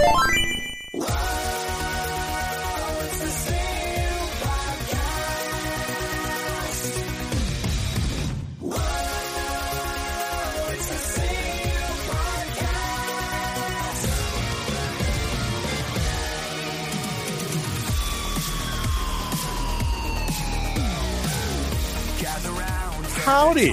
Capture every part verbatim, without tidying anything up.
Howdy.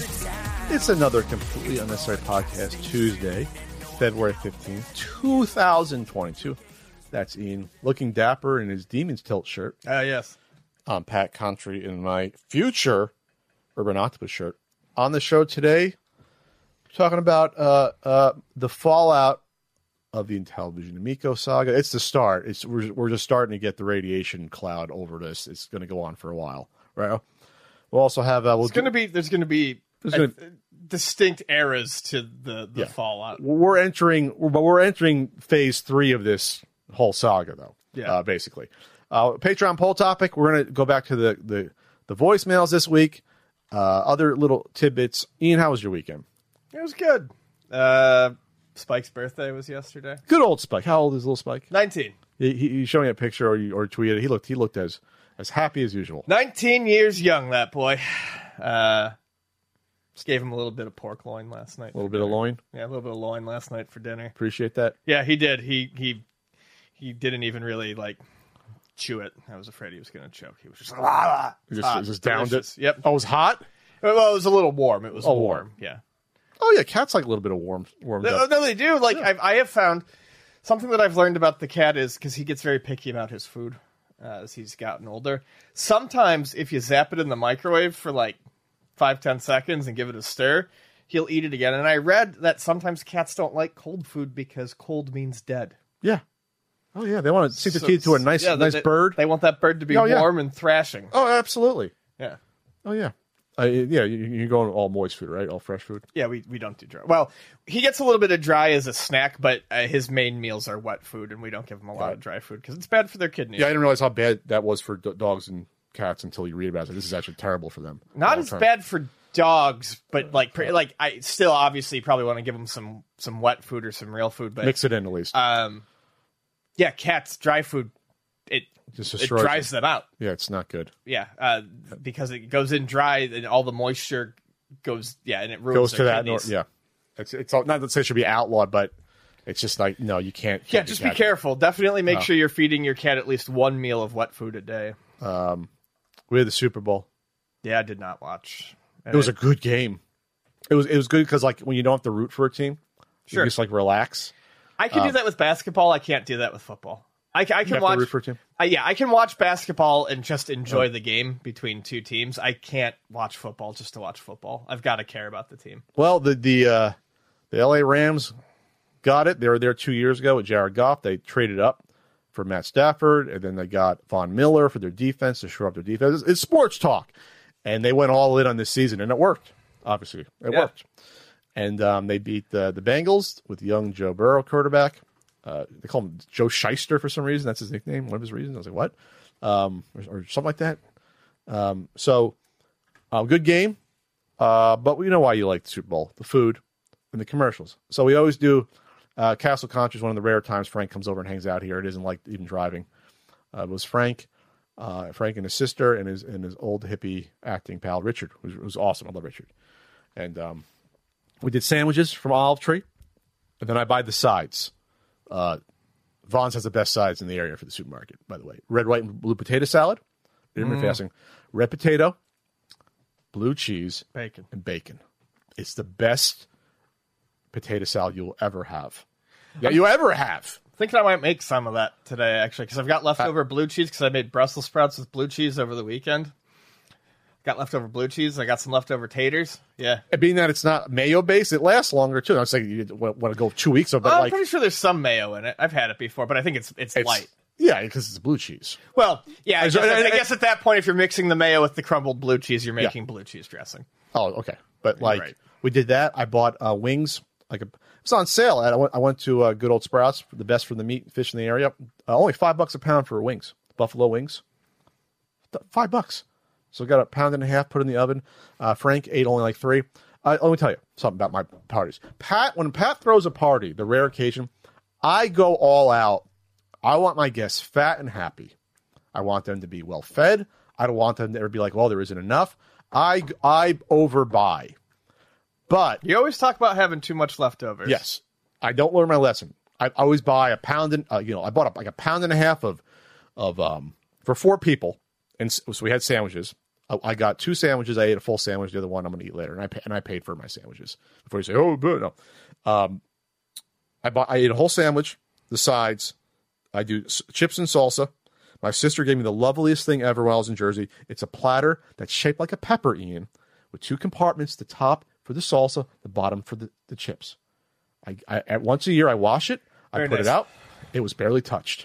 It's another completely unnecessary podcast, Tuesday, February fifteenth, twenty twenty-two. That's Ian looking dapper in his Demon's Tilt shirt. Ah, uh, yes. I'm Pat Country in my future Urban Octopus shirt. On the show today, talking about uh, uh, the fallout of the Intellivision Amico saga. It's the start. It's we're, we're just starting to get the radiation cloud over this. It's going to go on for a while, right? We'll also have. Uh, we'll it's going to be. There's going to be a, gonna, distinct eras to the the yeah. fallout. We're entering, but we're entering phase three of this whole saga, though. Yeah, uh, basically. Uh, Patreon poll topic. We're going to go back to the the the voicemails this week. Uh, other little tidbits. Ian, how was your weekend? It was good. Uh, Spike's birthday was yesterday. Good old Spike. How old is little Spike? Nineteen. He, he, he showed me a picture or you, or tweeted. He looked. He looked as. As happy as usual. Nineteen years young, that boy. Uh, just gave him a little bit of pork loin last night. A little bit of loin? Yeah, a little bit of loin last night for dinner. Appreciate that. Yeah, he did. He he he didn't even really, like, chew it. I was afraid he was going to choke. He was just like, ah, he just, hot, just downed delicious. it? Yep. Oh, it was hot? Well, it was a little warm. It was oh, warm. warm. Yeah. Oh, yeah, cats like a little bit of warm. warmed no, up. no, they do. Like, yeah. I've, I have found something that I've learned about the cat is, because he gets very picky about his food. Uh, as he's gotten older. Sometimes if you zap it in the microwave for like five, ten seconds and give it a stir, he'll eat it again. And I read that sometimes cats don't like cold food because cold means dead. Yeah. Oh, yeah. They want to sink so, their teeth to a nice yeah, nice they, bird. They want that bird to be oh, warm yeah. and thrashing. Oh, absolutely. Yeah. Oh, yeah. Uh, yeah, you, you're going all moist food, right? All fresh food? Yeah, we, we don't do dry. Well, he gets a little bit of dry as a snack, but uh, his main meals are wet food, and we don't give him a lot right. of dry food because it's bad for their kidneys. Yeah, I didn't realize how bad that was for d- dogs and cats until you read about it. This is actually terrible for them. Not as time. bad for dogs, but like like I still obviously probably want to give them some, some wet food or some real food. But mix it in at least. Um, yeah, cats, dry food, it Just it dries them. them out. Yeah, it's not good. Yeah, uh, because it goes in dry and all the moisture goes, yeah, and it ruins goes their to that. kidneys. Nor- yeah, it's it's all, not that it should be outlawed, but it's just like no, you can't. Yeah, just be careful. Definitely make no. sure you're feeding your cat at least one meal of wet food a day. Um, we had the Super Bowl. Yeah, I did not watch. And it was it, a good game. It was it was good because like when you don't have to root for a team, sure, you just like relax. I can um, do that with basketball. I can't do that with football. I, I can you have watch. To root for a team? Uh, yeah, I can watch basketball and just enjoy oh. the game between two teams. I can't watch football just to watch football. I've got to care about the team. Well, the the uh, the L A Rams got it. They were there two years ago with Jared Goff. They traded up for Matt Stafford, and then they got Von Miller for their defense to shore up their defense. It's, it's sports talk, and they went all in on this season, and it worked. Obviously, it yeah. worked. And um, they beat the the Bengals with young Joe Burrow quarterback. Uh, they call him Joe Shyster for some reason. That's his nickname. One of his reasons. I was like, what? Um, or, or something like that. Um, so, uh, good game. Uh, but we know why you like the Super Bowl. The food and the commercials. So we always do uh, Castle Contra is one of the rare times Frank comes over and hangs out here. It isn't like even driving. Uh, it was Frank, uh, Frank and his sister and his and his old hippie acting pal, Richard. It was, it was awesome. I love Richard. And um, we did sandwiches from Olive Tree. And then I buy the sides. Uh, Vaughn's has the best sides in the area for the supermarket, by the way. Red, white, and blue potato salad. Intermittent mm. fasting. Red potato, blue cheese, bacon, and bacon. It's the best potato salad you'll ever have. Yeah, you ever have. Thinking I might make some of that today, actually, because I've got leftover uh, blue cheese because I made Brussels sprouts with blue cheese over the weekend. Got leftover blue cheese. I got some leftover taters. Yeah. And being that it's not mayo-based, it lasts longer, too. I was like, you want to go two weeks. But oh, I'm like, pretty sure there's some mayo in it. I've had it before, but I think it's it's, it's light. Yeah, because it's blue cheese. Well, yeah, I guess, I, I, I guess at that point, if you're mixing the mayo with the crumbled blue cheese, you're making yeah. blue cheese dressing. Oh, okay. But, like, right. we did that. I bought uh, wings. Like a, it was on sale. I went, I went to uh, Good Old Sprouts, the best for the meat, fish in the area. Uh, only five bucks a pound for wings. Buffalo wings. Five bucks. So got a pound and a half, put in the oven. Uh, Frank ate only like three. Uh, let me tell you something about my parties. Pat, when Pat throws a party, the rare occasion, I go all out. I want my guests fat and happy. I want them to be well fed. I don't want them to ever be like, well, there isn't enough. I, I overbuy. But You always talk about having too much leftovers. yes, I don't learn my lesson. I always buy a pound and uh, you know I bought a, like a pound and a half of of um for four people, and so we had sandwiches. I, I got two sandwiches. I ate a full sandwich. The other one I'm going to eat later, and I pay, and I paid for my sandwiches. Before you say, oh, but no, um, I bought I ate a whole sandwich. The sides, I do s- chips and salsa. My sister gave me the loveliest thing ever when I was in Jersey. It's a platter that's shaped like a pepper, Ian, with two compartments: the top for the salsa, the bottom for the, the chips. I, I at once a year I wash it. I Very put nice. it out. It was barely touched,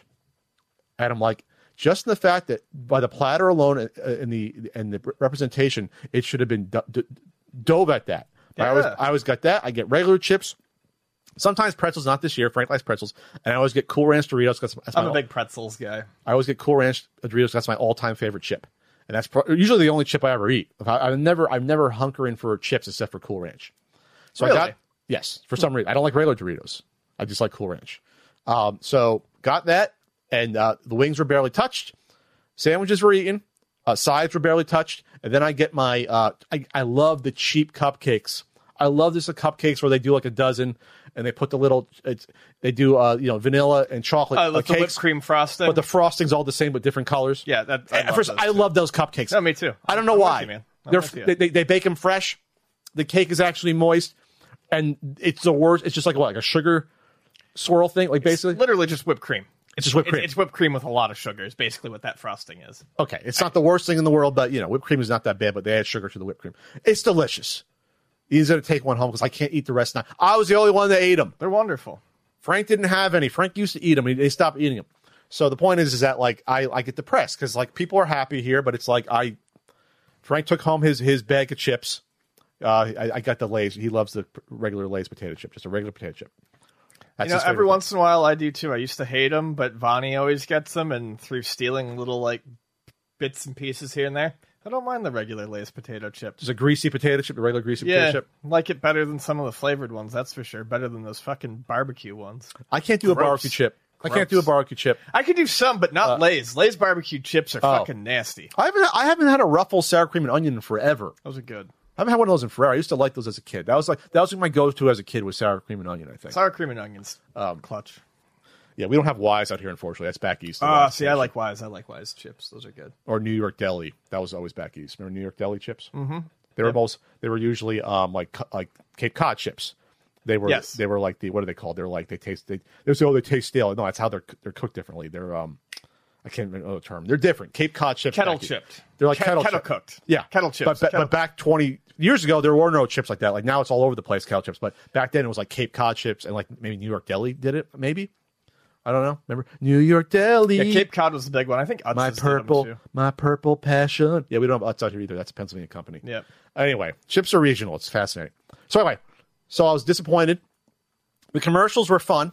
and I'm like, just in the fact that by the platter alone and, and the and the representation, it should have been do, do, dove at that. I always Yeah. I always got that. I get regular chips. Sometimes pretzels, not this year. Frank likes pretzels, and I always get Cool Ranch Doritos. That's, that's I'm my, a big pretzels guy. I always get Cool Ranch Doritos. That's my all-time favorite chip, and that's pro- usually the only chip I ever eat. If I, I'm never I'm never hunkering for chips except for Cool Ranch. So Really? I got yes for some reason I don't like regular Doritos. I just like Cool Ranch. Um, so got that, and uh, the wings were barely touched. Sandwiches were eaten. Uh, sides were barely touched, and then I get my. Uh, I I love the cheap cupcakes. I love this uh, cupcakes where they do like a dozen, and they put the little. It's, they do uh, you know vanilla and chocolate I uh, love the whipped cakes, cream frosting. but the frosting's all the same but different colors. yeah, that, I At love first, those I too. love those cupcakes. No, me too. I don't know I'm with why. you, man. I'm They're, with you. they, they they bake them fresh. The cake is actually moist, and it's the worst. It's just like what, like a sugar swirl thing, like basically. It's literally just whipped cream. It's just whipped It's, cream. it's whipped cream with a lot of sugar. Is basically what that frosting is. Okay, it's not the worst thing in the world, but you know, whipped cream is not that bad. But they add sugar to the whipped cream. It's delicious. He's gonna take one home because I can't eat the rest now. I was the only one that ate them. They're wonderful. Frank didn't have any. Frank used to eat them. They stopped eating them. So the point is, is that like I, I get depressed because like people are happy here, but it's like I Frank took home his his bag of chips. Uh, I, I got the Lay's. He loves the regular Lay's potato chip, just a regular potato chip. That's You know, his favorite every thing. once in a while I do too. I used to hate them, but Vonnie always gets them, and through stealing little like bits and pieces here and there, I don't mind the regular Lay's potato chip. Just a greasy potato chip, a regular greasy Yeah, potato chip. like it better than some of the flavored ones. That's for sure. Better than those fucking barbecue ones. I can't do a Gross. barbecue chip. I can't do a Gross. barbecue chip. I could do some, but not Lay's. Lay's barbecue chips are Oh. fucking nasty. I haven't I haven't had a Ruffles sour cream and onion in forever. Those are good. I haven't had one of those in forever. I used to like those as a kid. That was like that was like my go-to as a kid was sour cream and onion. I think. Sour cream and onions. Um, clutch. Yeah, we don't have Wise out here, unfortunately. That's back east. Ah, Wise see, I Station. like Wise. I like Wise chips. Those are good. Or New York Deli. That was always back east. Remember New York Deli chips? Mm-hmm. They were most. They were usually um like cu- like Cape Cod chips. They were. Yes. They were like the what are they called? They're like they taste. They they say oh they taste stale. No, that's how they're they're cooked differently. They're um. I can't remember the term. They're different. Cape Cod chips. Kettle back east. chipped. They're like Ke- kettle, kettle chip. cooked. Yeah, Kettle chips. But, but, Kettle- but back twenty years ago, there were no chips like that. Like now, it's all over the place. Kettle chips. But back then, it was like Cape Cod chips, and like maybe New York Deli did it. Maybe I don't know. Remember New York Deli? Yeah, Cape Cod was the big one. I think Utz's my did 'em purple, too. my purple passion. Yeah, we don't have Utz out here either. That's a Pennsylvania company. Yeah. Anyway, chips are regional. It's fascinating. So anyway, so I was disappointed. The commercials were fun,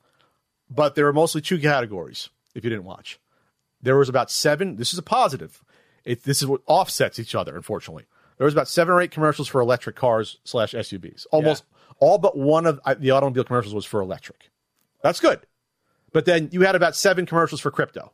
but there were mostly two categories. If you didn't watch, there was about seven. This is a positive. It, this is what offsets each other. Unfortunately, there was about seven or eight commercials for electric cars slash S U Vs. Almost all but one of the automobile commercials was for electric. That's good. But then you had about seven commercials for crypto.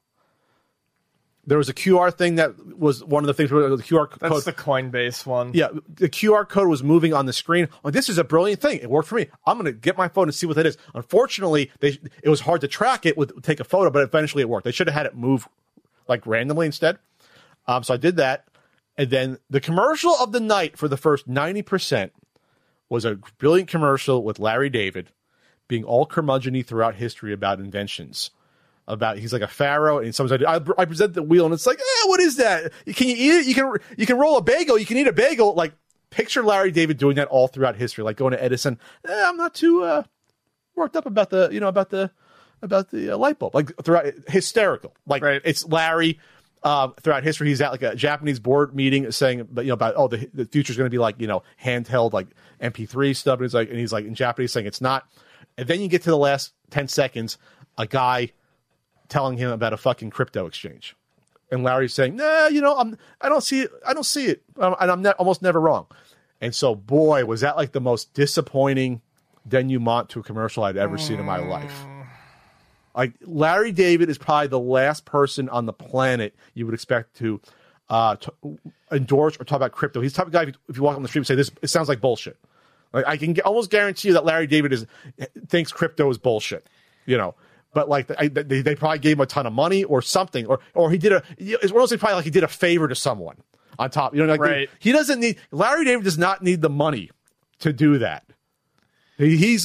There was a Q R thing that was one of the things where the Q R That's code. the Coinbase one. Yeah, the Q R code was moving on the screen. Like, this is a brilliant thing. It worked for me. I'm going to get my phone and see what that is. Unfortunately, they, it was hard to track it with take a photo, but eventually it worked. They should have had it move like randomly instead. Um, so I did that. And then the commercial of the night for the first ninety percent was a brilliant commercial with Larry David being all curmudgeon-y throughout history about inventions. About he's like a pharaoh, and sometimes I, I present the wheel, and it's like, eh, what is that? Can you eat it? You can you can roll a bagel. You can eat a bagel. Like picture Larry David doing that all throughout history, like going to Edison. Eh, I'm not too uh, worked up about the you know about the about the uh, light bulb. Like throughout hysterical. Like Right. It's Larry. Uh, throughout history, he's at like a Japanese board meeting saying, but you know about oh the the future's going to be like you know handheld like M P three stuff, and he's like and he's like in Japanese saying it's not, and then you get to the last ten seconds, a guy telling him about a fucking crypto exchange, and Larry's saying, "Nah, you know, I'm I don't see it, I don't see it, um, and I'm ne- almost never wrong." And so, boy, was that like the most disappoining denouement to a commercial I'd ever seen in my life. Like Larry David is probably the last person on the planet you would expect to uh, to endorse or talk about crypto. He's the type of guy, if you, if you walk on the street and say, this, it sounds like bullshit. Like I can almost guarantee you that Larry David is thinks crypto is bullshit, you know. But like I, they, they probably gave him a ton of money or something, or or he did a. It's almost probably like he did a favor to someone on top. You know, like right. they, he doesn't need Larry David does not need the money to do that. He, he's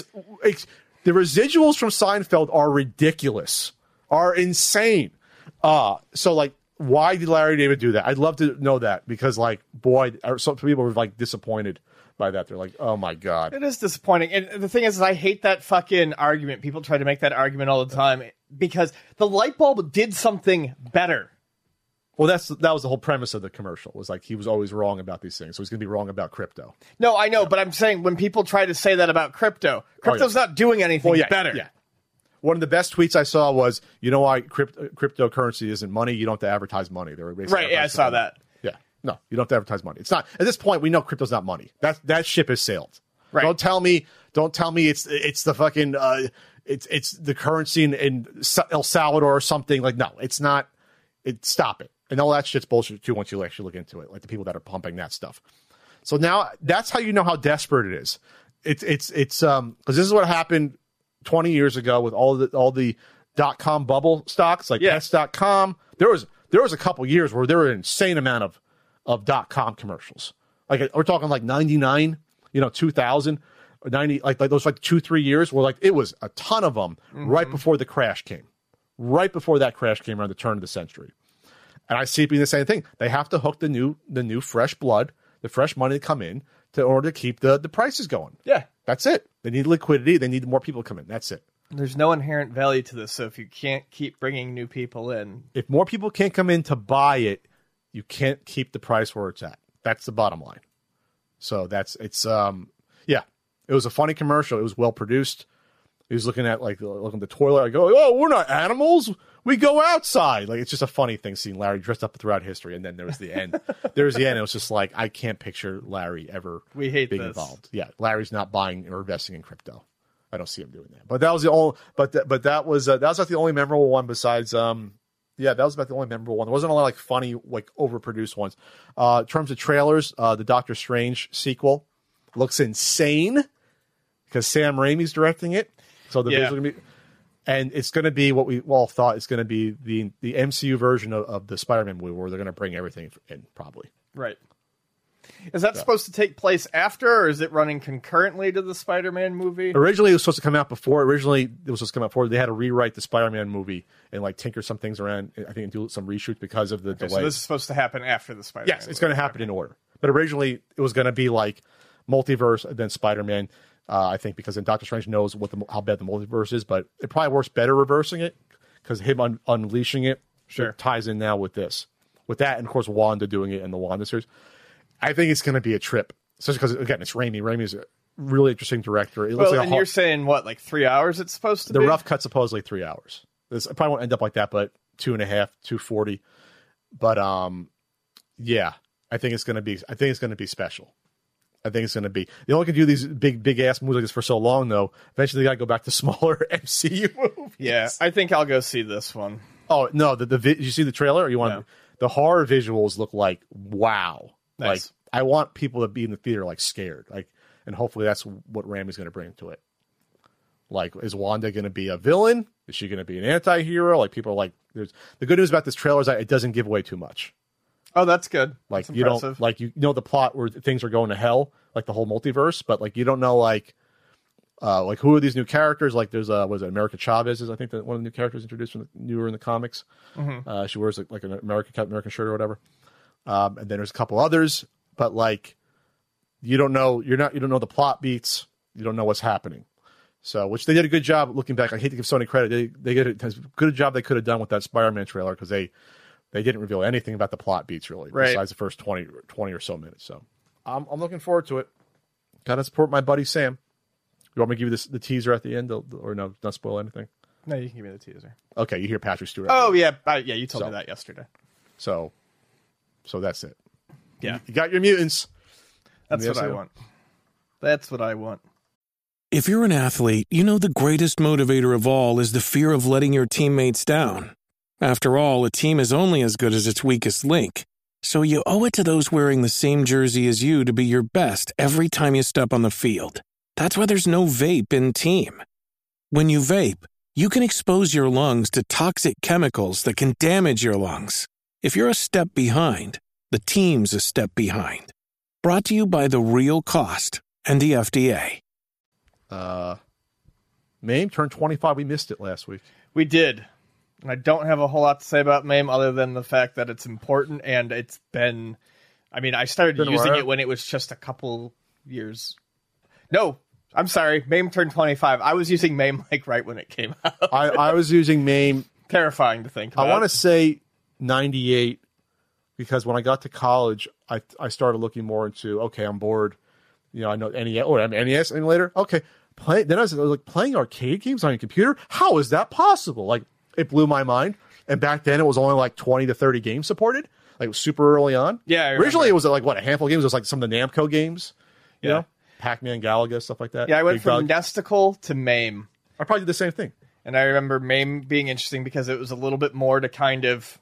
the residuals from Seinfeld are ridiculous, are insane. Uh so like. Why did Larry David do that? I'd love to know that because, like, boy, some people were like disappointed by that. They're like, "Oh my god, it is disappointing." And the thing is, is, I hate that fucking argument. People try to make that argument all the time because the light bulb did something better. Well, that's that was the whole premise of the commercial. Was like he was always wrong about these things, so he's going to be wrong about crypto. No, I know, yeah. But I'm saying when people try to say that about crypto, crypto's oh, yeah. not doing anything well, yeah, better. Yeah. One of the best tweets I saw was, you know why crypto, cryptocurrency isn't money? You don't have to advertise money. They were basically right, yeah, I saw money. that. Yeah, no, you don't have to advertise money. It's not, at this point, we know crypto's not money. That that ship has sailed. Right. Don't tell me, don't tell me it's it's the fucking, uh, it's it's the currency in, in El Salvador or something. Like, no, it's not, it, stop it. And all that shit's bullshit too once you actually look into it, like the people that are pumping that stuff. So now, that's how you know how desperate it is. It's, it's, it's, um, because this is what happened twenty years ago with all the all the dot com bubble stocks like yeah. pets dot com. There was there was a couple years where there were an insane amount of of dot com commercials. Like we're talking like ninety-nine, you know, two thousand, or ninety, like, like those like two three years where like it was a ton of them mm-hmm. right before the crash came. Right before that crash came around the turn of the century. And I see it being the same thing. They have to hook the new the new fresh blood, the fresh money to come in to in order to keep the the prices going. Yeah. That's it. They need liquidity. They need more people to come in. That's it. There's no inherent value to this, so if you can't keep bringing new people in... If more people can't come in to buy it, you can't keep the price where it's at. That's the bottom line. So that's, it's, um, yeah. It was a funny commercial. It was well produced. He was looking at, like, looking at the toilet. I go, oh, we're not animals. We go outside. Like, it's just a funny thing seeing Larry dressed up throughout history. And then there was the end. There was the end. It was just like, I can't picture Larry ever we hate being this. involved. Yeah, Larry's not buying or investing in crypto. I don't see him doing that. But that was the only. But th- but that was uh, that was not the only memorable one. Besides, um, yeah, that was about the only memorable one. There wasn't a lot of like funny, like overproduced ones. Uh, in terms of trailers, uh, the Doctor Strange sequel looks insane because Sam Raimi's directing it. So the yeah. visual gonna be, and it's going to be what we all thought it's going to be the the M C U version of, of the Spider-Man movie, where they're going to bring everything in, probably. Right. Is that so. supposed to take place after, or is it running concurrently to the Spider-Man movie? Originally, it was supposed to come out before. Originally, it was supposed to come out before. They had to rewrite the Spider-Man movie and like tinker some things around. I think and do some reshoots because of the okay, delay. So this is supposed to happen after the Spider-Man. Yes, it's going to happen okay. in order. But originally, it was going to be like multiverse and then Spider-Man. Uh, I think because then Doctor Strange knows what the, how bad the multiverse is, but it probably works better reversing it because him un- unleashing it sure. it ties in now with this, with that, and of course Wanda doing it in the Wanda series. I think it's going to be a trip, especially because again it's Raimi. Raimi's a really interesting director. It well, like and a, you're saying what, like three hours? It's supposed to the be? rough cut supposedly three hours. This it probably won't end up like that, but two and a half, two forty. But um, yeah, I think it's going to be. I think it's going to be special. I think it's going to be. They only can do these big, big ass movies like this for so long, though. Eventually, they got to go back to smaller M C U movies. Yeah, I think I'll go see this one. Oh no, the the did you see the trailer? Or you want no. the horror visuals look like wow. Nice. Like I want people to be in the theater like scared, like, and hopefully that's what Raimi's going to bring to it. Like, is Wanda going to be a villain? Is she going to be an anti-hero? Like, people are like, there's the good news about this trailer is that it doesn't give away too much. Oh, that's good. Like that's you impressive. don't like you know the plot where things are going to hell, like the whole multiverse, but like you don't know like uh like who are these new characters? Like there's uh was it America Chavez is I think that one of the new characters introduced from the, newer in the comics. Mm-hmm. Uh, she wears like, like an American American shirt or whatever. Um, and then there's a couple others, but like you don't know you're not you don't know the plot beats. You don't know what's happening. So, which they did a good job looking back. I hate to give Sony credit. They they did a as good a job they could have done with that Spider-Man trailer because they. They didn't reveal anything about the plot beats, really, right. besides the first twenty, twenty or so minutes. So I'm, I'm looking forward to it. Got to support my buddy Sam. You want me to give you this, the teaser at the end, or no, not spoil anything? No, you can give me the teaser. Okay, you hear Patrick Stewart. Oh, yeah. I, yeah, you told so, me that yesterday. So, so that's it. Yeah. You, you got your mutants. That's what I want. That's what I want. If you're an athlete, you know the greatest motivator of all is the fear of letting your teammates down. After all, a team is only as good as its weakest link. So you owe it to those wearing the same jersey as you to be your best every time you step on the field. That's why there's no vape in team. When you vape, you can expose your lungs to toxic chemicals that can damage your lungs. If you're a step behind, the team's a step behind. Brought to you by The Real Cost and the F D A. Uh, Mame turned twenty-five. We missed it last week. We did. And I don't have a whole lot to say about MAME other than the fact that it's important, and it's been... I mean, I started Been using aware. it when it was just a couple years... No, I'm sorry. MAME turned twenty-five. I was using MAME like right when it came out. I, I was using Mame. Terrifying to think about. I want to say ninety-eight because when I got to college, I I started looking more into, okay, I'm bored. You know, I know N E S, or I'm N E S emulator. Okay, play. Then I was, I was like, playing arcade games on your computer? How is that possible? Like, it blew my mind. And back then, it was only like twenty to thirty games supported. Like, it was super early on. Yeah, I Originally, remember. it was like, what, a handful of games? It was like some of the Namco games, you Yeah. know? Pac-Man, Galaga, stuff like that. Yeah, I went Big from Bug. Nesticle to MAME. I probably did the same thing. And I remember MAME being interesting because it was a little bit more to kind of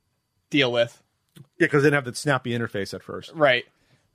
deal with. Yeah, because it didn't have the snappy interface at first. Right.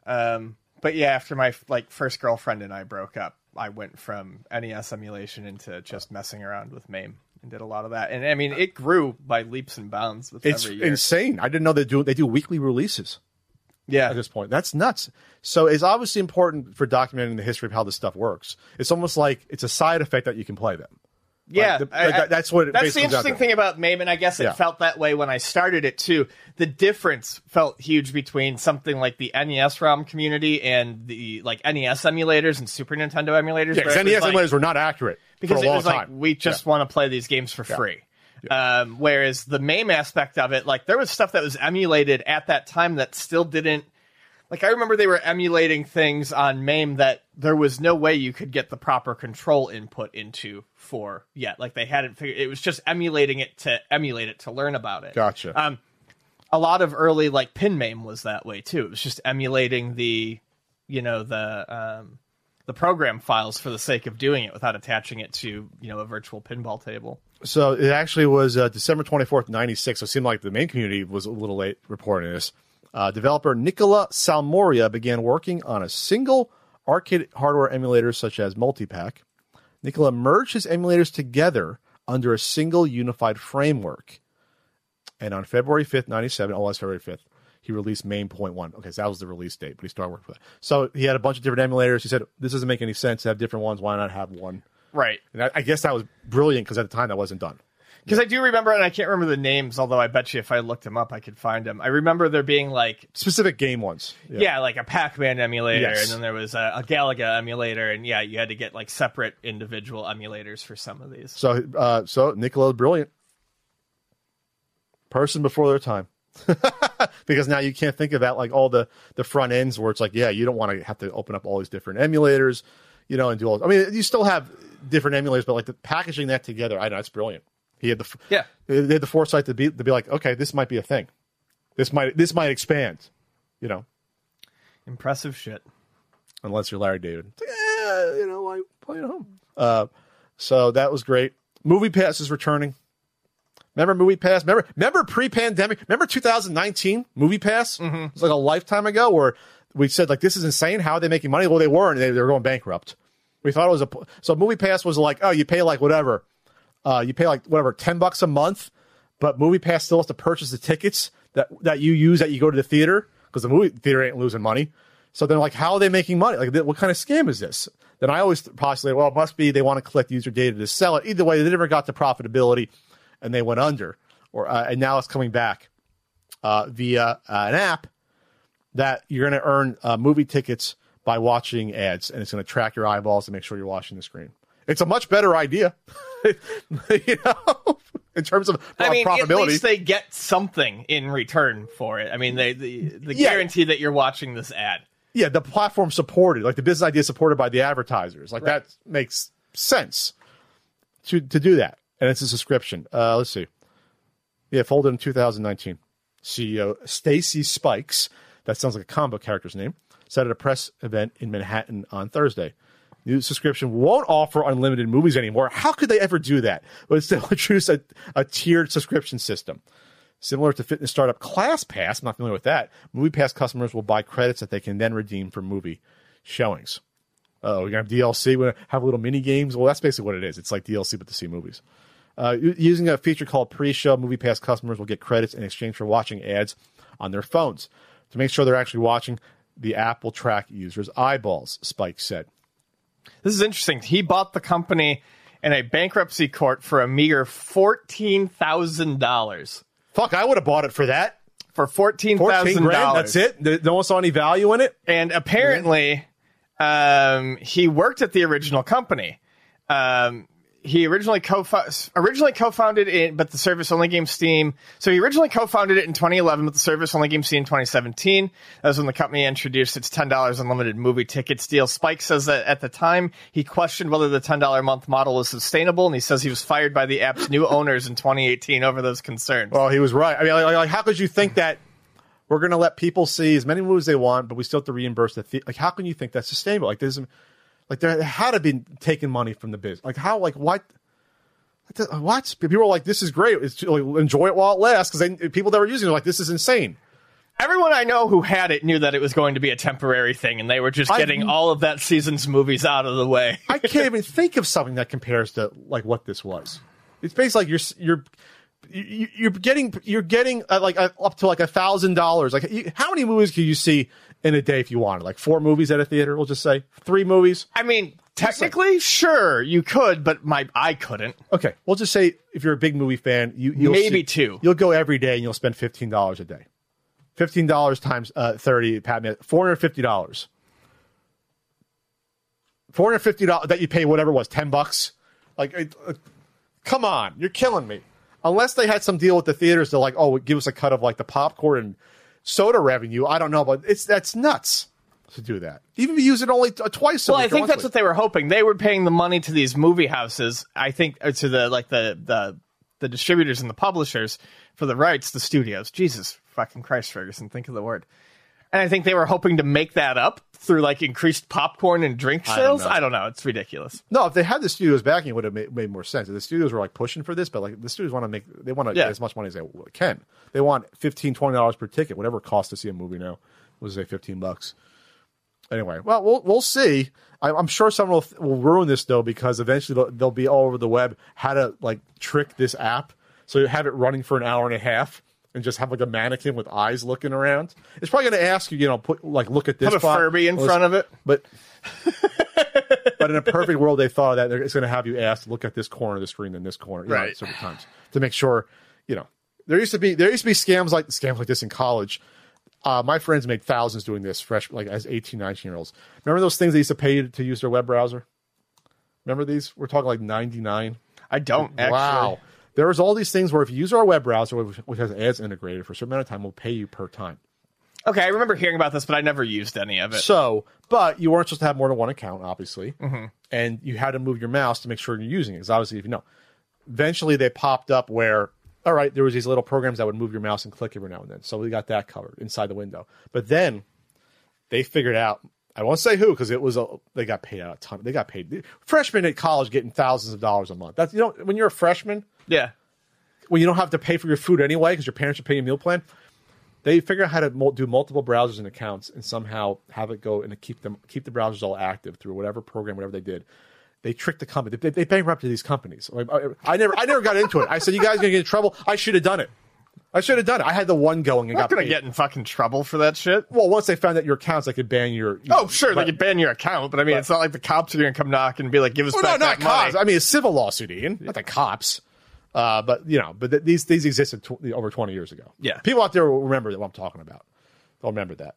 Um, but yeah, after my like first girlfriend and I broke up, I went from N E S emulation into just messing around with MAME and did a lot of that. And I mean, it grew by leaps and bounds with It's every year. insane. I didn't know they do they do weekly releases Yeah. at this point. That's nuts. So it's obviously important for documenting the history of how this stuff works. It's almost like it's a side effect that you can play them. Yeah, Like, the- I- like, I- that- that's what it That's the basically comes down interesting to. thing about MAME, and I guess it Yeah. felt that way when I started it too. The difference felt huge between something like the N E S ROM community and the like N E S emulators and Super Nintendo emulators. Yeah, where because it N E S was like- emulators were not accurate because for a it long was time. like we just want to play these games for free. Um, whereas the MAME aspect of it, like there was stuff that was emulated at that time that still didn't. Like I remember they were emulating things on MAME that there was no way you could get the proper control input into for yet. Like they hadn't figured. It was just emulating it to emulate it to learn about it. Gotcha. Um, a lot of early like pin MAME was that way too. It was just emulating the, you know, the um, the program files for the sake of doing it without attaching it to, you know, a virtual pinball table. So it actually was uh, December twenty-fourth, ninety-six. So it seemed like the main community was a little late reporting this. Uh, developer Nicola Salmoria began working on a single arcade hardware emulator such as Multipack. Nicola merged his emulators together under a single unified framework. And on February fifth, ninety-seven, oh, that's February fifth, he released MAME point one. Okay, so that was the release date, but he started working with that. So he had a bunch of different emulators. He said, this doesn't make any sense to have different ones. Why not have one? Right. And I, I guess that was brilliant because at the time that wasn't done. Because I do remember, and I can't remember the names, although I bet you if I looked them up, I could find them. I remember there being like, Specific game ones. yeah, like a Pac-Man emulator, Yes. and then there was a, a Galaga emulator, and yeah, you had to get like separate individual emulators for some of these. So, uh, so Nicola, brilliant person before their time, because now you can't think about like all the the front ends where it's like, yeah, you don't want to have to open up all these different emulators, you know, and do all. I mean, you still have different emulators, but like the packaging that together, I know it's brilliant. He had the Yeah. they had the foresight to be to be like, okay, this might be a thing, this might this might expand, you know, Impressive shit. unless you're Larry David. It's like, eh, you know, why play at home? Uh, so that was great. Movie Pass is returning. Remember Movie Pass? Remember, remember pre-pandemic? Remember two thousand nineteen Movie Pass? Mm-hmm. It was like a lifetime ago where we said, like, this is insane. How are they making money? Well, they weren't. They, they were going bankrupt. We thought it was a... So Movie Pass was like, oh, you pay like whatever. Uh, you pay like whatever, ten bucks a month, but Movie Pass still has to purchase the tickets that, that you use that you go to the theater because the movie theater ain't losing money. So they're like, how are they making money? Like, what kind of scam is this? Then I always postulate, well, it must be they want to collect user data to sell it. Either way, they never got to profitability and they went under. Or uh, and now it's coming back uh, via uh, an app that you're going to earn uh, movie tickets by watching ads, and it's going to track your eyeballs to make sure you're watching the screen. It's a much better idea, you know, in terms of uh, I mean, profitability. at least they get something in return for it. I mean, they the, the Yeah. guarantee that you're watching this ad. Yeah, the platform supported, like the business idea is supported by the advertisers. Like Right. that makes sense to to do that, and it's a subscription. Uh, let's see. Yeah, folded in two thousand nineteen. C E O Stacy Spikes, that sounds like a comic book character's name, said at a press event in Manhattan on Thursday. New subscription won't offer unlimited movies anymore. How could they ever do that? But instead, introduce a, a tiered subscription system. Similar to fitness startup ClassPass, I'm not familiar with that. MoviePass customers will buy credits that they can then redeem for movie showings. Oh, we're going to have D L C, we're going to have little mini games. Well, that's basically what it is. It's like D L C, but to see movies. Uh, using a feature called Pre-Show, MoviePass customers will get credits in exchange for watching ads on their phones. To make sure they're actually watching, the app will track users' eyeballs, Spike said. This is interesting. He bought the company in a bankruptcy court for a meager fourteen thousand dollars. Fuck, I would have bought it for that. For fourteen thousand dollars. That's it? No one saw any value in it? And apparently, um, he worked at the original company. Um, he originally co originally co-founded it, but the service only came Steam. So he originally co-founded it in twenty eleven, but the service only came Steam in twenty seventeen. That was when the company introduced its ten dollars unlimited movie tickets deal. Spike says that at the time, he questioned whether the ten dollars a month model was sustainable, and he says he was fired by the app's new owners in twenty eighteen over those concerns. Well, he was right. I mean, like, like how could you think that we're going to let people see as many movies they want, but we still have to reimburse the fee? Like, how can you think that's sustainable? Like, there's, like, there had to be taking money from the biz. Like, how, like, what? What? People are like, this is great. It's, like, enjoy it while it lasts, because people that were using it are like, this is insane. Everyone I know who had it knew that it was going to be a temporary thing, and they were just getting I, all of that season's movies out of the way. I can't even think of something that compares to like what this was. It's basically like you're you're you're getting you're getting uh, like uh, up to like a thousand dollars. Like, you, how many movies can you see in a day if you wanted? Like four movies at a theater. We'll just say three movies. I mean, technically, sure, you could, but my I couldn't. Okay, we'll just say if you're a big movie fan, you you'll maybe see, two. You'll go every day and you'll spend fifteen dollars a day. Fifteen dollars times uh, thirty, Pat, four hundred fifty dollars. Four hundred fifty dollars that you pay whatever it was, ten bucks. Like, uh, come on, you're killing me. Unless they had some deal with the theaters to like, oh, give us a cut of like the popcorn and soda revenue. I don't know, but it's that's nuts to do that. Even if you use it only t- twice. A well, week I think that's week. what they were hoping. They were paying the money to these movie houses. I think uh, to the like the the the distributors and the publishers for the rights, the studios. Jesus fucking Christ, Ferguson, think of the word. And I think they were hoping to make that up through like increased popcorn and drink sales. I don't know. I don't know. It's ridiculous. No, if they had the studios backing, it would have made, made more sense. If the studios were like pushing for this, but like the studios want to make, they want to yeah. get as much money as they can. They want fifteen, twenty dollars per ticket, whatever it costs to see a movie now. We'll say fifteen bucks. Anyway, well, we'll we'll see. I, I'm sure someone will, will ruin this though, because eventually they'll, they'll be all over the web how to like trick this app. So you have it running for an hour and a half. And just have like a mannequin with eyes looking around. It's probably going to ask you, you know, put like look at this. Put a spot. Furby in well, front of it. But but in a perfect world, they thought that it's going to have you ask, look at this corner of the screen and this corner, you right? know, several times to make sure. You know, there used to be there used to be scams like scams like this in college. Uh, my friends made thousands doing this, fresh like as eighteen, nineteen year olds. Remember those things they used to pay you to use their web browser? Remember these? We're talking like ninety-nine. I don't actually. Wow. There was all these things where if you use our web browser, which has ads integrated for a certain amount of time, we'll pay you per time. Okay, I remember hearing about this, but I never used any of it. So, but you weren't supposed to have more than one account, obviously. Mm-hmm. And you had to move your mouse to make sure you're using it. Because obviously, if you know. Eventually, they popped up where, all right, there was these little programs that would move your mouse and click every now and then. So we got that covered inside the window. But then they figured out, I won't say who, because it was a, they got paid out a ton. They got paid. Freshmen at college getting thousands of dollars a month. That's, you know, when you're a freshman. Yeah. When you don't have to pay for your food anyway because your parents are paying a meal plan, they figure out how to mul- do multiple browsers and accounts and somehow have it go and keep them keep the browsers all active through whatever program, whatever they did. They tricked the company. They, they bankrupted these companies. Like, I, I never, I never got into it. I said, "You guys are gonna get in trouble." I should have done it. I should have done it. I had the one going and I'm got not gonna paid. get in fucking trouble for that shit. Well, once they found out your accounts, they could ban your. You oh, know, sure, but, they could ban your account, but I mean, but, it's not like the cops are gonna come knock and be like, "Give us well, back no, not that cops. money." I mean, a civil lawsuit, Ian, not the cops. Uh, but you know, but th- these these existed tw- over twenty years ago. Yeah, people out there will remember what I'm talking about. They'll remember that.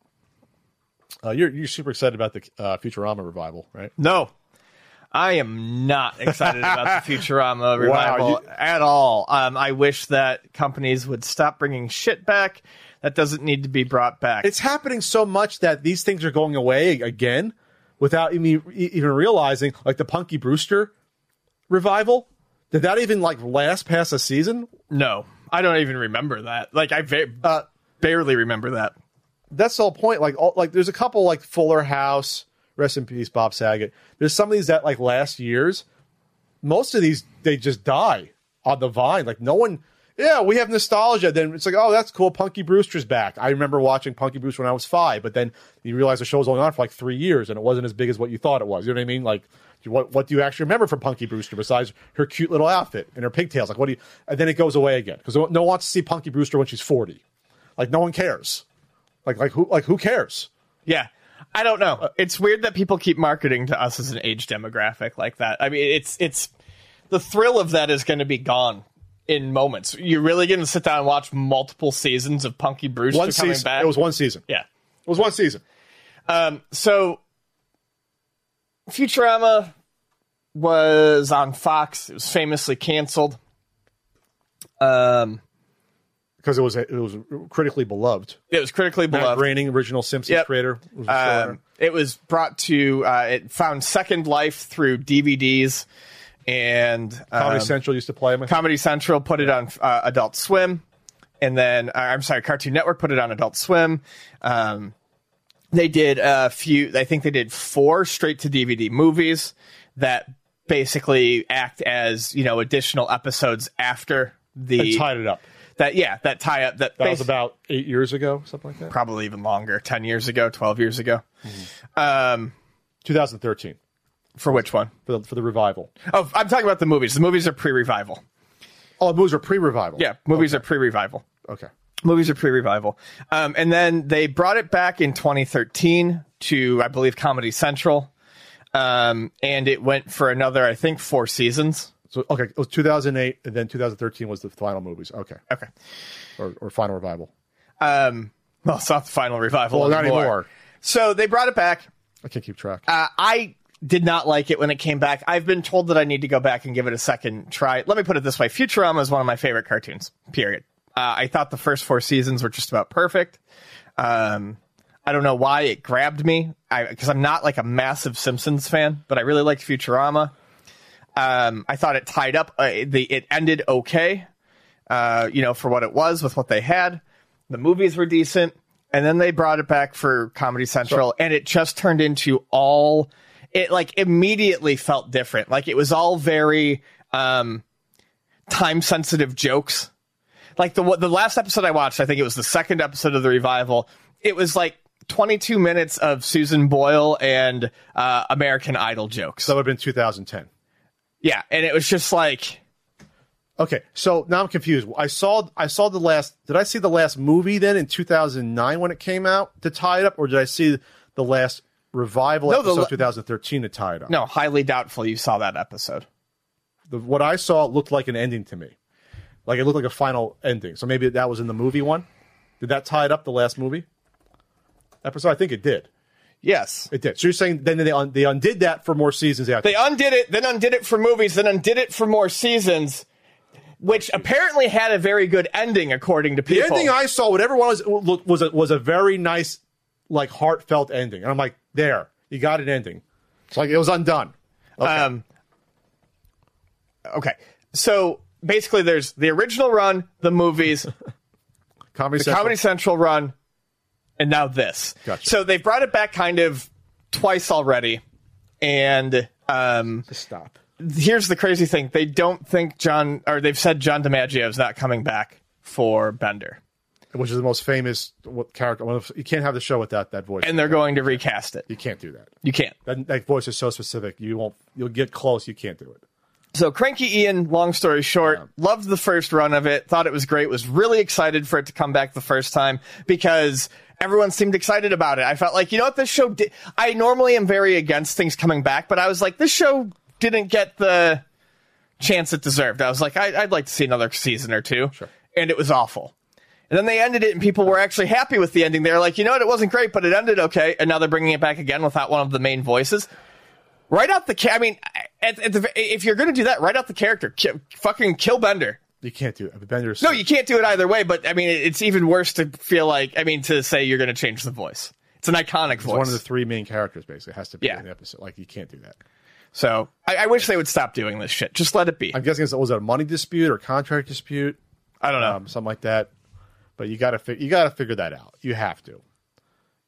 Uh, you're you're super excited about the uh, Futurama revival, right? No, I am not excited about the Futurama revival wow, you... at all. Um, I wish that companies would stop bringing shit back that doesn't need to be brought back. It's happening so much that these things are going away again without even even realizing. Like the Punky Brewster revival. Did that even like last past a season? No, I don't even remember that. Like I va- uh, barely remember that. That's the whole point. Like, all, like there's a couple like Fuller House Rest in peace, Bob Saget. There's some of these that like last year's. Most of these they just die on the vine. Like no one. Yeah, we have nostalgia. Then it's like, oh, that's cool. Punky Brewster's back. I remember watching Punky Brewster when I was five, but then you realize the show was going on for like three years and it wasn't as big as what you thought it was. You know what I mean? Like, what what do you actually remember from Punky Brewster besides her cute little outfit and her pigtails? Like, what do you? And then it goes away again because no one wants to see Punky Brewster when she's forty. Like, no one cares. Like, like who? Like, who cares? Yeah. I don't know. It's weird that people keep marketing to us as an age demographic like that. I mean, it's it's the thrill of that is going to be gone in moments. You're really going to sit down and watch multiple seasons of Punky Brewster one coming season. back? It was one season. Yeah. It was one season. Um, so, Futurama was on Fox. It was famously canceled. Um, because it was it was critically beloved. It was critically Matt beloved. Groening, original Simpsons Yep. creator. Was Um, it was brought to. Uh, it found second life through D V Ds. And Comedy um, Central used to play them. Comedy Central put it on uh, Adult Swim, and then uh, I'm sorry, Cartoon Network put it on Adult Swim. Um, they did a few. I think they did four straight to D V D movies that basically act as you know additional episodes after the They tied it up. that yeah that tie up that, That was basi- about eight years ago, something like that. probably even longer, ten years ago, twelve years ago. Mm-hmm. Um, twenty thirteen for which one? for the, for the revival. Oh, I'm talking about the movies. The movies are pre-revival. Oh, the movies are pre-revival. Yeah, movies are pre-revival. Okay. Movies are pre-revival. Um, and then they brought it back in twenty thirteen to, I believe, Comedy Central. Um, and it went for another, I think, four seasons. So okay, it was two thousand eight, and then two thousand thirteen was the final movies. Okay, Okay. or, or final revival. Um, well, it's not the final revival Well, not anymore. anymore. So they brought it back. I can't keep track. Uh, I did not like it when it came back. I've been told that I need to go back and give it a second try. Let me put it this way. Futurama is one of my favorite cartoons, period. Uh, I thought the first four seasons were just about perfect. Um, I don't know why it grabbed me, because I'm not like a massive Simpsons fan, but I really liked Futurama. Um, I thought it tied up. Uh, the it ended okay, uh, you know, for what it was with what they had. The movies were decent, and then they brought it back for Comedy Central, and it just turned into all. It like immediately felt different. Like it was all very um, time sensitive jokes. Like the the last episode I watched, I think it was the second episode of the revival. It was like twenty-two minutes of Susan Boyle and uh, American Idol jokes. So that would have been two thousand ten. Yeah, and it was just like, Okay, so now I'm confused. I saw I saw the last. Did I see the last movie then in two thousand nine when it came out to tie it up, or did I see the last revival No, the episode la- two thousand thirteen to tie it up? no, highly doubtful you saw that episode. The, what I saw looked like an ending to me. Like it looked like a final ending. So maybe that was in the movie one. Did that tie it up the last movie episode? I think it did. Yes. It did. So you're saying then they un- they undid that for more seasons after. They undid it, then undid it for movies, then undid it for more seasons, which apparently had a very good ending, according to the people. ending I saw, whatever one was, was a, was a very nice, like heartfelt ending. And I'm like, there, you got an ending. It's like it was undone. Okay. Um, okay. So basically, there's the original run, the movies, Comedy the Central. Comedy Central run, and now this. Gotcha. So they've brought it back kind of twice already. And um, Just stop. here's the crazy thing. They don't think John, or they've said John DiMaggio is not coming back for Bender. Which is the most famous what, character. One of, you can't have the show without that voice. And they're going to recast it. You can't do that. You can't. That, that voice is so specific. You won't. You'll get close. You can't do it. So Cranky Ian, long story short, loved the first run of it, thought it was great, was really excited for it to come back the first time because everyone seemed excited about it. I felt like, you know what, this show did. I normally am very against things coming back, but I was like, this show didn't get the chance it deserved. I was like, I, I'd like to see another season or two. Sure. And it was awful. And then they ended it, and people were actually happy with the ending. They were like, you know what, it wasn't great, but it ended okay. And now they're bringing it back again without one of the main voices. Right out the, ca- I mean, at, at the, if you're going to do that, right out the character, ki- fucking kill Bender. You can't do it. Bender's No, you can't do it either way. But I mean, it's even worse to feel like, I mean, to say you're going to change the voice. It's an iconic It's voice. one of the three main characters. Basically, it has to be Yeah. in the episode. Like you can't do that. So I, I wish they would stop doing this shit. Just let it be. I'm guessing it was it a money dispute or contract dispute, I don't know. um, something like that. But you got to fi- you got to figure that out. You have to.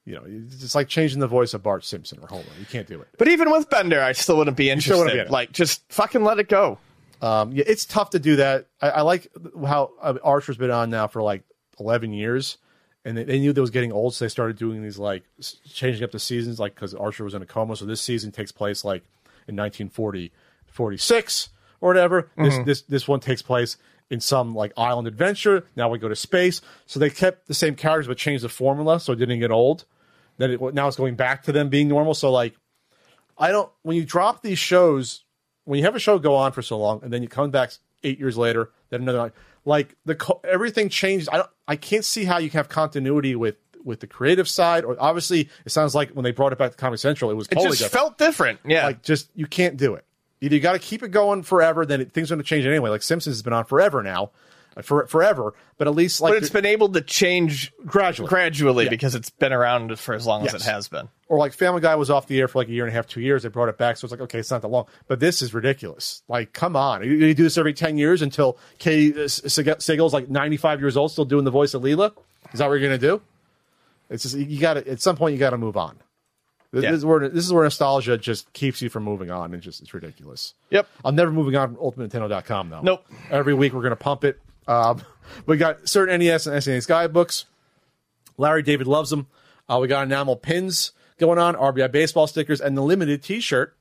You know, it's just like changing the voice of Bart Simpson or Homer. You can't do it. But even with Bender, I still wouldn't be still wouldn't interested. be in it. Like, just fucking let it go. Um, yeah, it's tough to do that. I, I like how uh, Archer's been on now for like eleven years, and they, they knew they was getting old, so they started doing these like s- changing up the seasons, like because Archer was in a coma. So this season takes place like in nineteen forty, forty-six or whatever. Mm-hmm. This this this one takes place in some like island adventure. Now we go to space. So they kept the same characters but changed the formula so it didn't get old. Then it, now it's going back to them being normal. So like, I don't when you drop these shows. When you have a show go on for so long, and then you come back eight years later, then another like the everything changes. I don't, I can't see how you can have continuity with, with the creative side. Or obviously, it sounds like when they brought it back to Comedy Central, it was It totally just different. felt different. Yeah, Like just you can't do it. Either you got to keep it going forever, then it, things are going to change anyway. Like Simpsons has been on forever now, for forever. But at least like but it's been able to change gradually, gradually Yeah. because it's been around for as long Yes. as it has been. Or like Family Guy was off the air for like a year and a half, two years. They brought it back, so it's like, okay, it's not that long. But this is ridiculous. Like, come on. You, you do this every ten years until Katie uh, Siegel's like ninety-five years old, still doing the voice of Leela? Is that what you're going to do? It's just, you got to, at some point, you got to move on. This, Yeah. this, is where, this is where nostalgia just keeps you from moving on, and just, it's ridiculous. Yep. I'm never moving on from ultimate nintendo dot com, though. Nope. Every week, we're going to pump it. Um, we got certain N E S and S N E S guidebooks. Larry David loves them. Uh, we got enamel pins going on, R B I baseball stickers, and the limited T-shirt,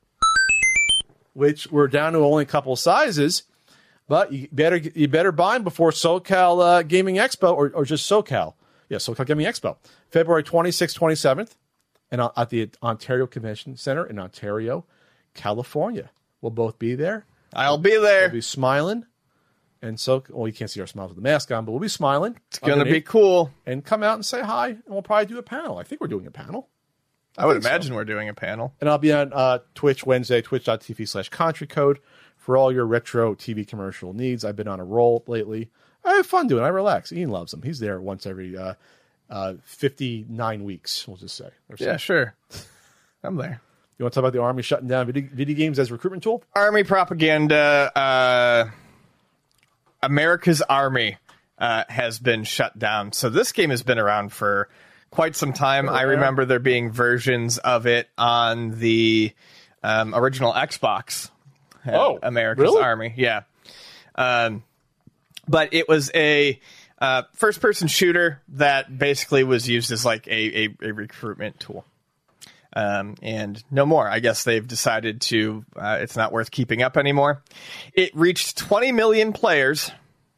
which we're down to only a couple of sizes. But you better you better buy them before SoCal uh, Gaming Expo, or, or just SoCal. Yeah, SoCal Gaming Expo, February twenty-sixth, twenty-seventh, and at the Ontario Convention Center in Ontario, California. We'll both be there. I'll be there. We'll be smiling. And so, well, you can't see our smiles with the mask on, but we'll be smiling. It's gonna be cool. And come out and say hi, and we'll probably do a panel. I think we're doing a panel. I, I would think so. imagine we're doing a panel. And I'll be on uh, Twitch Wednesday, twitch.tv slash country code for all your retro T V commercial needs. I've been on a roll lately. I have fun doing it. I relax. Ian loves them. He's there once every uh, uh, fifty-nine weeks, we'll just say. Or so. Yeah, sure. I'm there. You want to talk about the Army shutting down video, video games as a recruitment tool? Army propaganda. Uh, America's Army uh, has been shut down. So this game has been around for quite some time. I remember there being versions of it on the um, original Xbox. uh, Oh, America's really? Army. Yeah. Um, but it was a uh, first-person shooter that basically was used as like a, a, a recruitment tool. Um, and no more. I guess they've decided to, uh, it's not worth keeping up anymore. It reached twenty million players.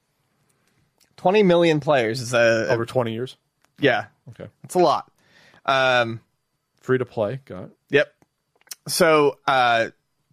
twenty million players is a, Over twenty years. yeah, Okay. it's a lot. Um, Free to play. Got it. Yep. So, uh,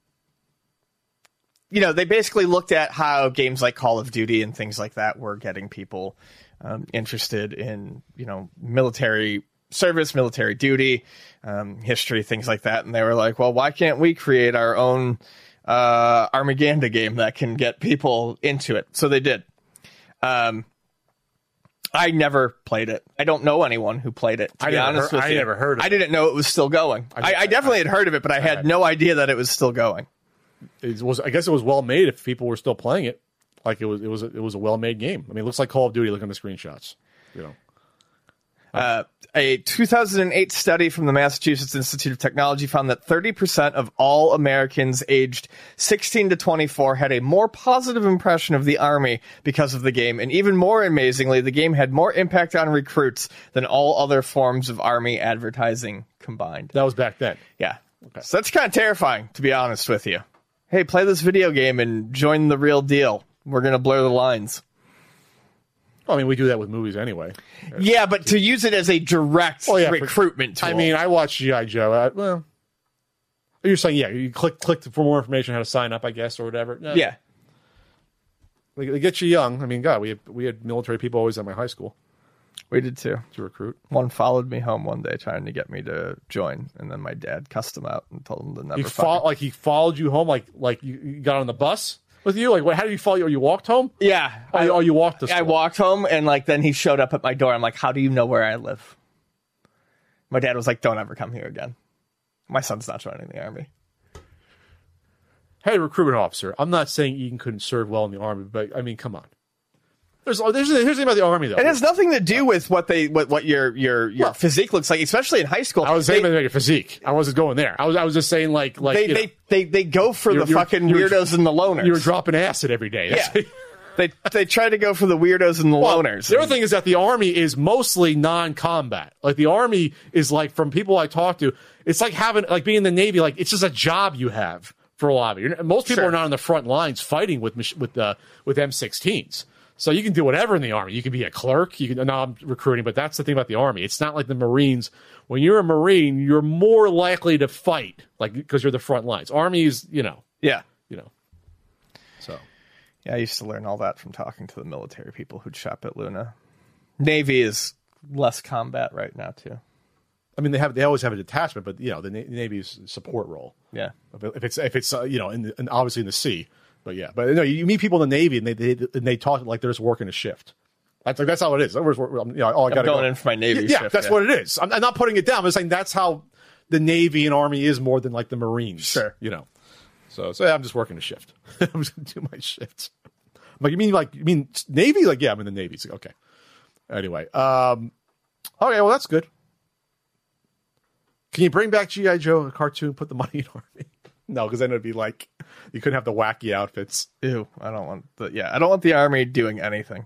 you know, they basically looked at how games like Call of Duty and things like that were getting people um, interested in, you know, military service, military duty, um, history, things like that. And they were like, well, why can't we create our own uh, Armaganda game that can get people into it? So they did. Um, I never played it. I don't know anyone who played it, to I be never honest heard- with I you. never heard of I it. didn't know it was still going. I, I definitely had heard of it, but I had no idea that it was still going. It was. I guess it was well made if people were still playing it. Like it was. It was. A, it was a well made game. I mean, it looks like Call of Duty. Look at the screenshots. You know. Uh, a two thousand eight study from the Massachusetts Institute of Technology found that thirty percent of all Americans aged sixteen to twenty-four had a more positive impression of the Army because of the game. And even more amazingly, the game had more impact on recruits than all other forms of Army advertising combined. That was back then. Yeah. So that's kind of terrifying, to be honest with you. Hey, play this video game and join the real deal. We're going to blur the lines. Well, I mean, we do that with movies anyway. Yeah, but to use it as a direct Oh, yeah, for- recruitment tool. I mean, I watched G I. Joe. I, well, you're saying, yeah, you click click for more information on how to sign up, I guess, or whatever. No, yeah. They, they get you young. I mean, God, we had, we had military people always at my high school We did too. to recruit. One followed me home one day trying to get me to join, and then my dad cussed him out and told him to never He fucking- fo- like he followed you home, like like you, you got on the bus with you. Like, what, how did you follow you? Or you walked home? Yeah. Oh, you, oh, you walked. To I school. walked home, and like then he showed up at my door. I'm like, how do you know where I live? My dad was like, don't ever come here again. My son's not joining the Army. Hey, recruitment officer. I'm not saying Eaton couldn't serve well in the Army, but I mean, come on. There's, there's, here's the thing about the Army, though. It has nothing to do with what they what, what your your your Well, physique looks like, especially in high school. I was they, saying about your physique. I wasn't going there. I was I was just saying like like they, you know, they, they they go for you're- the you're- fucking you're- weirdos and the loners. you were dropping acid every day. That's- Yeah. they they try to go for the weirdos and the Well, loners. The other thing is that the Army is mostly non-combat. Like the Army is like, from people I talk to, it's like having like being in the Navy. Like it's just a job you have for a lot of it. You're, most people Sure. are not on the front lines fighting with mach- with uh, with M sixteens. So you can do whatever in the Army. You can be a clerk. You can. No, I'm recruiting, but that's the thing about the Army. It's not like the Marines. When you're a Marine, you're more likely to fight, like because you're the front lines. Army is, you know, yeah. you know. So Yeah, I used to learn all that from talking to the military people who'd shop at Luna. Navy is less combat right now too. I mean, they have they always have a detachment, but you know, the Na- Navy's support role. Yeah. If it's if it's uh, you know, in, the, in obviously in the sea, but yeah, but you know, you meet people in the Navy and they they and they talk like they're just working a shift. That's like that's how it is. I'm, you know, oh, I I'm gotta going go. in for my Navy Yeah, shift. that's yeah. what it is. I'm, I'm not putting it down. I'm just saying that's how the Navy and Army is more than like the Marines. Sure. You know. So so yeah, I'm just working a shift. I'm just gonna do my shifts. I'm like, you mean like you mean Navy? Like, yeah, I'm in the Navy. It's like, okay. Anyway, um, okay, well that's good. Can you bring back G I. Joe, a cartoon, put the money in Army? No, because then it'd be like you couldn't have the wacky outfits. Ew, I don't want the yeah, I don't want the Army doing anything.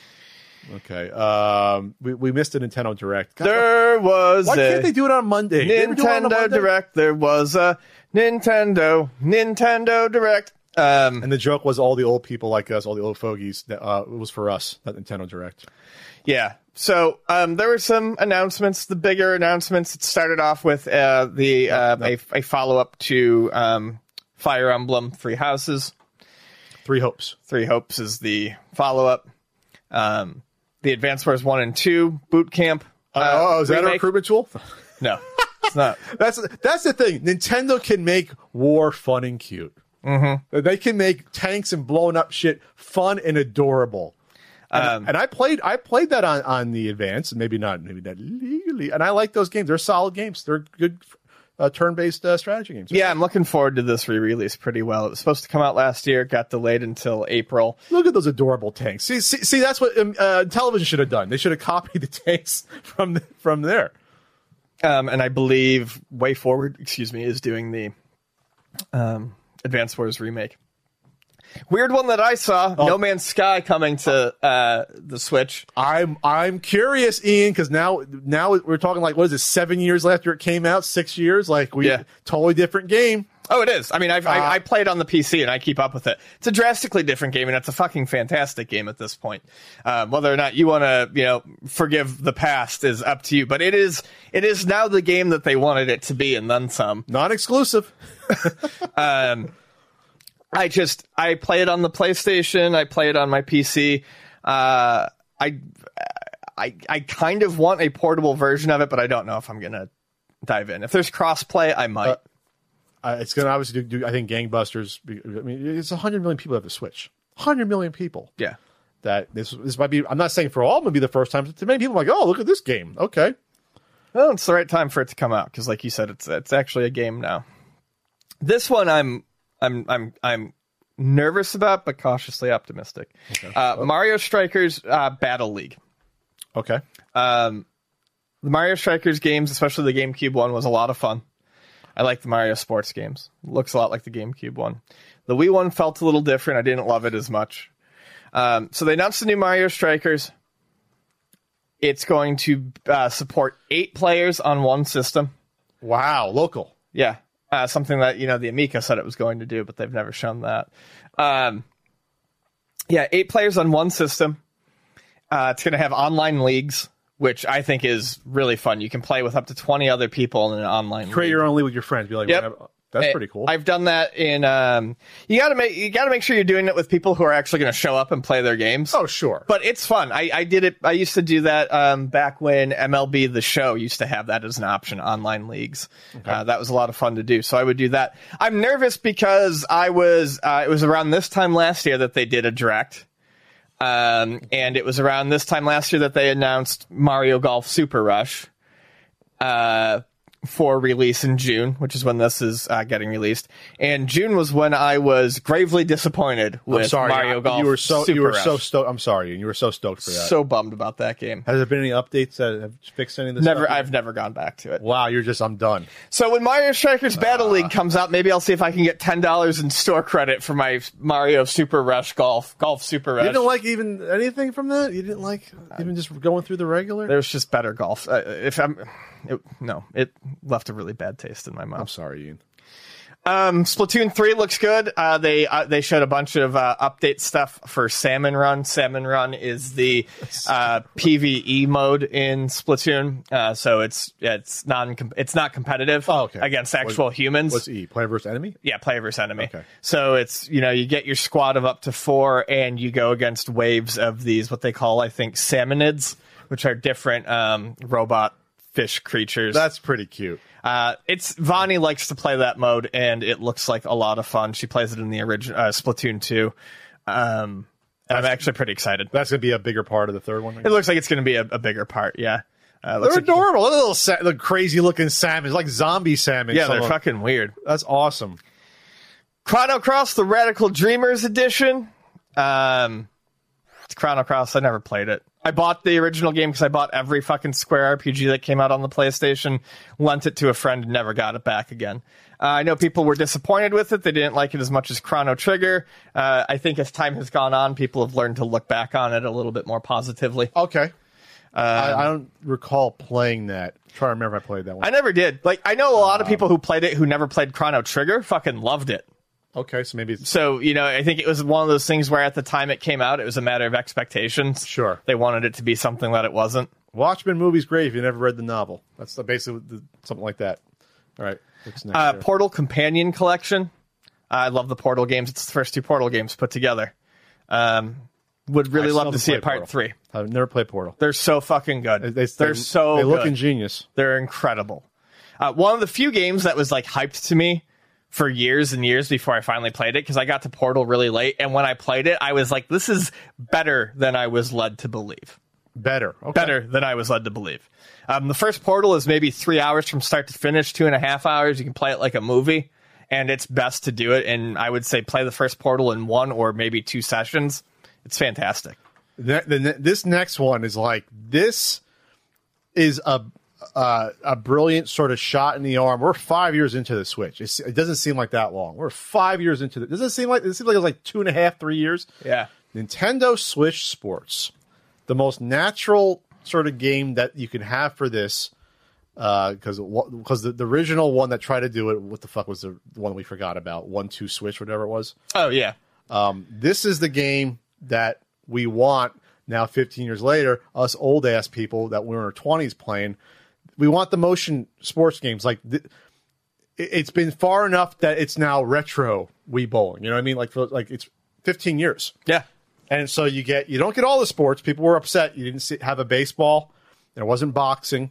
Okay, um, we we missed a Nintendo Direct. God, There was why a can't they do it on Monday? They ever do it on a Nintendo Monday? Direct. There was a Nintendo Nintendo Direct. Um, And the joke was all the old people like us, all the old fogies. That, uh, it was for us, that Nintendo Direct. yeah. So um, there were some announcements. The bigger announcements. It started off with uh, the uh, no. a, a follow up to um, Fire Emblem Three Houses. Three Hopes. Three Hopes is the follow up. Um, the Advance Wars One and Two Boot Camp. Uh, oh, is that a remake. recruitment tool? No, it's not. That's that's the thing. Nintendo can make war fun and cute. Mm-hmm. They can make tanks and blowing up shit fun and adorable. And, Um, and I played I played that on, on the Advance, maybe not maybe not legally. And I like those games. They're solid games. They're good uh, turn-based uh, strategy games. Yeah, I'm looking forward to this re-release pretty well. It was supposed to come out last year, got delayed until April. Look at those adorable tanks. See, see, see that's what um, uh, television should have done. They should have copied the tanks from the, from there. Um, and I believe Way Forward, excuse me, is doing the um, Advance Wars remake. Weird one that I saw, Oh. No Man's Sky coming to uh, the Switch. I'm I'm curious, Ian, because now now we're talking like what is it, seven years after it came out, six years, like we Yeah. totally different game. Oh, it is. I mean, I've, Uh, I, I played on the P C and I keep up with it. It's a drastically different game, and it's a fucking fantastic game at this point. Um, whether or not you want to, you know, forgive the past is up to you. But it is, it is now the game that they wanted it to be, and then some. Non-exclusive. Um, I just I play it on the PlayStation. I play it on my P C. Uh, I, I, I kind of want a portable version of it, but I don't know if I'm gonna dive in. If there's crossplay, I might. Uh, Uh, it's going to obviously do, do, I think, gangbusters. I mean, it's one hundred million people that have to Switch. one hundred million people. yeah. That this this might be, I'm not saying for all, it might be the first time. To many people, like, oh, look at this game. Okay. Well, it's the right time for it to come out because, like you said, it's it's actually a game now. This one, I'm I'm I'm I'm nervous about, but cautiously optimistic. Okay. Uh, Mario Strikers uh, Battle League. Okay. Um, the Mario Strikers games, especially the GameCube one, was a lot of fun. I like the Mario sports games. Looks a lot like the GameCube one. The Wii one felt a little different. I didn't love it as much. Um, so they announced the new Mario Strikers. It's going to uh, support eight players on one system. Wow. Local. Yeah, uh, something that, you know, the Amiga said it was going to do, but they've never shown that. Um, yeah, eight players on one system. Uh, it's going to have online leagues, which I think is really fun. You can play with up to twenty other people in an online Create league. your own league with your friends. Be like, Yep. whatever. That's pretty cool. I've done that in. Um, you got to make you got to make sure you're doing it with people who are actually going to show up and play their games. oh, sure. But it's fun. I, I did it. I used to do that um, back when M L B The Show used to have that as an option, online leagues. Uh, that was a lot of fun to do. So I would do that. I'm nervous because I was. Uh, it was around this time last year that they did a direct, um, and it was around this time last year that they announced Mario Golf Super Rush. Uh, for release in June, which is when this is uh, getting released. And June was when I was gravely disappointed with I'm sorry, Mario I- Golf. You were so Super you were Rush. so stoked. I'm sorry, you were so stoked for that. So bummed about that game. Has there been any updates that have fixed any of this? Never, stuff? I've never gone back to it. Wow, you're just I'm done. So when Mario Strikers Battle League comes out, maybe I'll see if I can get ten dollars in store credit for my Mario Super Rush Golf, Golf Super Rush. You didn't like even anything from that? You didn't like even just going through the regular? There's just better golf. Uh, if I'm, it, no, it left a really bad taste in my I'm mouth. sorry, Ian. Um, Splatoon three looks good. Uh, they uh, they showed a bunch of uh, update stuff for Salmon Run. Salmon Run is the uh, PvE mode in Splatoon, uh, so it's it's non it's not competitive Oh, okay. against actual What- humans. What's E? Player versus enemy? Yeah, player versus enemy. Okay. So it's, you know, you get your squad of up to four and you go against waves of these, what they call, I think, salmonids, which are different um, robot fish creatures. That's pretty cute. Uh, it's Vani likes to play that mode, and it looks like a lot of fun. She plays it in the original uh, Splatoon two. Um, and I'm actually pretty excited. That's gonna be a bigger part of the third one. I It guess. looks like it's going to be a, a bigger part, yeah. Uh, They're looks like- adorable. Look at the little, sa- the crazy looking salmon, like zombie salmon. Yeah, Some they're of- fucking weird. That's awesome. Chrono Cross, the Radical Dreamers edition. Um, it's Chrono Cross. I never played it. I bought the original game because I bought every fucking Square R P G that came out on the PlayStation, lent it to a friend, and never got it back again. Uh, I know people were disappointed with it. They didn't like it as much as Chrono Trigger. Uh, I think as time has gone on, people have learned to look back on it a little bit more positively. Okay. I, I don't recall playing that. I'm trying to remember if I played that one. I never did. Like, I know a lot of people who played it who never played Chrono Trigger fucking loved it. Okay, so maybe it's So, you know, I think it was one of those things where at the time it came out, it was a matter of expectations. Sure. They wanted it to be something that it wasn't. Watchmen movie's great if you never read the novel. That's the, basically the, something like that. All right. What's next? Uh, here? Portal Companion Collection. I love the Portal games. It's the first two Portal games put together. Um, would really I still love to haven't see it played part Portal. three. I've never played Portal. They're so fucking good. They, They, they, are so They look good. ingenious. They're incredible. Uh, one of the few games that was like hyped to me for years and years before I finally played it, because I got to Portal really late, and when I played it, I was like, this is better than I was led to believe. Better. Okay. Better than I was led to believe. Um, the first Portal is maybe three hours from start to finish, two and a half hours. You can play it like a movie, and it's best to do it. And I would say play the first Portal in one or maybe two sessions. It's fantastic. The, the, this next one is like, this is a uh, a brilliant sort of shot in the arm. We're five years into the Switch. It's, it doesn't seem like that long. We're five years into it. Does it seem like it seems like it was like two and a half, three years? Yeah. Nintendo Switch Sports, the most natural sort of game that you can have for this, because uh, because the, the original one that tried to do it, what the fuck was the one we forgot about? One Two Switch, whatever it was. Oh, yeah. Um, this is the game that we want now. Fifteen years later, us old ass people that were in our twenties playing. We want the motion sports games. Like th- it, it's been far enough that it's now retro Wii bowling. You know what I mean? Like for, like it's fifteen years. Yeah. And so you get you don't get all the sports. People were upset you didn't see, have a baseball. There wasn't boxing.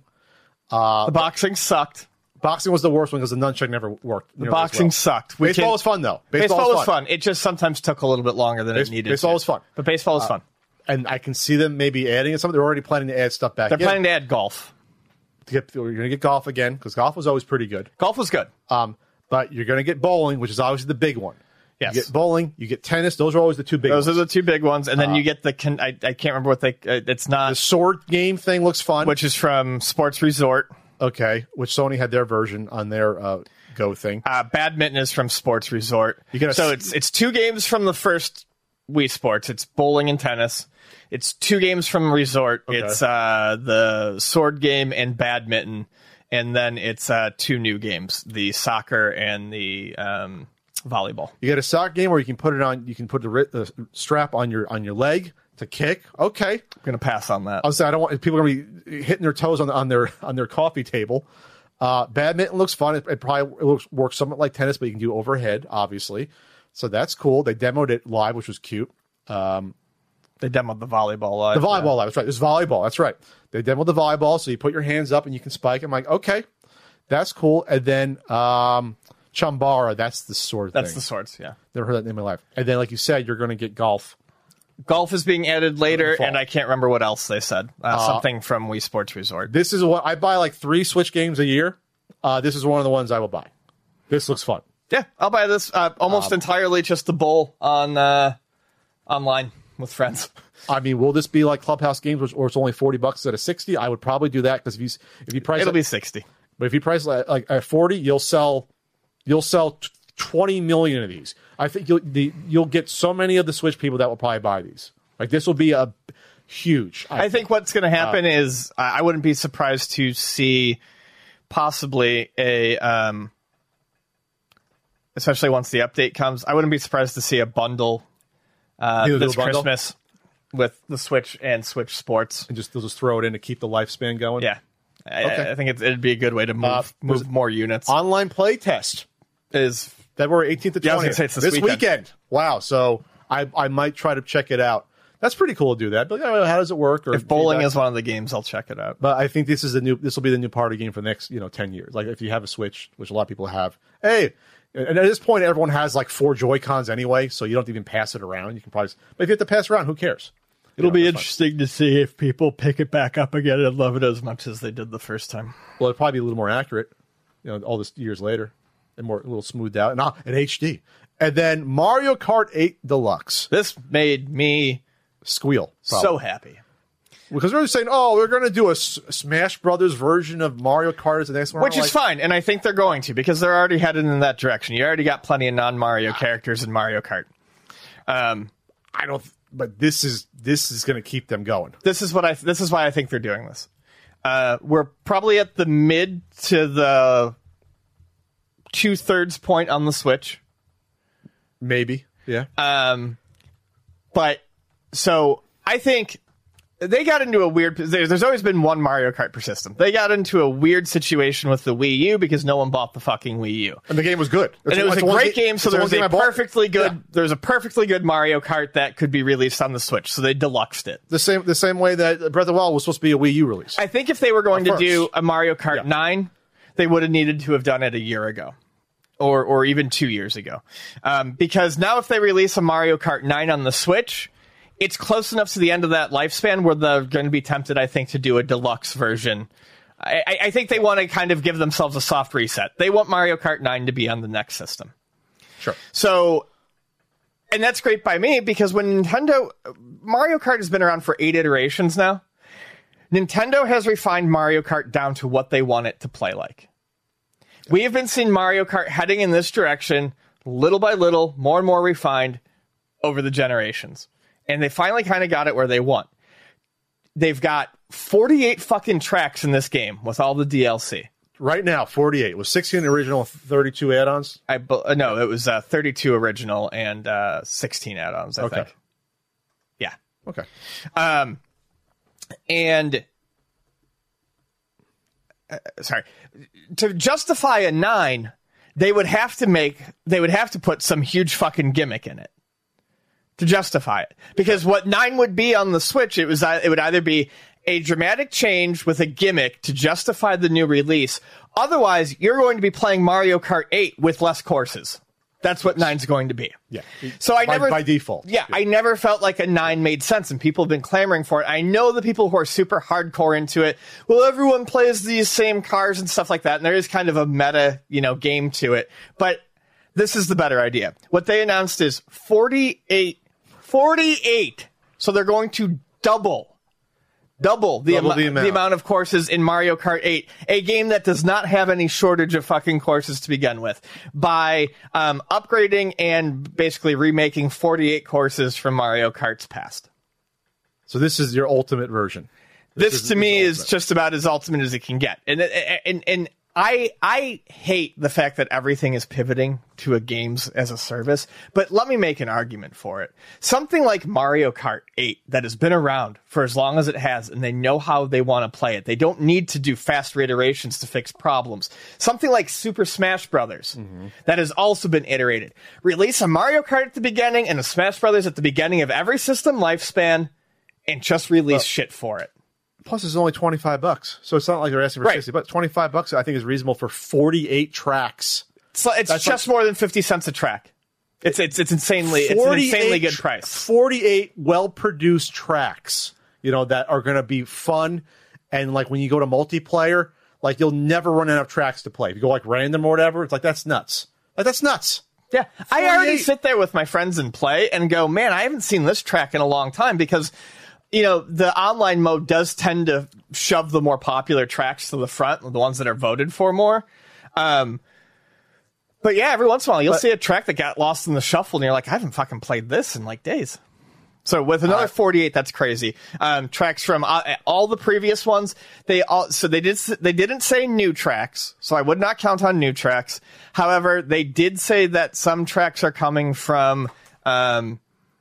Uh, The boxing sucked. boxing was the worst one because the nunchuck never worked. The boxing well. sucked. We Baseball can- was fun though. Baseball, Baseball, was fun. It just sometimes took a little bit longer than Base- it needed. baseball to. was fun. But baseball was fun. And I can see them maybe adding something. They're already planning to add stuff back. They're in. planning to add golf. To get, you're going to get golf again because golf was always pretty good. Golf was good. Um, but you're going to get bowling, which is obviously the big one. Yes. You get bowling, you get tennis. Those are always the two big Those ones. are the two big ones, and then you get the con- I, I can't remember what they. Uh, it's the not sword game thing looks fun. which is from Sports Resort. okay, which Sony had their version on their uh, Go thing. Uh, badminton is from Sports Resort. You gotta so s- it's it's two games from the first Wii Sports. It's bowling and tennis. It's two games from Resort. Okay. It's uh, the sword game and badminton, and then it's uh, two new games: the soccer and the um, volleyball. You get a soccer game where you can put it on. You can put the, ri- the strap on your on your leg to kick. Okay, I'm gonna pass on that. I was saying I don't want people are going to be hitting their toes on on their on their coffee table. Uh, badminton looks fun. It, it probably it looks works somewhat like tennis, but you can do overhead, obviously. So that's cool. They demoed it live, which was cute. Um, They demoed the volleyball live. the volleyball live. That's right. There's volleyball. That's right. They demoed the volleyball, so you put your hands up and you can spike. I'm like, okay, that's cool. And then um, Chambara, that's the sword That's thing. the swords. Yeah. Never heard that name in my life. And then, like you said, you're going to get golf. Golf is being added later, Fall. and I can't remember what else they said. Uh, something from Wii Sports Resort. This is what I buy like three Switch games a year, Uh, this is one of the ones I will buy. This looks fun. Yeah, I'll buy this uh, almost um, entirely just the bowl on uh, online with friends. I mean, will this be like Clubhouse Games, which, or it's only forty bucks instead of sixty? I would probably do that because if you if you price it'll it, be sixty. But if you price it like at forty, you'll sell you'll sell twenty million of these. I think you'll the, you'll get so many of the Switch people that will probably buy these. Like this will be a huge. I, I think what's going to happen uh, is I wouldn't be surprised to see possibly a. Um, Especially once the update comes, I wouldn't be surprised to see a bundle uh, this bundle? Christmas with the Switch and Switch Sports, and just they'll just throw it in to keep the lifespan going. Yeah, I, okay. I think it, it'd be a good way to move uh, move more units. Online play test is February eighteenth to twentieth. Yeah, I was gonna say it's this, this weekend. weekend. Wow, so I I might try to check it out. That's pretty cool to do that. But oh, how does it work? Or if bowling feedback. Is one of the games, I'll check it out. But I think this is the new. This will be the new party game for the next you know ten years. Like if you have a Switch, which a lot of people have, hey. And at this point, everyone has like four Joy-Cons anyway, so you don't even pass it around. You can probably, but if you have to pass it around, who cares? It'll you know, be interesting fun. to see if people pick it back up again and love it as much as they did the first time. Well, it'll probably be a little more accurate, you know, all this years later, and more a little smoothed out, and uh, in H D. And then Mario Kart eight Deluxe. This made me squeal. Probably. So happy. Because they're saying, oh, we're going to do a S- Smash Brothers version of Mario Kart as the next one. Which I'm is like, fine, and I think they're going to, because they're already headed in that direction. You already got plenty of non-Mario characters in Mario Kart. Um, I don't, but this is this is going to keep them going. This is what I. This is why I think they're doing this. Uh, we're probably at the mid to the two-thirds point on the Switch. Maybe, yeah. Um, but, so, I think... They got into a weird... There's always been one Mario Kart per system. They got into a weird situation with the Wii U because no one bought the fucking Wii U. And the game was good. It's and it was a great game, so there was a perfectly good... Yeah. There's a perfectly good Mario Kart that could be released on the Switch, so they deluxed it. The same the same way that Breath of the Wild was supposed to be a Wii U release. I think if they were going to do a Mario Kart yeah. nine, they would have needed to have done it a year ago. Or, or even two years ago. Um, because now if they release a Mario Kart nine on the Switch... It's close enough to the end of that lifespan where they're going to be tempted, I think, to do a deluxe version. I, I think they want to kind of give themselves a soft reset. They want Mario Kart nine to be on the next system. Sure. So, and that's great by me because when Nintendo... Mario Kart has been around for eight iterations now. Nintendo has refined Mario Kart down to what they want it to play like. We have been seeing Mario Kart heading in this direction, little by little, more and more refined over the generations. And they finally kind of got it where they want. They've got forty-eight fucking tracks in this game with all the D L C. Right now, forty-eight. Was sixteen original, thirty-two add-ons? I uh, No, it was uh, thirty-two original and uh, sixteen add-ons, I okay. think. Yeah. Okay. Um, and... Uh, sorry. To justify a nine, they would have to make... They would have to put some huge fucking gimmick in it. To justify it. Because what nine would be on the Switch, it was it would either be a dramatic change with a gimmick to justify the new release. Otherwise, you're going to be playing Mario Kart eight with less courses. That's what nine's going to be. Yeah. So I by, never by default. Yeah, yeah, I never felt like a nine made sense, and people have been clamoring for it. I know the people who are super hardcore into it. Well, everyone plays these same cars and stuff like that, and there is kind of a meta, you know, game to it. But this is the better idea. What they announced is forty-eight forty-eight. So they're going to double, double the, double am- the, amount. the amount of courses in Mario Kart eight, a game that does not have any shortage of fucking courses to begin with, by um, upgrading and basically remaking forty-eight courses from Mario Kart's past. So this is your ultimate version. This, this is, to me is just about as ultimate as it can get. And and and I I hate the fact that everything is pivoting to a games as a service, but let me make an argument for it. Something like Mario Kart eight that has been around for as long as it has, and they know how they want to play it. They don't need to do fast iterations to fix problems. Something like Super Smash Brothers mm-hmm. that has also been iterated. Release a Mario Kart at the beginning and a Smash Brothers at the beginning of every system lifespan, and just release well, shit for it. Plus, it's only twenty-five bucks. So it's not like they're asking for right. sixty, but twenty-five bucks I think is reasonable for forty-eight tracks. So it's That's just like, more than fifty cents a track. It's it's it's insanely it's an insanely good price. forty-eight well-produced tracks, you know, that are going to be fun, and like when you go to multiplayer, like you'll never run out of tracks to play. If you go like random or whatever, it's like that's nuts. Like that's nuts. Yeah, I already sit there with my friends and play and go, man, I haven't seen this track in a long time because, you know, the online mode does tend to shove the more popular tracks to the front, the ones that are voted for more. Um, but yeah, every once in a while you'll but, see a track that got lost in the shuffle and you're like, I haven't fucking played this in like days. So with another uh, forty-eight, that's crazy. Um, tracks from uh, all the previous ones, they all so they did they didn't say new tracks, so I would not count on new tracks. However, they did say that some tracks are coming from um,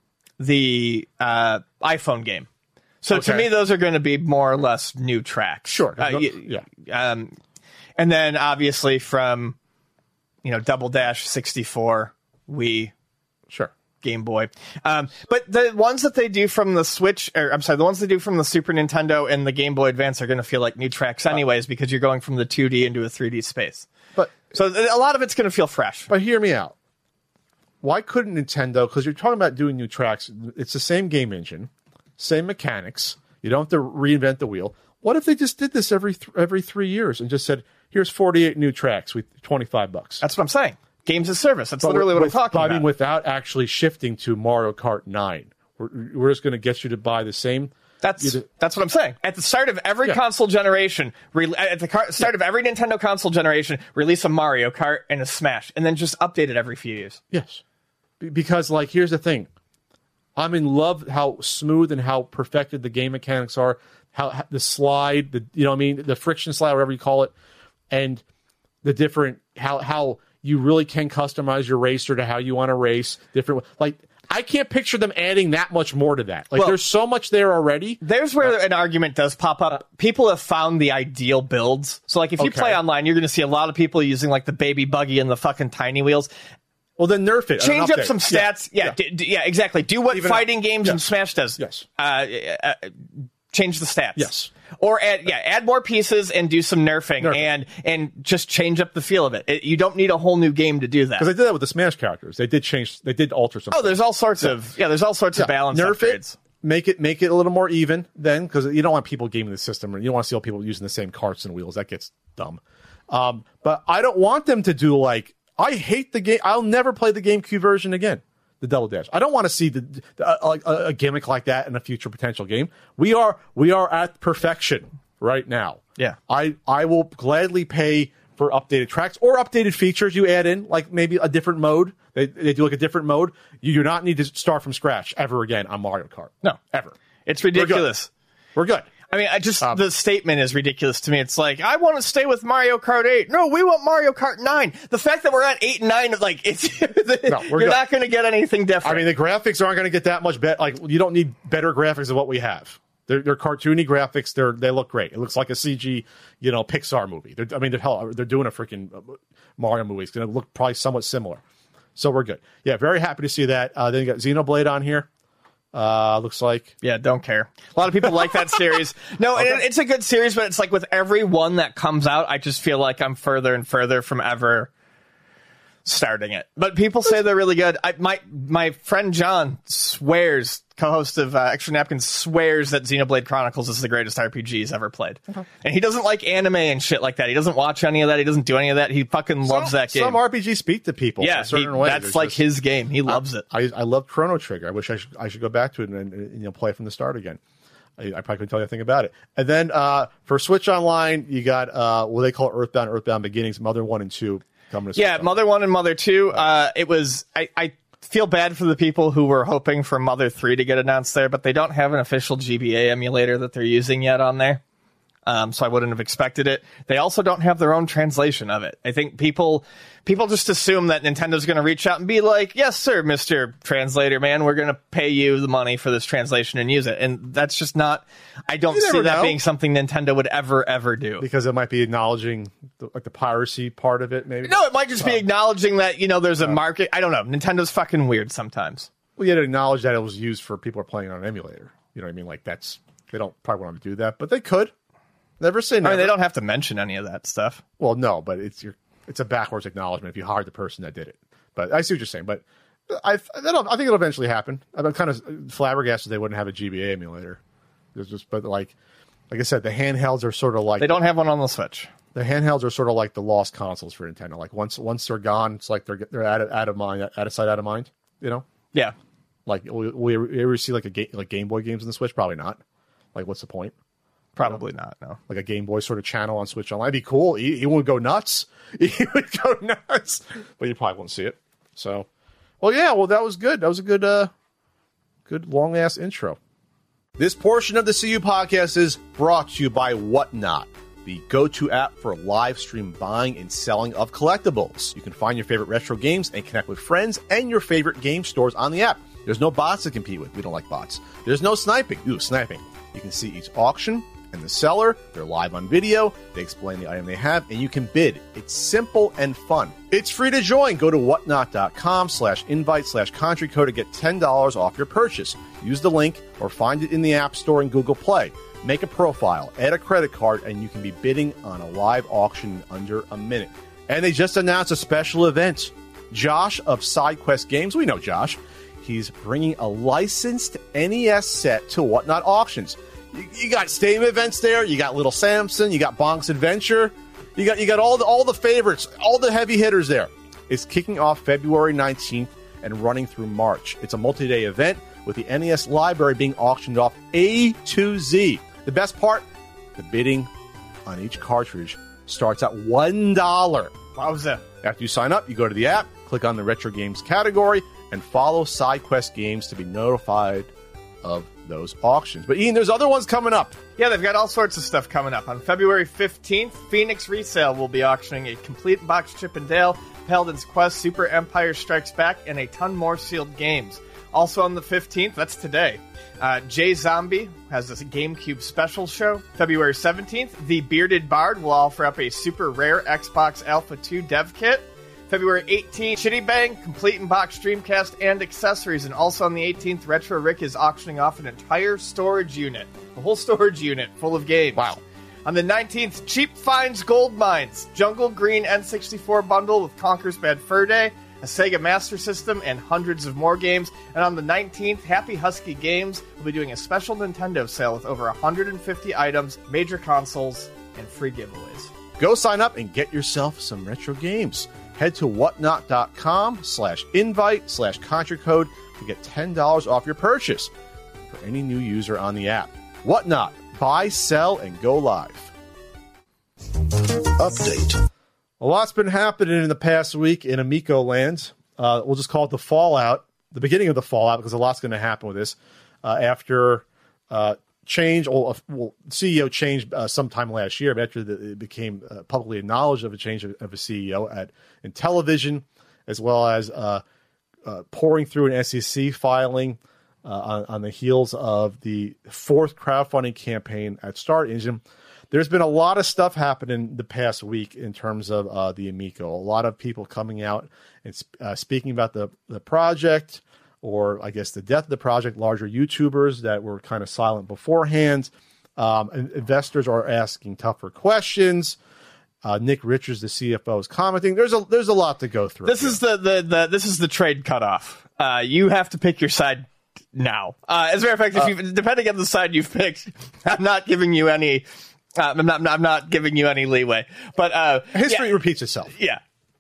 the uh, iPhone game. So okay. to me, those are going to be more or less new tracks. Sure. Uh, yeah. Um, and then obviously from you know Double Dash sixty-four, Wii. Sure. Game Boy. Um, but the ones that they do from the Switch, or I'm sorry, the ones they do from the Super Nintendo and the Game Boy Advance are going to feel like new tracks anyways, because you're going from the two D into a three D space. But so a lot of it's going to feel fresh. But hear me out. Why couldn't Nintendo, because you're talking about doing new tracks, it's the same game engine, same mechanics, you don't have to reinvent the wheel. What if they just did this every th- every three years and just said, here's forty-eight new tracks with twenty-five bucks? That's what I'm saying. Games as service. That's but literally with, what I'm talking I about. mean, without actually shifting to Mario Kart nine. We're, we're just going to get you to buy the same. That's to, that's what I'm saying. At the start of every yeah. console generation, re, at the car, start yeah. of every Nintendo console generation, release a Mario Kart and a Smash, and then just update it every few years. Yes. Because, like, here's the thing. I'm in love how smooth and how perfected the game mechanics are, how, how the slide, the you know what I mean, the friction slide, whatever you call it, and the different, how how... you really can customize your racer to how you want to race. Different, like I can't picture them adding that much more to that. Like well, there's so much there already. There's where uh, an argument does pop up. People have found the ideal builds. So like if you okay. play online, you're going to see a lot of people using like the baby buggy and the fucking tiny wheels. Well, then nerf it. Change up some stats. Yeah, yeah, yeah. D- d- yeah exactly. Do what Even fighting games yes. and Smash does. Yes. Uh, uh, change the stats. Yes. Or add, yeah, add more pieces and do some nerfing, nerfing. and and just change up the feel of it. it. You don't need a whole new game to do that. Because they did that with the Smash characters. They did change. They did alter something. Oh, there's all sorts yeah. of yeah. There's all sorts yeah. of balance Nerf upgrades. It, make it make it a little more even then, because you don't want people gaming the system, or you don't want to see all people using the same carts and wheels. That gets dumb. Um, but I don't want them to do like I hate the game. I'll never play the GameCube version again. The Double Dash. I don't want to see the, the uh, a, a gimmick like that in a future potential game. We are we are at perfection right now. Yeah. I, I will gladly pay for updated tracks or updated features you add in, like maybe a different mode. They they do like a different mode. You do not need to start from scratch ever again on Mario Kart. No, ever. It's ridiculous. We're good. We're good. I mean, I just um, the statement is ridiculous to me. It's like, I want to stay with Mario Kart eight. No, we want Mario Kart nine. The fact that we're at eight and nine, like, it's no, you're good. Not going to get anything different. I mean, the graphics aren't going to get that much better. Like, you don't need better graphics than what we have. They're, they're cartoony graphics. They're they look great. It looks like a C G, you know, Pixar movie. They're, I mean, they're hell, they're doing a freaking Mario movie. It's going to look probably somewhat similar. So we're good. Yeah, very happy to see that. Uh, then you got Xenoblade on here. Uh, looks like. Yeah, don't care. A lot of people like that series. No, okay. it, it's a good series, but it's like with every one that comes out, I just feel like I'm further and further from ever starting it. But people say they're really good. I, my my friend John swears, co-host of uh, Extra Napkins, swears that Xenoblade Chronicles is the greatest R P G he's ever played. Okay. And he doesn't like anime and shit like that. He doesn't watch any of that. He doesn't do any of that. He fucking some, loves that game. Some R P Gs speak to people yeah, in a certain he, way. That's There's like just, his game. He loves I, it. I, I love Chrono Trigger. I wish I should, I should go back to it and, and, and you know play it from the start again. I, I probably couldn't tell you anything about it. And then uh, for Switch Online, you got uh, what they call Earthbound, Earthbound Beginnings, Mother one and two. Coming to yeah, Mother one and Mother two. Uh, it was I, I feel bad for the people who were hoping for Mother three to get announced there, but they don't have an official G B A emulator that they're using yet on there. Um, so I wouldn't have expected it. They also don't have their own translation of it. I think people people just assume that Nintendo's going to reach out and be like, yes, sir, Mister Translator, man, we're going to pay you the money for this translation and use it. And that's just not, I don't you see that know. being something Nintendo would ever, ever do. Because it might be acknowledging the, like the piracy part of it, maybe? No, it might just be acknowledging that, you know, there's a market. I don't know. Nintendo's fucking weird sometimes. Well, you had to acknowledge that it was used for people who are playing on an emulator. You know what I mean? Like, that's, they don't probably want to do that, but they could. Never say never. I mean, they don't have to mention any of that stuff. Well, no, but it's your it's a backwards acknowledgement if you hired the person that did it. But I see what you're saying. But I I, don't, I think it'll eventually happen. I'm kind of flabbergasted they wouldn't have a G B A emulator. There's just, but like like I said, the handhelds are sort of like they don't have one on the Switch. the handhelds are sort of like the lost consoles for Nintendo. Like once once they're gone, it's like they're they're out of, out of mind, out of sight, out of mind. You know? Yeah. Like will we, we ever see like a game, like Game Boy games on the Switch? Probably not. Like what's the point? Probably not. No. Like a Game Boy sort of channel on Switch Online. It'd be cool. He, he would go nuts. He would go nuts. But you probably won't see it. So, well, yeah. Well, that was good. That was a good, uh, good long ass intro. This portion of the C U podcast is brought to you by Whatnot, the go-to app for live stream buying and selling of collectibles. You can find your favorite retro games and connect with friends and your favorite game stores on the app. There's no bots to compete with. We don't like bots. There's no sniping. Ooh, sniping. You can see each auction and the seller. They're live on video. They explain the item they have, and you can bid. It's simple and fun. It's free to join. Go to whatnot.com slash invite slash country code to get ten dollars off your purchase. Use the link or find it in the App Store and Google Play. Make a profile, add a credit card, and you can be bidding on a live auction in under a minute. And they just announced a special event. Josh of SideQuest Games, we know Josh, he's bringing a licensed N E S set to Whatnot auctions. You, you got stadium events there. You got Little Samson. You got Bonk's Adventure. You got you got all the all the favorites, all the heavy hitters there. It's kicking off February nineteenth and running through March. It's a multi-day event with the N E S library being auctioned off A to Z. The best part, the bidding on each cartridge starts at one dollar. Wowza. After you sign up, you go to the app, click on the Retro Games category, and follow SideQuest Games to be notified of those auctions. But Ian, there's other ones coming up. Yeah, they've got all sorts of stuff coming up. On February fifteenth, Phoenix Resale will be auctioning a complete box Chip and Dale, Paladin's Quest, Super Empire Strikes Back, and a ton more sealed games. Also on the fifteenth, that's today, uh, Jay Zombie has this GameCube special show. February seventeenth, The Bearded Bard will offer up a super rare Xbox Alpha two dev kit. February eighteenth, Shitty Bang, complete in box Dreamcast and accessories. And also on the eighteenth, Retro Rick is auctioning off an entire storage unit. A whole storage unit full of games. Wow. On the nineteenth, Cheap Finds Gold Mines, Jungle Green N sixty-four bundle with Conker's Bad Fur Day, a Sega Master System, and hundreds of more games. And on the nineteenth, Happy Husky Games will be doing a special Nintendo sale with over one hundred fifty items, major consoles, and free giveaways. Go sign up and get yourself some retro games. Head to whatnot.com slash invite slash country code to get ten dollars off your purchase for any new user on the app. Whatnot. Buy, sell, and go live. Update. A lot's been happening in the past week in Amico land. Uh, we'll just call it the fallout, the beginning of the fallout, because a lot's going to happen with this. Uh, after uh, change, well, well, C E O changed uh, sometime last year, but after the, it became uh, publicly acknowledged of a change of, of a C E O at in television, as well as uh, uh, pouring through an S E C filing uh, on, on the heels of the fourth crowdfunding campaign at Star Engine. There's been a lot of stuff happening the past week in terms of uh, the Amico. A lot of people coming out and uh, speaking about the, the project, or I guess the death of the project, larger YouTubers that were kind of silent beforehand. Um, and investors are asking tougher questions. Uh, Nick Richards, the C F O, is commenting. There's a there's a lot to go through. This here. is the, the, the this is the trade cutoff. Uh, you have to pick your side now. Uh, as a matter of fact, if Uh, you depending on the side you've picked, I'm not giving you any. Uh, I'm not. I'm not giving you any leeway. But uh, history yeah, repeats itself. yeah.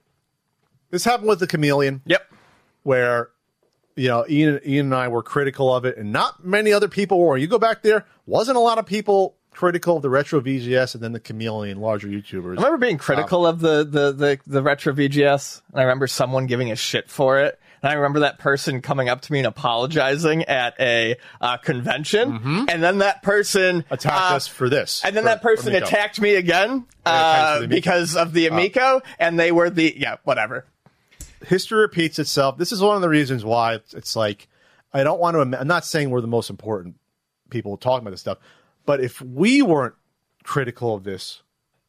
This happened with the Chameleon. Yep. Where, you know, Ian, Ian and I were critical of it, and not many other people were. You go back there, wasn't a lot of people critical of the Retro V G S and then the Chameleon, larger YouTubers. I remember being critical um, of the, the, the, the Retro V G S, and I remember someone giving a shit for it. And I remember that person coming up to me and apologizing at a uh, convention, mm-hmm. and then that person attacked uh, us for this. And then for, that person attacked me again uh, because of the Amico, uh, and they were the yeah, whatever. History repeats itself. This is one of the reasons why it's, it's like I don't want to. I'm not saying we're the most important people talking about this stuff, but if we weren't critical of this,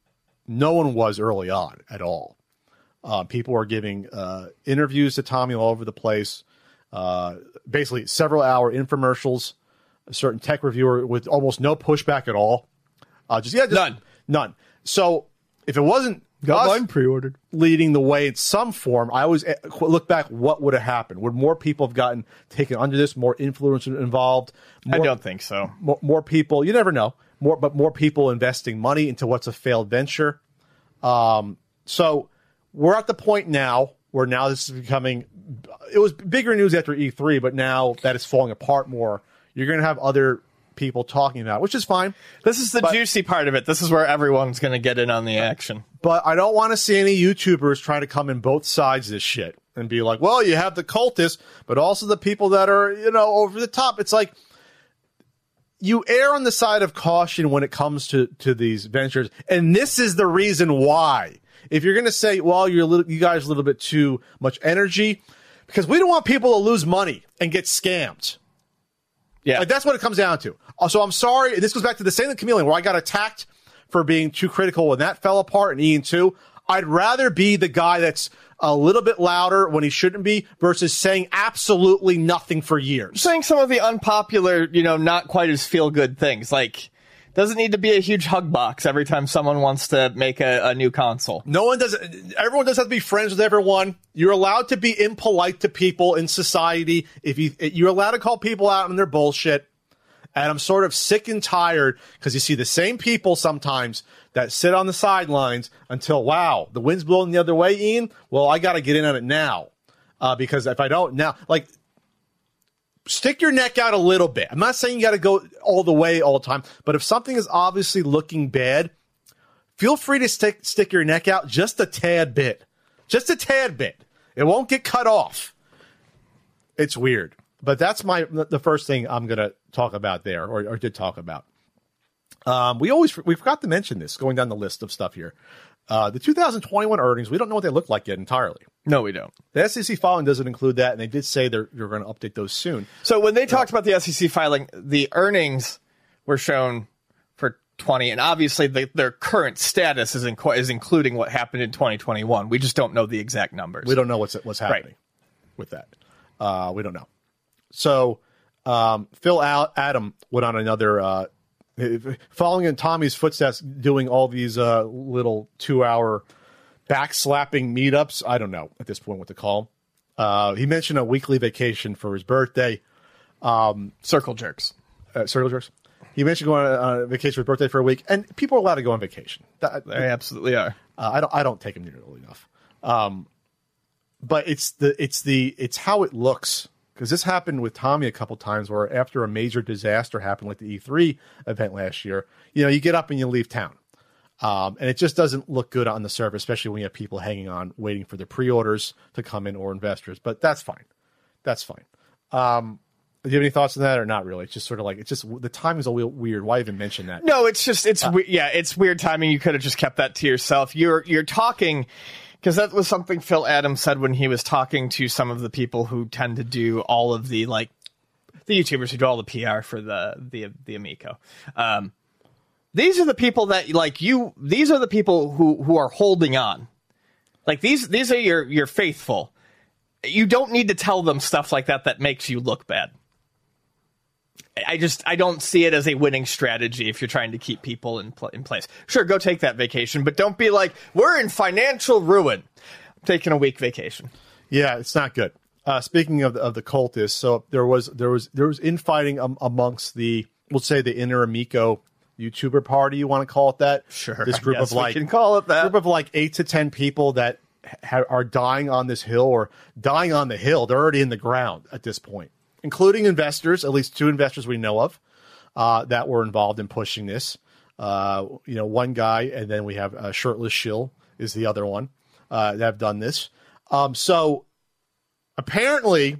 no one was early on at all. Uh, people are giving uh, interviews to Tommy all over the place, uh, basically several hour infomercials, a certain tech reviewer with almost no pushback at all. Uh, just yeah, just, none, none. So if it wasn't got us mine pre-ordered leading the way in some form, I always look back. What would have happened? Would more people have gotten taken under this? More influence involved? More, I don't think so. More, more people. You never know. More, but more people investing money into what's a failed venture. Um, so we're at the point now where now this is becoming, it was bigger news after E three, but now that it's falling apart more, you're going to have other people talking about it, which is fine. This is the but, juicy part of it. This is where everyone's going to get in on the action. But I don't want to see any YouTubers trying to come in both sides of this shit and be like, well, you have the cultists, but also the people that are, you know, over the top. It's like, you err on the side of caution when it comes to, to these ventures. And this is the reason why. If you're going to say, well, you're a little, you guys a little bit too much energy, because we don't want people to lose money and get scammed. Yeah. Like, that's what it comes down to. So I'm sorry. This goes back to the same thing, Chameleon, where I got attacked for being too critical when that fell apart in Ian two. I'd rather be the guy that's a little bit louder when he shouldn't be versus saying absolutely nothing for years. Saying some of the unpopular, you know, not quite as feel-good things. Like, doesn't need to be a huge hug box every time someone wants to make a, a new console. No one does. Everyone doesn't have to be friends with everyone. You're allowed to be impolite to people in society. If you, you're allowed to call people out on their bullshit. And I'm sort of sick and tired because you see the same people sometimes that sit on the sidelines until, wow, the wind's blowing the other way, Ian. Well, I got to get in on it now uh, because if I don't now, like, stick your neck out a little bit. I'm not saying you got to go all the way all the time, but if something is obviously looking bad, feel free to stick stick your neck out just a tad bit. Just a tad bit. It won't get cut off. It's weird. But that's my the first thing I'm going to talk about there, or, or did talk about. Um, we always we forgot to mention this going down the list of stuff here. Uh, the two thousand twenty-one earnings, we don't know what they look like yet entirely. No, we don't. The S E C filing doesn't include that, and they did say they're, they're going to update those soon. So when they talked about the S E C filing, the earnings were shown for twenty, and obviously the, their current status is, in, is including what happened in twenty twenty-one. We just don't know the exact numbers. We don't know what's what's happening Right. with that. Uh, we don't know. So um, Phil Al- Adam went on another, uh, following in Tommy's footsteps, doing all these uh, little two-hour backslapping meetups. I don't know at this point what to call them. Uh, he mentioned a weekly vacation for his birthday. Um, circle jerks. Uh, circle jerks. He mentioned going on a vacation for his birthday for a week, and people are allowed to go on vacation. That, they absolutely are. Uh, I don't. I don't take him nearly enough. Um, but it's the it's the it's how it looks. Because this happened with Tommy a couple times where after a major disaster happened, like the E three event last year, you know, you get up and you leave town. Um, and it just doesn't look good on the surface, especially when you have people hanging on, waiting for the pre-orders to come in or investors. But that's fine. That's fine. Um, do you have any thoughts on that or not really? It's just sort of like, it's just, the timing's a little weird. Why even mention that? No, it's just, it's, Uh, we- yeah, it's weird timing. You could have just kept that to yourself. You're, you're talking... Because that was something Phil Adams said when he was talking to some of the people who tend to do all of the, like, the YouTubers who do all the P R for the the the Amico. Um, these are the people that, like, you, these are the people who, who are holding on. Like, these these are your, your faithful. You don't need to tell them stuff like that that makes you look bad. I just, I don't see it as a winning strategy if you're trying to keep people in pl- in place. Sure, go take that vacation, but don't be like, we're in financial ruin. I'm taking a week vacation. Yeah, it's not good. Uh, speaking of the, of the cultists, so there was there was there was infighting um, amongst the, we'll say the inner Amico YouTuber party, you want to call it that? Sure, This group I guess of like we can call it that. Group of like eight to ten people that ha- are dying on this hill or dying on the hill. They're already in the ground at this point, including investors. At least two investors we know of uh, that were involved in pushing this. Uh, you know, one guy, and then we have uh, Shirtless Shill is the other one uh, that have done this. Um, so. Apparently,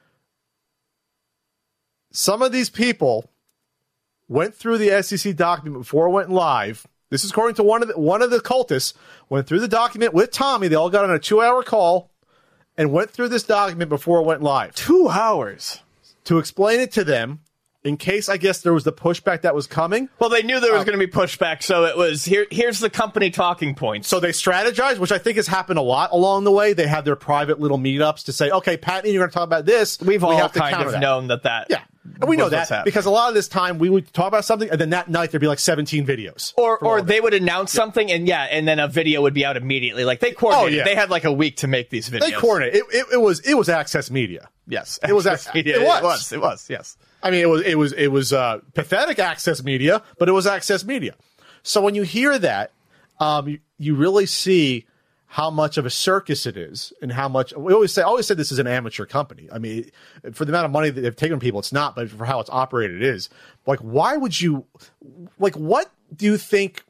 some of these people went through the S E C document before it went live. This is according to one of the, one of the cultists. Went through the document with Tommy. They all got on a two-hour call and went through this document before it went live. Two hours. To explain it to them, in case, I guess, there was the pushback that was coming. Well, they knew there was Um, going to be pushback, so it was, here. here's the company talking points. So they strategized, which I think has happened a lot along the way. They have their private little meetups to say, okay, Pat, you're going to talk about this. We've we all have to kind counter of that. known that that. Yeah. And we know was what's that happening. because a lot of this time we would talk about something and then that night there'd be like seventeen videos. Or from all or of it. they would announce something and yeah, and then a video would be out immediately. Like they coordinated. Oh, yeah. They had like a week to make these videos. They coordinated. It, it, it was it was Access Media. Yes. It was Access Access- Media. it was. It was. It was. Yes. I mean, it was it was it was uh, pathetic Access Media, but it was Access Media. So when you hear that, um, you, you really see how much of a circus it is, and how much we always say. I always said this is an amateur company. I mean, for the amount of money that they've taken from people, it's not, but for how it's operated, it is. Like, why would you? Like, what do you think?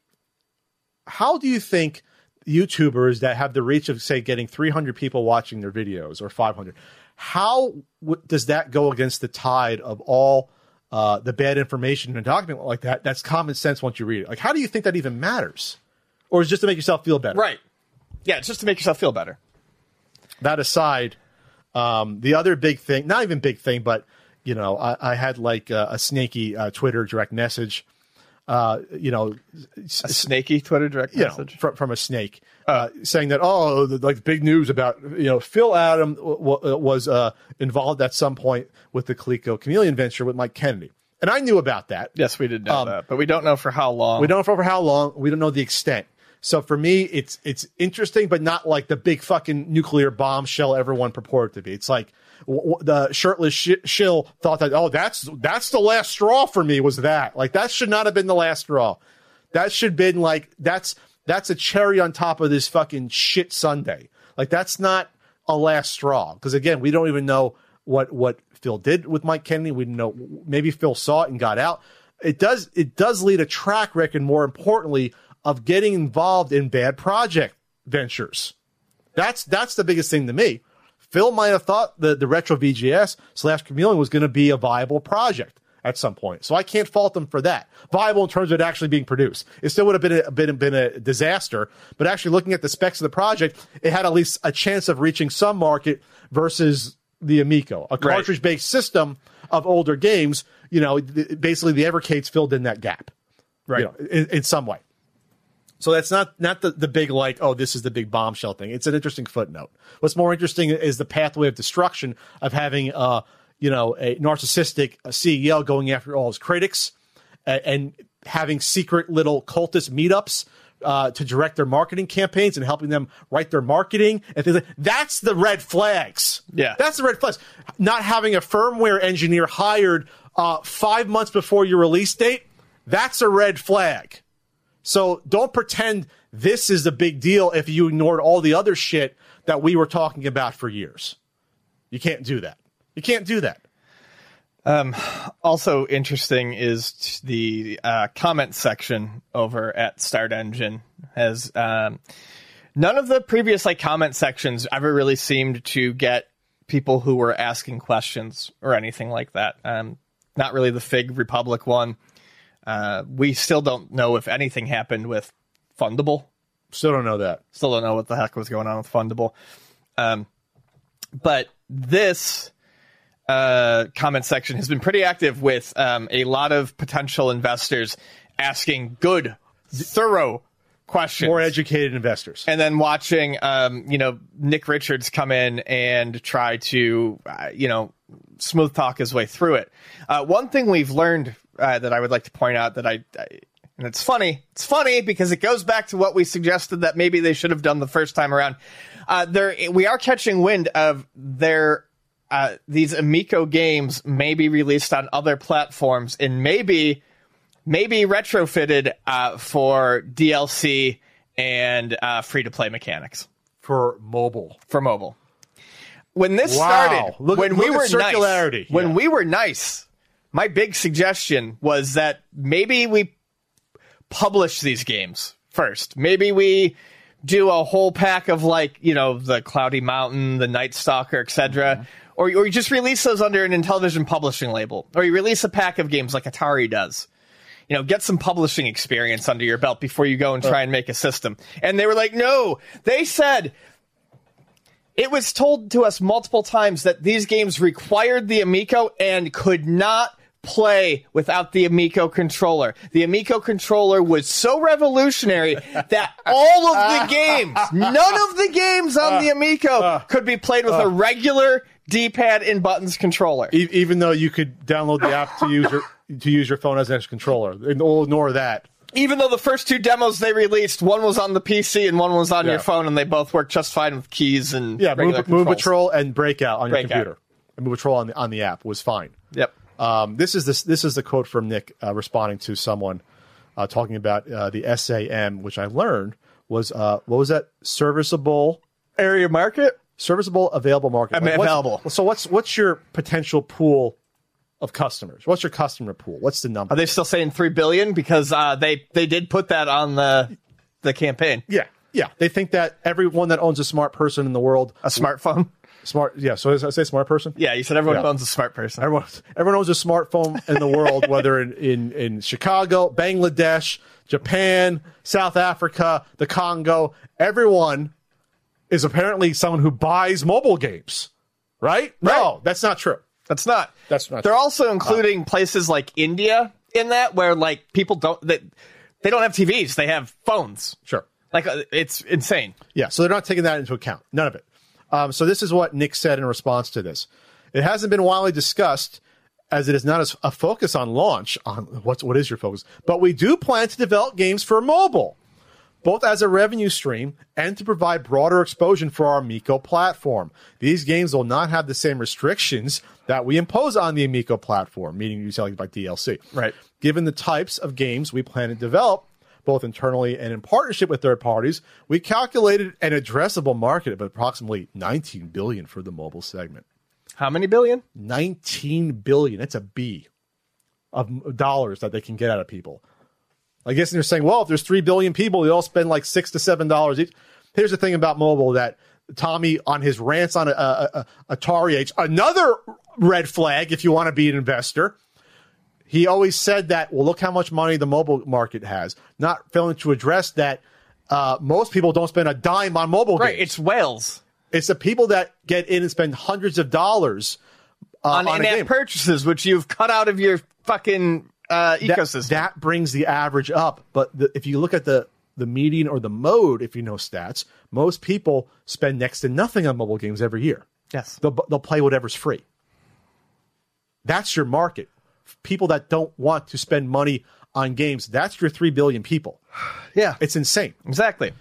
How do you think YouTubers that have the reach of, say, getting three hundred people watching their videos or five hundred, how w- does that go against the tide of all uh, the bad information in a document like that? That's common sense once you read it. Like, how do you think that even matters? Or is it just to make yourself feel better? Right. Yeah, it's just to make yourself feel better. That aside, um, the other big thing, not even big thing, but, you know, I, I had like a, a snaky uh, Twitter direct message, uh, you know. A snaky Twitter direct you message? know, from, from a snake, uh, saying that, oh, the, like big news about, you know, Phil Adam w- w- was uh, involved at some point with the Coleco Chameleon venture with Mike Kennedy. And I knew about that. Yes, we did know Um, that, but we don't know for how long. We don't know for how long. We don't know the extent. So for me, it's it's interesting, but not like the big fucking nuclear bombshell everyone purported to be. It's like w- w- the shirtless sh- shill thought that, oh, that's that's the last straw for me, was that. Like, that should not have been the last straw. That should have been like, that's that's a cherry on top of this fucking shit sundae. Like, that's not a last straw. Because, again, we don't even know what, what Phil did with Mike Kennedy. We didn't know. Maybe Phil saw it and got out. It does, it does lead a track record, more importantly, of getting involved in bad project ventures. That's that's the biggest thing to me. Phil might have thought the, the Retro V G S slash Chameleon was going to be a viable project at some point. So I can't fault them for that. Viable in terms of it actually being produced. It still would have been a, been, been a disaster, but actually looking at the specs of the project, it had at least a chance of reaching some market versus the Amico, a cartridge-based system of older games. You know, basically the Evercade's filled in that gap, right? You know, in, in some way. So that's not not the, the big, like, oh, this is the big bombshell thing. It's an interesting footnote. What's more interesting is the pathway of destruction of having, uh, you know, a narcissistic C E O going after all his critics and, and having secret little cultist meetups uh, to direct their marketing campaigns and helping them write their marketing. And things like, that's the red flags. Yeah. That's the red flags. Not having a firmware engineer hired uh, five months before your release date, that's a red flag. So don't pretend this is the big deal if you ignored all the other shit that we were talking about for years. You can't do that. You can't do that. Um, also interesting is the uh, comment section over at Start Engine has um, none of the previous like comment sections ever really seemed to get people who were asking questions or anything like that. Um, not really the Fig Republic one. Uh, we still don't know if anything happened with Fundable. Still don't know that. Still don't know what the heck was going on with Fundable. Um, but this uh, comment section has been pretty active with um, a lot of potential investors asking good, thorough questions. More educated investors. And then watching, um, you know, Nick Richards come in and try to, uh, you know, smooth talk his way through it. Uh, one thing we've learned Uh, that I would like to point out that I, I, and it's funny, it's funny because it goes back to what we suggested that maybe they should have done the first time around. Uh, there, we are catching wind of their, uh, these Amico games may be released on other platforms and maybe, maybe retrofitted, uh, for D L C and, uh, free to play mechanics. For mobile. For mobile. When this Wow. started, Look, when look we were at circularity. nice, when Yeah. we were nice, my big suggestion was that maybe we publish these games first. Maybe we do a whole pack of, like, you know, the Cloudy Mountain, the Night Stalker, et cetera. Mm-hmm. Or, or you just release those under an Intellivision publishing label. Or you release a pack of games like Atari does. You know, get some publishing experience under your belt before you go and try and make a system. And they were like, no. They said... It was told to us multiple times that these games required the Amico and could not play without the Amico controller. The Amico controller was so revolutionary that all of the games, none of the games on the Amico could be played with a regular D-pad and buttons controller. E- even though you could download the app to use your to use your phone as an extra controller. And we'll ignore that. Even though the first two demos they released, one was on the P C and one was on Yeah. your phone, and they both worked just fine with keys and Yeah, regular Move, Move controls. Patrol and Breakout on your Breakout. computer. And Move Patrol on the on the app was fine. Yep. Um, this is this this is the quote from Nick uh, responding to someone uh, talking about uh, the S A M, which I learned was, uh, what was that? Serviceable Area market? Serviceable available market. I mean, Like, what's- available. So what's what's your potential pool of customers? What's your customer pool? What's the number? Are they still saying three billion? Because uh, they, they did put that on the the campaign. yeah, yeah. They think that everyone that owns a smart person in the world, A smartphone? smart. Yeah. So I say smart person. Yeah, you said everyone Yeah. owns a smart person. Everyone, everyone owns a smartphone in the world, whether in, in, in Chicago, Bangladesh, Japan, South Africa, the Congo. Everyone is apparently someone who buys mobile games, right? Right. No, that's not true. That's not. That's not They're true. also including places like India in that, where like people don't they, they don't have T Vs, they have phones. Sure. Like uh, it's insane. Yeah, so they're not taking that into account. None of it. Um, so this is what Nick said in response to this. It hasn't been widely discussed, as it is not as a focus on launch. On what's what is your focus? But we do plan to develop games for mobile, both as a revenue stream and to provide broader exposure for our Amico platform. These games will not have the same restrictions that we impose on the Amico platform, meaning you selling by D L C. Right. Given the types of games we plan to develop, both internally and in partnership with third parties, we calculated an addressable market of approximately nineteen billion dollars for the mobile segment. How many billion? nineteen billion dollars. That's a B of dollars that they can get out of people. I guess they're saying, well, if there's three billion people, they all spend like six to seven dollars each. Here's the thing about mobile that Tommy, on his rants on a, a, a Atari Age, another red flag if you want to be an investor, he always said that, well, look how much money the mobile market has, not failing to address that uh, most people don't spend a dime on mobile Right, games. it's whales. It's the people that get in and spend hundreds of dollars uh, On, on, a in-app game. purchases, which you've cut out of your fucking uh, That- ecosystem. That brings the average up. But the, if you look at the, the median or the mode, if you know stats, most people spend next to nothing on mobile games every year. yes. They'll, they'll play whatever's free. That's your market. People that don't want to spend money on games, that's your three billion people. Yeah, It's insane. exactly.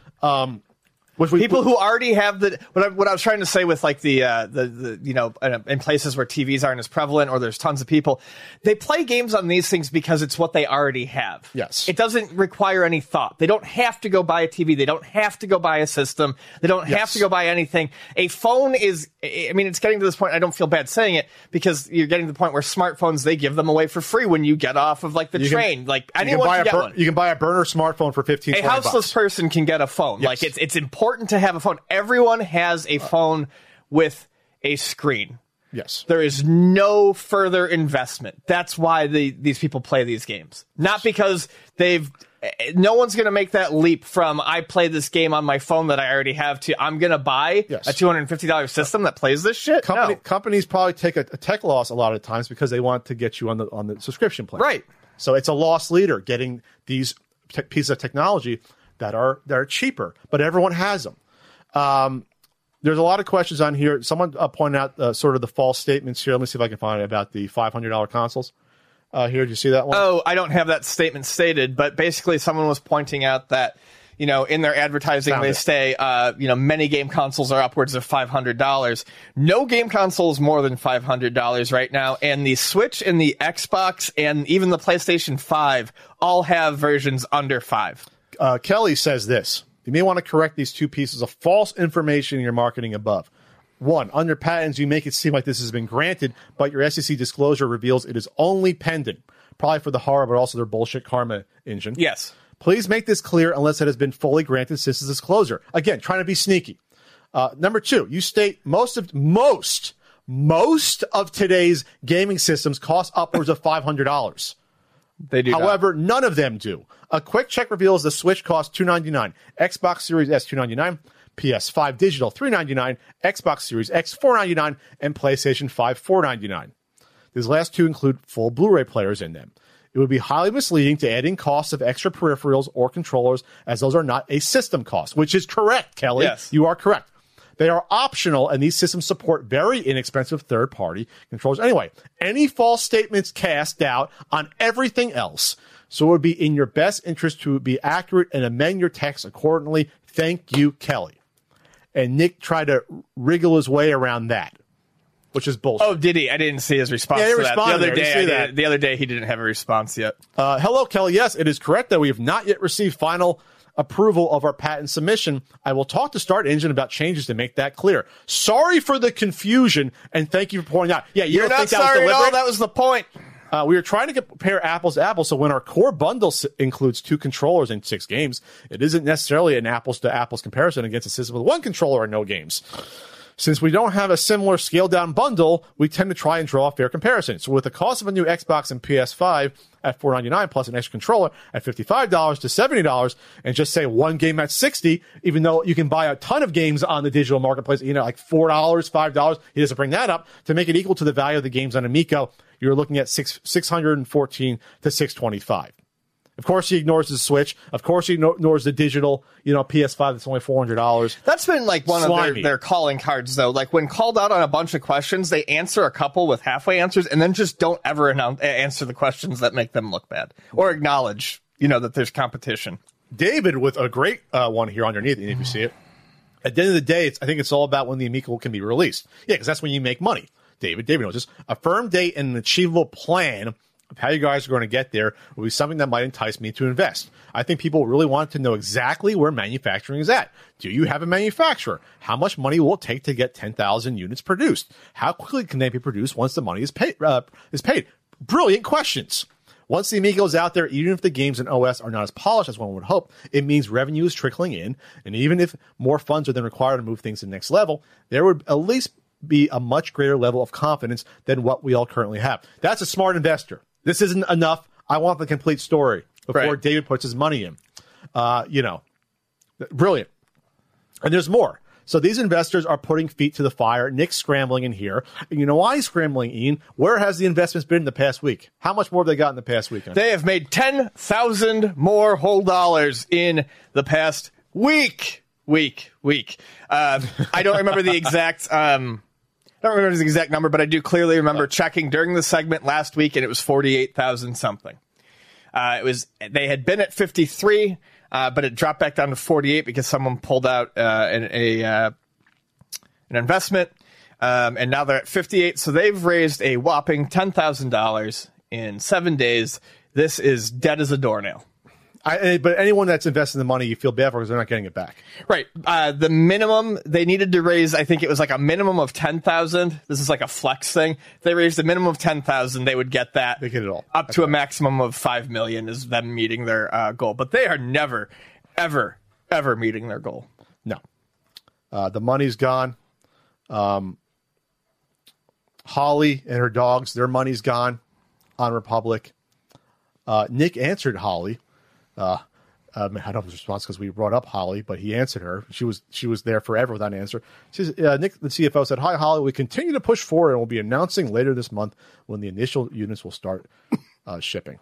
Which we, People who already have the what I, what I was trying to say with like the uh, the the you know in, in places where T Vs aren't as prevalent or there's tons of people, they play games on these things because it's what they already have. Yes. It doesn't require any thought. They don't have to go buy a T V. They don't have to go buy a system. They don't have Yes. to go buy anything. A phone is. I mean, it's getting to this point. I don't feel bad saying it because you're getting to the point where smartphones, they give them away for free when you get off of like the You can- train. like you can, anyone buy can a get bur- one. you can buy a burner smartphone for fifteen, A twenty houseless bucks. person can get a phone. Yes. Like it's it's important to have a phone. Everyone has a phone with a screen. Yes. There is no further investment. That's why the, these people play these games. Not because they've. No one's going to make that leap from I play this game on my phone that I already have to I'm going to buy Yes. a two hundred fifty dollars system that plays this shit. Company, No. Companies probably take a, a tech loss a lot of times because they want to get you on the on the subscription plan. Right. So it's a loss leader getting these te- pieces of technology that are that are cheaper, but everyone has them. Um, there's a lot of questions on here. Someone uh, pointed out uh, sort of the false statements here. Let me see if I can find it about the five hundred dollars consoles. Uh, here, did you see that one? Oh, I don't have that statement stated, but basically someone was pointing out that, you know, in their advertising, Found they it. say, uh, you know, many game consoles are upwards of five hundred dollars. No game console is more than five hundred dollars right now. And the Switch and the Xbox and even the PlayStation five all have versions under five. Uh, Kelly says this. You may want to correct these two pieces of false information in your marketing above. One, under patents, you make it seem like this has been granted, but your S E C disclosure reveals it is only pending. Probably for the horror, but also their bullshit karma engine. Yes. Please make this clear unless it has been fully granted since the disclosure. Again, trying to be sneaky. Uh, number two, you state most of most most of today's gaming systems cost upwards of five hundred dollars. They do. However, none of them do. A quick check reveals the Switch costs two hundred ninety-nine dollars, Xbox Series S two hundred ninety-nine dollars, P S five Digital three hundred ninety-nine dollars, Xbox Series X four hundred ninety-nine dollars, and PlayStation five four hundred ninety-nine dollars. These last two include full Blu-ray players in them. It would be highly misleading to add in costs of extra peripherals or controllers, as those are not a system cost, which is correct, Kelly. Yes. You are correct. They are optional, and these systems support very inexpensive third-party controllers. Anyway, any false statements cast doubt on everything else, so it would be in your best interest to be accurate and amend your text accordingly. Thank you, Kelly. And Nick tried to wriggle his way around that. which is bullshit. Oh, did he? I didn't see his response Yeah, he to that. The responded other there. You day, see I that. did, the other day he didn't have a response yet. Uh, hello, Kelly. Yes, it is correct that we have not yet received final approval of our patent submission. I will talk to Start Engine about changes to make that clear. Sorry for the confusion, and thank you for pointing out. Yeah, you You're don't not think that was sorry at all. deliberate? That was the point. Uh, we were trying to compare apples to apples, so when our core bundle s- includes two controllers and six games, it isn't necessarily an apples to apples comparison against a system with one controller and no games. Since we don't have a similar scaled-down bundle, we tend to try and draw a fair comparison. So with the cost of a new Xbox and P S five at four ninety-nine plus an extra controller at fifty-five dollars to seventy dollars, and just say one game at sixty dollars, even though you can buy a ton of games on the digital marketplace, you know, like four dollars, five dollars, he doesn't bring that up, to make it equal to the value of the games on Amico, you're looking at six, six hundred fourteen to six twenty-five. Of course, he ignores the Switch. Of course, he ignores the digital, you know, P S five that's only four hundred dollars. That's been like one Slimy. of their, their calling cards, though. Like when called out on a bunch of questions, they answer a couple with halfway answers and then just don't ever announce, answer the questions that make them look bad or acknowledge, you know, that there's competition. David with a great uh, one here underneath, if you see it. At the end of the day, it's, I think it's all about when the Amico can be released. Yeah, because that's when you make money. David, David knows this. A firm date and an achievable plan of how you guys are going to get there will be something that might entice me to invest. I think people really want to know exactly where manufacturing is at. Do you have a manufacturer? How much money will it take to get ten thousand units produced? How quickly can they be produced once the money is paid? Uh, is paid? Brilliant questions. Once the Amigo is out there, even if the games and O S are not as polished as one would hope, it means revenue is trickling in. And even if more funds are then required to move things to the next level, there would at least be a much greater level of confidence than what we all currently have. That's a smart investor. This isn't enough. I want the complete story before Right. David puts his money in. Uh, you know, brilliant. And there's more. So these investors are putting feet to the fire. Nick's scrambling in here. And you know why he's scrambling, Ian? Where has the investments been in the past week? How much more have they got in the past week? They have made ten thousand more whole dollars in the past week. Week. Week. Uh, I don't remember the exact... Um, I don't remember the exact number, but I do clearly remember checking during the segment last week, and it was forty-eight thousand something. Uh, it was they had been at fifty-three, uh, but it dropped back down to forty-eight because someone pulled out uh, an, a uh, an investment, um, and now they're at fifty-eight. So they've raised a whopping ten thousand dollars in seven days. This is dead as a doornail. I, but anyone that's investing the money, you feel bad for because they're not getting it back. Right. Uh, the minimum they needed to raise, I think it was like a minimum of ten thousand. This is like a flex thing. If they raised a minimum of ten thousand, they would get that. They get it all. Up to a maximum of five million is them meeting their uh, goal. But they are never, ever, ever meeting their goal. No. Uh, the money's gone. Um, Holly and her dogs, their money's gone on Republic. Uh, Nick answered Holly. Uh, um, I don't know his response because we brought up Holly, but he answered her. She was she was there forever without an answer. She says, uh, Nick, the C F O, said, "Hi, Holly. We continue to push forward and we'll be announcing later this month when the initial units will start uh, shipping."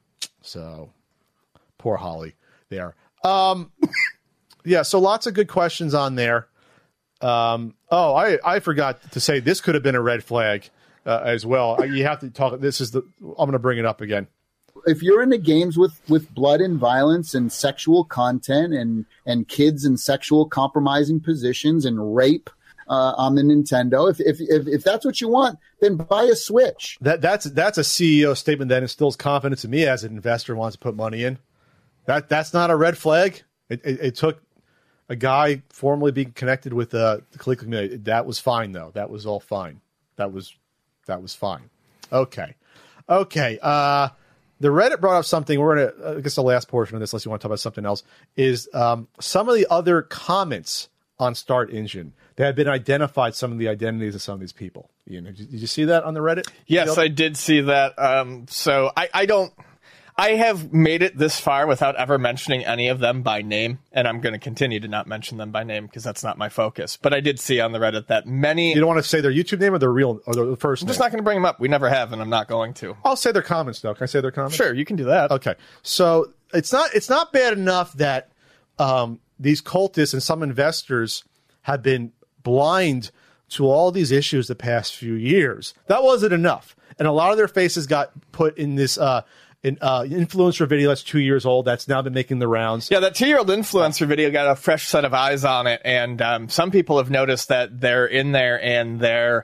So, poor Holly there. Um, yeah, so lots of good questions on there. Um, oh, I, I forgot to say this could have been a red flag uh, as well. You have to talk. This is the. I'm going to bring it up again. If you're into games with, with blood and violence and sexual content and, and kids in sexual compromising positions and rape uh, on the Nintendo, if, if if if that's what you want, then buy a Switch. That that's that's a C E O statement that instills confidence in me as an investor who wants to put money in. That that's not a red flag. It it, it took a guy formerly being connected with uh, the collegiate community. That was fine though. That was all fine. That was that was fine. Okay, okay. Uh, The Reddit brought up something. We're going to, I guess the last portion of this, unless you want to talk about something else, is um, some of the other comments on Start Engine. They have been identified, some of the identities of some of these people. Ian, did you, did you see that on the Reddit? Yes, field? I did see that. Um, so I, I don't, I have made it this far without ever mentioning any of them by name, and I'm going to continue to not mention them by name because that's not my focus. But I did see on the Reddit that many. You don't want to say their YouTube name or their real, or their first I'm name? just not going to bring them up. We never have, and I'm not going to. I'll say their comments, though. Can I say their comments? Sure, you can do that. Okay. So it's not it's not bad enough that um, these cultists and some investors have been blind to all these issues the past few years. That wasn't enough. And a lot of their faces got put in this uh, in, uh, influencer video that's two years old that's now been making the rounds. Yeah, that two-year-old influencer video got a fresh set of eyes on it, and um, some people have noticed that they're in there and they're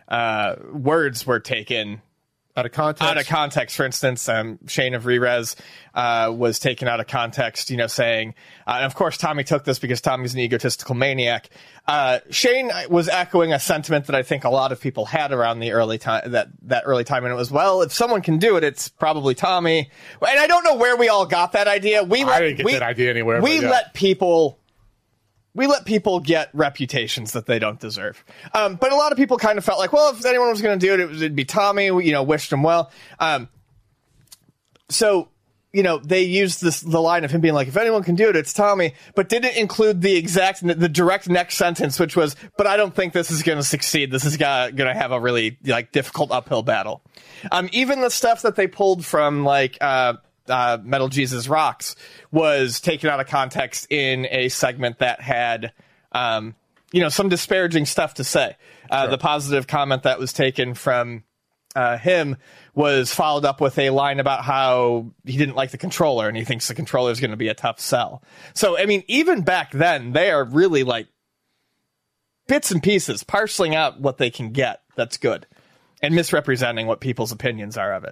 uh, words were taken Out of context. out of context. For instance, um, Shane of Rerez uh, was taken out of context, you know, saying, uh, and of course, Tommy took this because Tommy's an egotistical maniac. Uh, Shane was echoing a sentiment that I think a lot of people had around the early time, that, that early time. And it was, well, if someone can do it, it's probably Tommy. And I don't know where we all got that idea. We let, I didn't get we, that idea anywhere. We but yeah. let people... We let people get reputations that they don't deserve. Um, but a lot of people kind of felt like, well, if anyone was going to do it, it would, it'd be Tommy, you know, wished him well. Um, so, you know, they used this, the line of him being like, if anyone can do it, it's Tommy, but didn't include the exact, the direct next sentence, which was, but I don't think this is going to succeed. This is going to have a really, like, difficult uphill battle. Um, even the stuff that they pulled from, like, uh, Uh, Metal Jesus Rocks was taken out of context in a segment that had, um, you know, some disparaging stuff to say. Uh, Sure. The positive comment that was taken from uh, him was followed up with a line about how he didn't like the controller and he thinks the controller is going to be a tough sell. So, I mean, even back then, they are really like bits and pieces, parceling out what they can get that's good and misrepresenting what people's opinions are of it.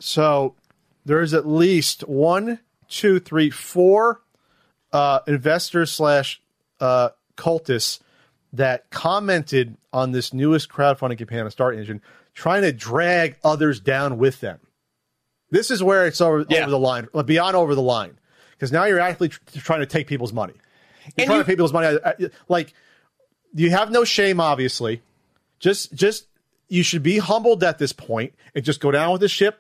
So there is at least one, two, three, four uh, investors slash uh, cultists that commented on this newest crowdfunding campaign on Start Engine, trying to drag others down with them. This is where it's over, Yeah. over the line, beyond over the line, because now you're actually tr- trying to take people's money. You're And trying you- to take people's money. Like, you have no shame, obviously. Just, just you should be humbled at this point and just go down with the ship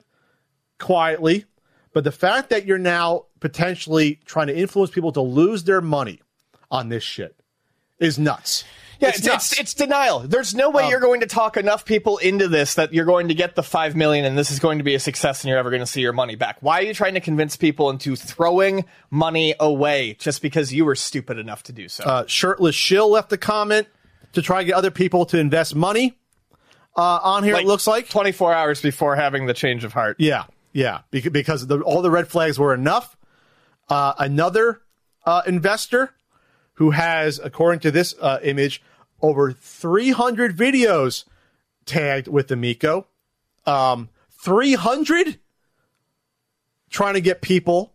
quietly. But the fact that you're now potentially trying to influence people to lose their money on this shit is nuts. Yeah, it's, it's, nuts. it's, it's denial. There's no way Um, you're going to talk enough people into this that you're going to get the five million and this is going to be a success and you're ever going to see your money back. Why are you trying to convince people into throwing money away just because you were stupid enough to do so? uh, Shirtless Shill left a comment to try to get other people to invest money uh, on here, Like, it looks like. twenty-four hours before having the change of heart. Yeah, yeah, because, because the, all the red flags were enough. Uh, another uh, investor who has, according to this uh, image, over three hundred videos tagged with the Miko. Um, three hundred trying to get people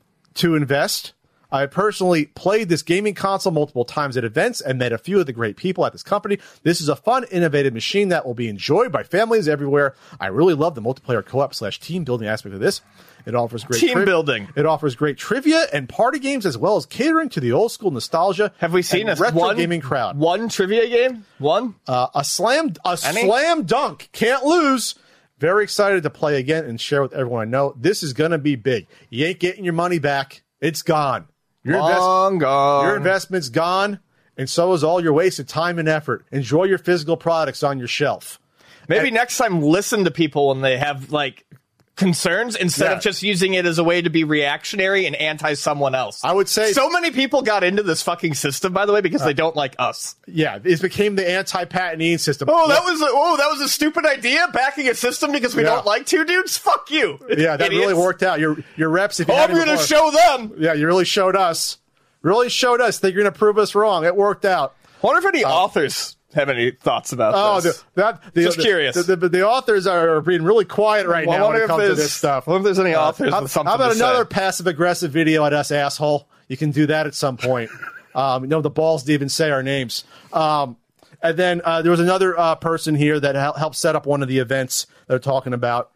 to invest. I personally played this gaming console multiple times at events and met a few of the great people at this company. This is a fun, innovative machine that will be enjoyed by families everywhere. I really love the multiplayer co-op slash team building aspect of this. It offers great Team building. It offers great trivia and party games, as well as catering to the old school nostalgia. Have we seen a and retro one gaming crowd? One trivia game? One? Uh, a slam, a Any? slam dunk. Can't lose. Very excited to play again and share with everyone I know. This is going to be big. You ain't getting your money back. It's gone. Your, invest- Long gone. your investment's gone, and so is all your wasted time and effort. Enjoy your physical products on your shelf. Maybe next time listen to people when they have, like, concerns instead Yeah. of just using it as a way to be reactionary and anti someone else. I would say- so many people got into this fucking system, by the way, because they don't like us. Yeah, it became the anti-patenting system. Oh, that was a, oh, that was a stupid idea. Backing a system because we Yeah. don't like two dudes. Fuck you. Yeah, that idiots. really worked out. Your your reps. If you Oh, had I'm it going to before- show them. Yeah, you really showed us. Really showed us that you're going to prove us wrong. It worked out. I wonder if any authors have any thoughts about Oh, this. the, that the, Just the, curious. The, the, the authors are being really quiet right Well, I now when wonder it if comes to there's- this stuff. I wonder if there's any authors how, with something how about to say. another passive aggressive video at us, asshole? You can do that at some point. um, you know the balls to even say our names. Um, and then uh, there was another uh, person here that hel- helped set up one of the events they're talking about.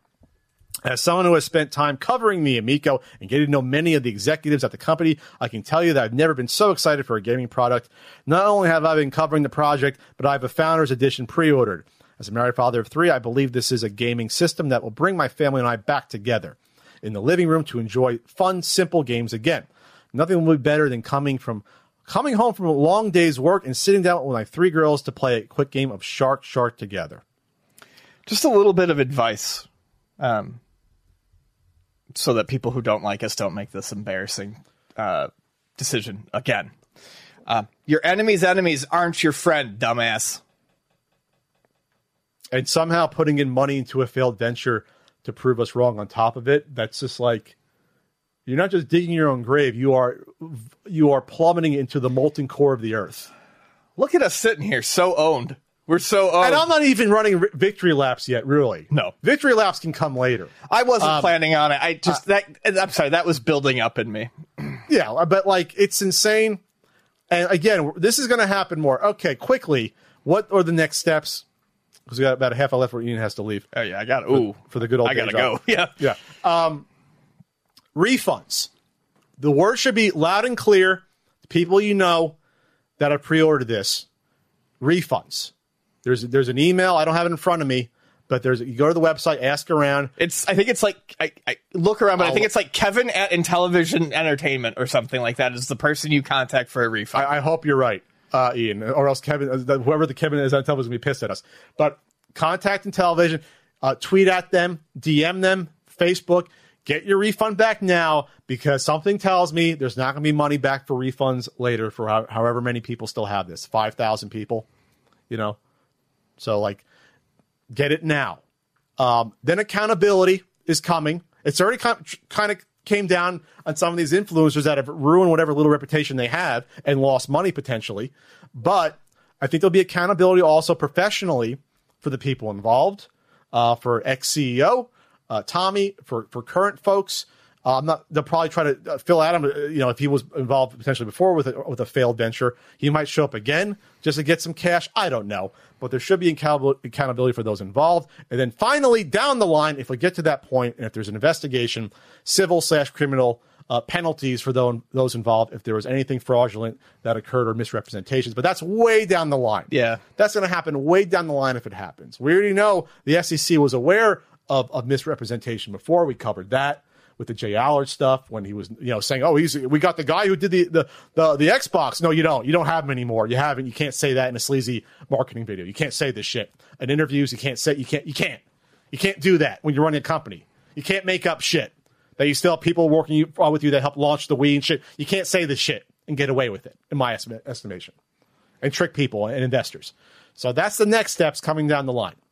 As someone who has spent time covering the Amico and getting to know many of the executives at the company, I can tell you that I've never been so excited for a gaming product. Not only have I been covering the project, but I have a Founders Edition pre-ordered. As a married father of three, I believe this is a gaming system that will bring my family and I back together in the living room to enjoy fun, simple games again. Nothing will be better than coming from coming home from a long day's work and sitting down with my three girls to play a quick game of Shark Shark together. Just a little bit of advice. Um, so that people who don't like us don't make this embarrassing uh, decision again. Uh, your enemy's enemies aren't your friend, dumbass. And somehow putting in money into a failed venture to prove us wrong on top of it, that's just like, you're not just digging your own grave, you are you are plummeting into the molten core of the earth. Look at us sitting here, so owned. We're so oh. And I'm not even running r- victory laps yet, really. No. Victory laps can come later. I wasn't Um, planning on it. I just that I'm sorry, that was building up in me. Yeah, but like it's insane. And again, this is going to happen more. Okay, quickly, what are the next steps? Because we got about a half hour left where Ian has to leave. Oh yeah, I got ooh For the good old I gotta day job. go. Yeah. Yeah. Um, refunds. The word should be loud and clear. The people you know that have pre-ordered this, refunds. There's there's an email. I don't have it in front of me, but there's you go to the website, ask around. It's I think it's like I, I look around, but I'll, I think it's like Kevin at Intellivision Entertainment or something like that is the person you contact for a refund. I, I hope you're right, uh, Ian, or else Kevin, uh, whoever the Kevin is on television, will be pissed at us. But contact Intellivision, uh, tweet at them, D M them, Facebook. Get your refund back now because something tells me there's not going to be money back for refunds later for how, however many people still have this. five thousand people, you know. So, like, get it now. Um, then accountability is coming. It's already kind of came down on some of these influencers that have ruined whatever little reputation they have and lost money potentially. But I think there'll be accountability also professionally for the people involved, uh, for ex-C E O, uh, Tommy, for, for current folks. Uh, I'm not. They'll probably try to uh, Phil Adam. Uh, you know, if he was involved potentially before with a, with a failed venture, he might show up again just to get some cash. I don't know, but there should be account- accountability for those involved. And then finally, down the line, if we get to that point, and if there's an investigation, civil slash criminal uh, penalties for those those involved if there was anything fraudulent that occurred or misrepresentations. But that's way down the line. Yeah, that's going to happen way down the line if it happens. We already know the S E C was aware of, of misrepresentation before. We covered that with the Jay Allard stuff when he was, you know, saying, "Oh, he's we got the guy who did the, the the the Xbox." No, you don't. You don't have him anymore. You haven't. You can't say that in a sleazy marketing video. You can't say this shit in interviews. You can't say you can't you can't you can't do that when you're running a company. You can't make up shit that you still have people working you, uh, with you that helped launch the Wii and shit. You can't say this shit and get away with it, in my estima- estimation, and trick people and investors. So that's the next steps coming down the line.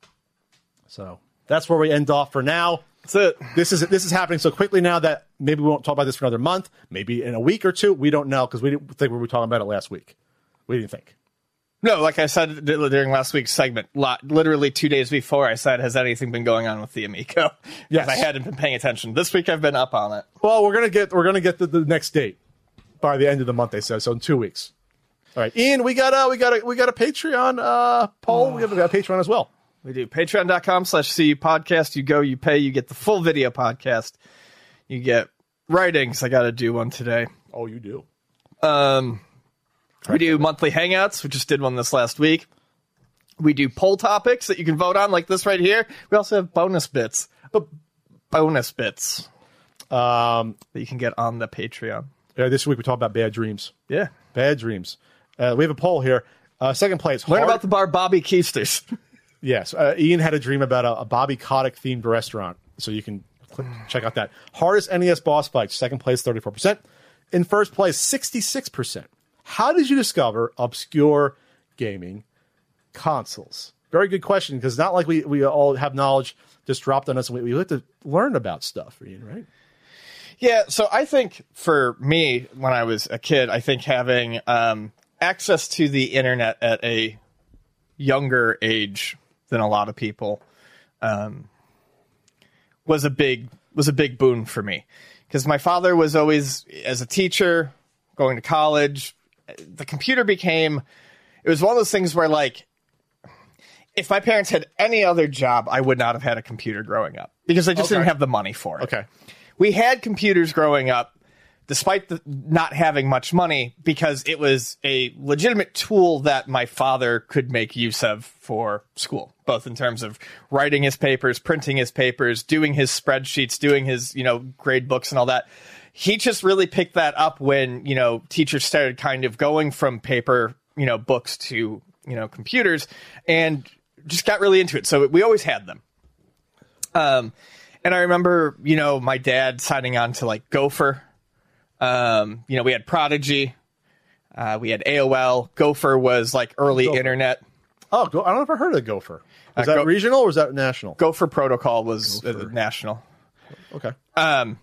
So that's where we end off for now. That's it. This is this is happening so quickly now that maybe we won't talk about this for another month. Maybe in a week or two. We don't know because we didn't think we were talking about it last week. We didn't think. No, like I said during last week's segment, literally two days before, I said, "Has anything been going on with the Amico?" Yes, I hadn't been paying attention. This week, I've been up on it. Well, we're gonna get we're gonna get the, the next date by the end of the month. They said so in two weeks. All right, Ian, we got a we got a we got a Patreon uh, poll. Oh. We have a, a Patreon as well. We do. Patreon.com slash CU podcast. You go, you pay, you get the full video podcast. You get writings. I got to do one today. Oh, you do? Um, we do monthly hangouts. We just did one this last week. We do poll topics that you can vote on, like this right here. We also have bonus bits. But bonus bits um, that you can get on the Patreon. Yeah, this week we talked about bad dreams. Yeah. Bad dreams. Uh, we have a poll here. Uh, second place. Learn hard- about the bar Bobby Keisters. Yes, uh, Ian had a dream about a, a Bobby Kotick themed restaurant, so you can click, check out that. Hardest N E S boss fight, second place, thirty-four percent. In first place, sixty-six percent. How did you discover obscure gaming consoles? Very good question, because it's not like we, we all have knowledge just dropped on us, and we, we have to learn about stuff, Ian, right? Yeah, so I think for me, when I was a kid, I think having um, access to the internet at a younger age than a lot of people um, was a big was a big boon for me, because my father was always, as a teacher, going to college. The computer became, it was one of those things where, like, if my parents had any other job, I would not have had a computer growing up, because I just Okay. didn't have the money for it. Okay. We had computers growing up, despite the, not having much money, because it was a legitimate tool that my father could make use of for school, both in terms of writing his papers, printing his papers, doing his spreadsheets, doing his, you know, grade books and all that. He just really picked that up when, you know, teachers started kind of going from paper, you know, books to, you know, computers, and just got really into it. So we always had them. Um, and I remember, you know, my dad signing on to, like, Gopher. Um, you know, we had Prodigy, uh, we had A O L. Gopher was like early Gopher. internet. Oh, go, I don't know if I heard of Gopher. Was Uh, that Go- regional or was that national? Gopher Protocol was uh, Gopher. national. Okay. Um,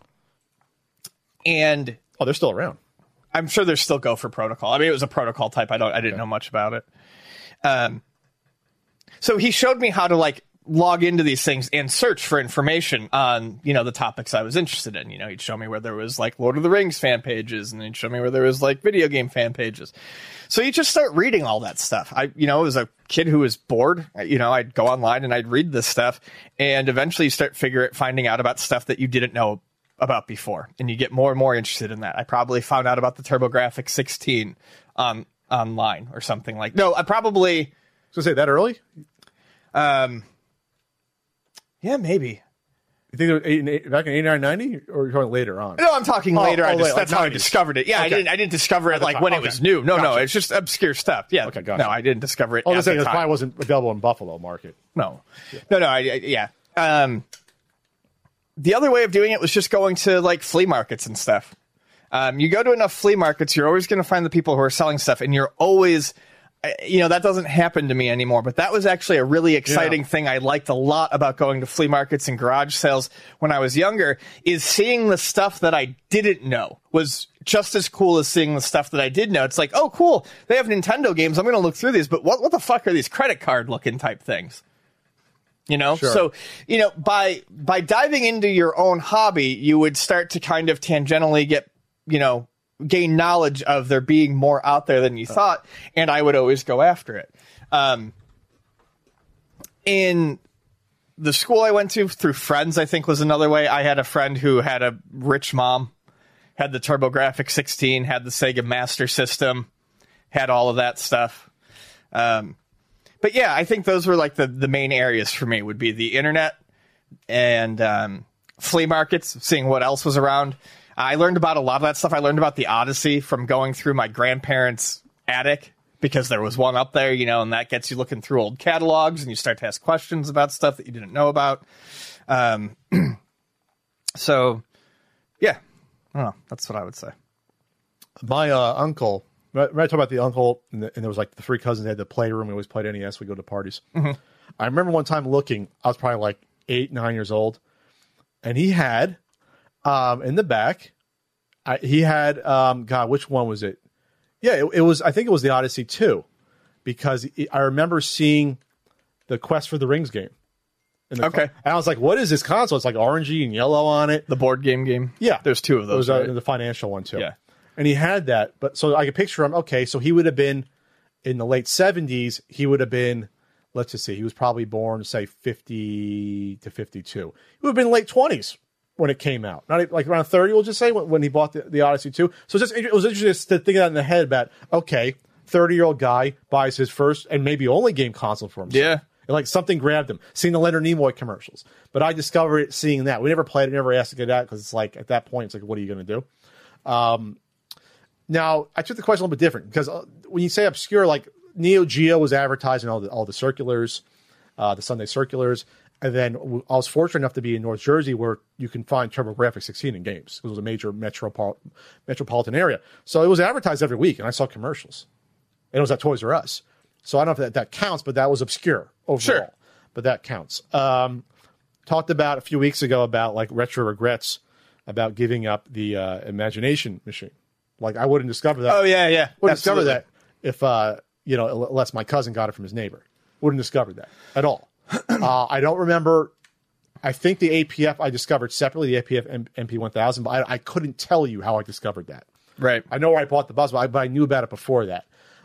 and Oh, they're still around. I'm sure there's still Gopher Protocol. I mean, it was a protocol type. I don't, I didn't Okay. know much about it. Um, so he showed me how to like log into these things and search for information on, you know, the topics I was interested in. You know, he'd show me where there was like Lord of the Rings fan pages, and he'd show me where there was like video game fan pages. So you just start reading all that stuff. I, you know, as a kid who was bored, you know, I'd go online and I'd read this stuff, and eventually you start figure finding out about stuff that you didn't know about before, and you get more and more interested in that. I probably found out about the TurboGrafx sixteen on online or something like. No, I probably. So say that early. Um. Yeah, maybe. You think it was eight, eight, back in eighty-nine, ninety, or you're talking later on? No, I'm talking oh, later. Oh, I just, wait, that's like how I nineties. discovered it. Yeah, okay. I didn't. I didn't discover it like time. when Okay. it was new. No, Gotcha. no, it's just obscure stuff. Yeah. Okay, gotcha. No, I didn't discover it. I at was saying the it time. probably wasn't available in Buffalo market. No, no, no. I, I, yeah. Um, the other way of doing it was just going to like flea markets and stuff. Um, you go to enough flea markets, you're always going to find the people who are selling stuff, and you're always. You know, that doesn't happen to me anymore, but that was actually a really exciting yeah. thing I liked a lot about going to flea markets and garage sales when I was younger, is seeing the stuff that I didn't know was just as cool as seeing the stuff that I did know. It's like, oh, cool, they have Nintendo games. I'm going to look through these, but what, what the fuck are these credit card looking type things? You know, Sure. so, you know, by by diving into your own hobby, you would start to kind of tangentially get, you know, gain knowledge of there being more out there than you thought, and I would always go after it. Um, in the school I went to, through friends, I think was another way. I had a friend who had a rich mom, had the TurboGrafx sixteen, had the Sega Master System, had all of that stuff. Um, but yeah, I think those were like the, the main areas for me, would be the internet and um, flea markets, seeing what else was around. I learned about a lot of that stuff. I learned about the Odyssey from going through my grandparents' attic, because there was one up there, you know, and that gets you looking through old catalogs, and you start to ask questions about stuff that you didn't know about. Um, so, yeah, I don't know. That's what I would say. My uh, uncle, when I talk about the uncle, and, the, and there was like the three cousins, they had the playroom. We always played N E S. We go to parties. Mm-hmm. I remember one time looking, I was probably like eight, nine years old, and he had... Um, in the back, I, he had, um, God, which one was it? Yeah, it, it was, I think it was the Odyssey two, because it, I remember seeing the Quest for the Rings game. In the Okay. Con- and I was like, what is this console? It's like orangey and yellow on it. The board game game? Yeah. There's two of It was those, uh, right? the financial one, too. Yeah. And he had that, but so I could picture him, okay, so he would have been, in the late seventies, he would have been, let's just see, he was probably born, say, fifty to fifty-two. He would have been late twenties. When it came out, not even, like around thirty, we'll just say, when, when he bought the, the Odyssey two. So it's just, it was interesting to think of that in the head about, okay, thirty-year-old guy buys his first and maybe only game console for himself. Yeah. And like something grabbed him, seeing the Leonard Nimoy commercials. But I discovered it seeing that. We never played it, never asked to get out, because it's like, at that point, it's like, what are you going to do? Um, now, I took the question a little bit different, because uh, when you say obscure, like Neo Geo was advertising all the, all the circulars, uh, the Sunday circulars. And then I was fortunate enough to be in North Jersey, where you can find TurboGrafx sixteen in games. It was a major metropol- metropolitan area. So it was advertised every week, and I saw commercials. And it was at Toys R Us. So I don't know if that, that counts, but that was obscure overall. Sure. But that counts. Um, talked about a few weeks ago about like retro regrets about giving up the uh, imagination machine. Like I wouldn't discover that. Oh, yeah, yeah. Wouldn't discover Absolutely. that if, uh, you know, unless my cousin got it from his neighbor. Wouldn't discover that at all. uh, I don't remember. I think the A P F I discovered separately, the A P F M P one thousand, but I, I couldn't tell you how I discovered that. Right. I know where I bought the buzz, but I, but I knew about it before that.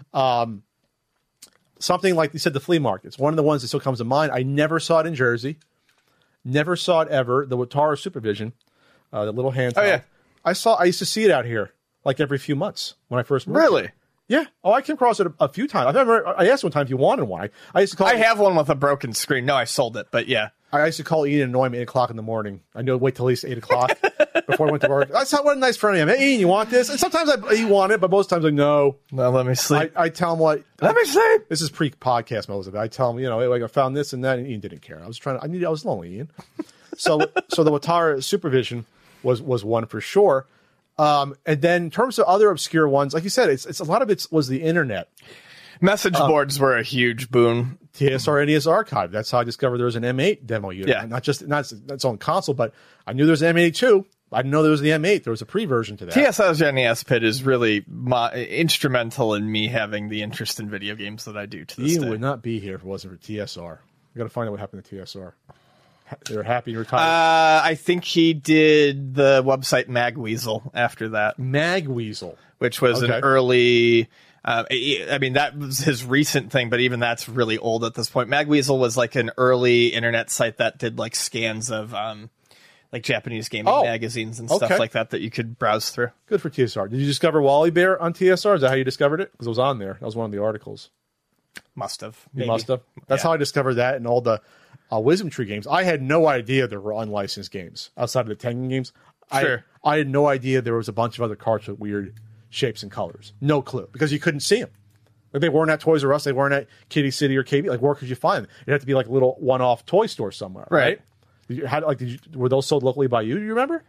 Um, something like you said, the flea markets. One of the ones that still comes to mind. I never saw it in Jersey. Never saw it ever. The Wataru Supervision, uh, the little handheld. Oh, yeah. I saw. I used to see it out here like every few months when I first moved. Really? Yeah. Oh, I came across it a, a few times. I remember I asked one time if you wanted one. I, I used to call. I it, have one with a broken screen. No, I sold it, but yeah. I used to call Ian and annoy him at eight o'clock in the morning. I knew I'd wait till at least eight o'clock before I went to work. That's how, what a nice friend I am. Hey, Ian, you want this? And sometimes I, he want it, but most times I no. No, let me sleep. I, I tell him what. let me sleep. This is pre-podcast, Elizabeth. I tell him, you know, like I found this and that, and Ian didn't care. I was trying to. I needed. I was lonely, Ian. So, so the Wataru Supervision was was one for sure. Um, and then in terms of other obscure ones, like you said, it's it's a lot of it was the internet. Message Um, boards were a huge boon. T S R N E S Archive. That's how I discovered there was an M eight demo unit. Yeah. Not just not its its own console, but I knew there was an M eighty-two. I didn't know there was the M eight. There was a pre-version to that. T S R's N E S Pit is really my, instrumental in me having the interest in video games that I do to this Ian day. would not be here if it wasn't for T S R. We got to find out what happened to T S R. They were happy to retire. Uh, I think he did the website Magweasel after that, Magweasel, which was okay. an early. Uh, I mean, that was his recent thing, but even that's really old at this point. Magweasel was like an early internet site that did like scans of um, like Japanese gaming Oh, magazines and stuff okay. like that that you could browse through. Good for T S R. Did you discover Wally Bear on T S R? Is that how you discovered it? Because it was on there. That was one of the articles. Must have. You Maybe. must have. That's Yeah. how I discovered that and all the uh, Wisdom Tree games. I had no idea there were unlicensed games outside of the Tengen games. Sure. I, I had no idea there was a bunch of other carts with weird shapes and colors. No clue. Because you couldn't see them. Like they weren't at Toys R Us. They weren't at Kitty City or K B. Like, where could you find them? It had to be like a little one-off toy store somewhere. Right. Right. Did you, how, like, did you, were those sold locally by you? Do you remember?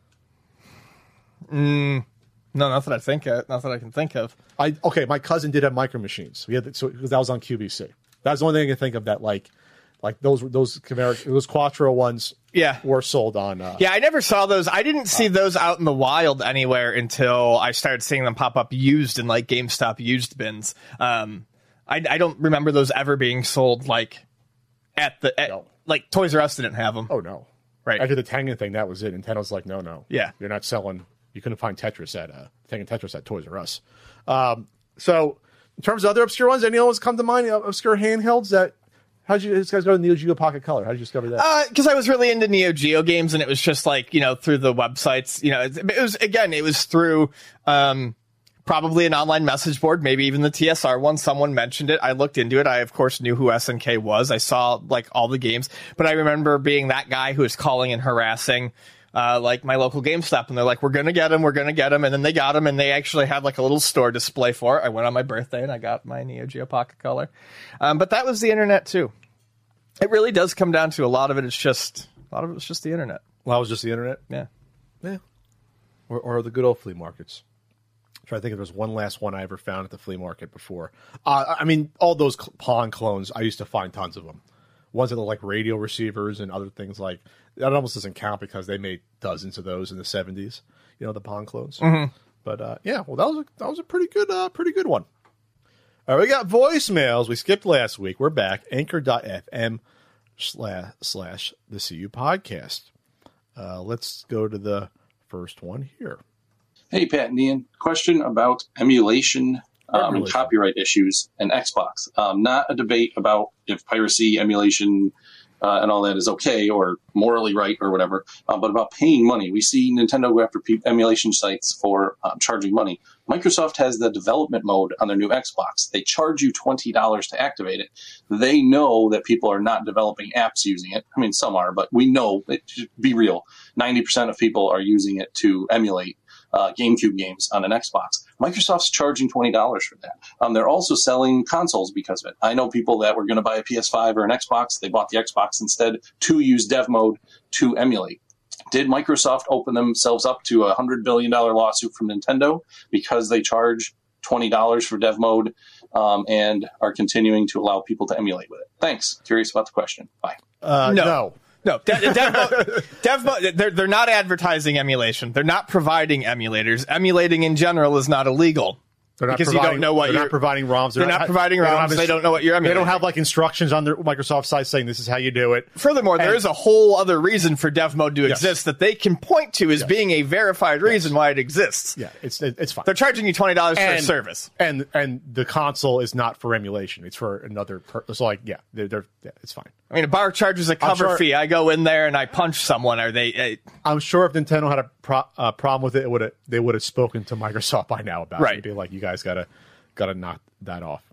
No, not that I think of, not that I can think of. I okay. My cousin did have Micro Machines. We had the, so because that was on Q V C. That's the only thing I can think of that like, like those those Camaro, those Quattro ones. Yeah. were sold on. Uh, Yeah, I never saw those. I didn't see those out in the wild anywhere until I started seeing them pop up used in like GameStop used bins. Um, I, I don't remember those ever being sold like at the at, No. like Toys R Us didn't have them. Oh no! Right. After the Tengen thing, that was it. Nintendo's like, no, no. Yeah. You're not selling. You couldn't find Tetris at uh, Tengen Tetris at Toys R Us. Um, so, in terms of other obscure ones, any ones come to mind? uh, Obscure handhelds that. How did you this guys go to Neo Geo Pocket Color? How did you discover that? Because I was really into Neo Geo games, and it was just like, you know, through the websites. You know, it, it was again, it was through um, probably an online message board, maybe even the T S R one. Someone mentioned it. I looked into it. I of course knew who S N K was. I saw like all the games, but I remember being that guy who was calling and harassing. Uh, like my local GameStop, and they're like, we're going to get them, we're going to get them. And then they got them, and they actually had like a little store display for it. I went on my birthday and I got my Neo Geo Pocket Color. Um, but that was the internet too. It really does come down to a lot of it. It's just, a lot of it's just the internet. Well, that was just the internet. Yeah. Yeah. Or, or the good old flea markets. I'm trying to think if there's one last one I ever found at the flea market before. Uh, I mean, all those cl- Pawn clones, I used to find tons of them. Ones that look like radio receivers and other things like that almost doesn't count because they made dozens of those in the seventies. You know, the Pawn clones. Mm-hmm. But uh, yeah, well, that was a, that was a pretty good, uh, pretty good one. All right, we got voicemails. We skipped last week. We're back. Anchor.fm slash slash the C U podcast. Uh, let's go to the first one here. Hey, Pat and Ian. Question about emulation um, and Emulation. copyright issues and Xbox. Um, not a debate about if piracy, emulation, uh, and all that is okay or morally right or whatever, uh, but about paying money. We see Nintendo go after pe- emulation sites for um, charging money. Microsoft has the development mode on their new Xbox. They charge you twenty dollars to activate it. They know that people are not developing apps using it. I mean, some are, but we know, it, be real, ninety percent of people are using it to emulate Uh, GameCube games on an Xbox. Microsoft's charging twenty dollars for that. Um, they're also selling consoles because of it. I know people that were going to buy a P S five or an Xbox. They bought the Xbox instead to use dev mode to emulate. Did Microsoft open themselves up to a one hundred billion dollars lawsuit from Nintendo because they charge twenty dollars for dev mode um, and are continuing to allow people to emulate with it? Thanks. Curious about the question. Bye. Uh, No. no. No, De- Dev Mode, Dev Mode, they're, they're not advertising emulation. They're not providing emulators. Emulating in general is not illegal. They're not Because you providing, don't know what they're you're- not providing ROMs. They're not providing they don't ROMs. have They instru- don't know what you're They don't emulating. have like instructions on their Microsoft site saying this is how you do it. Furthermore, there And- is a whole other reason for dev mode to Yes. exist that they can point to as Yes. being a verified reason why it exists. Yeah, it's it, it's fine. They're charging you twenty dollars for a And- service. And and the console is not for emulation. It's for another. Per- so like yeah, they're, they're yeah, it's fine. I mean, a bar charges a cover sure- fee. I go in there and I punch someone. Are they? Uh, I'm sure if Nintendo had a pro- uh, problem with it, it would have they would have spoken to Microsoft by now about Right. it. Be like, you guys gotta gotta knock that off.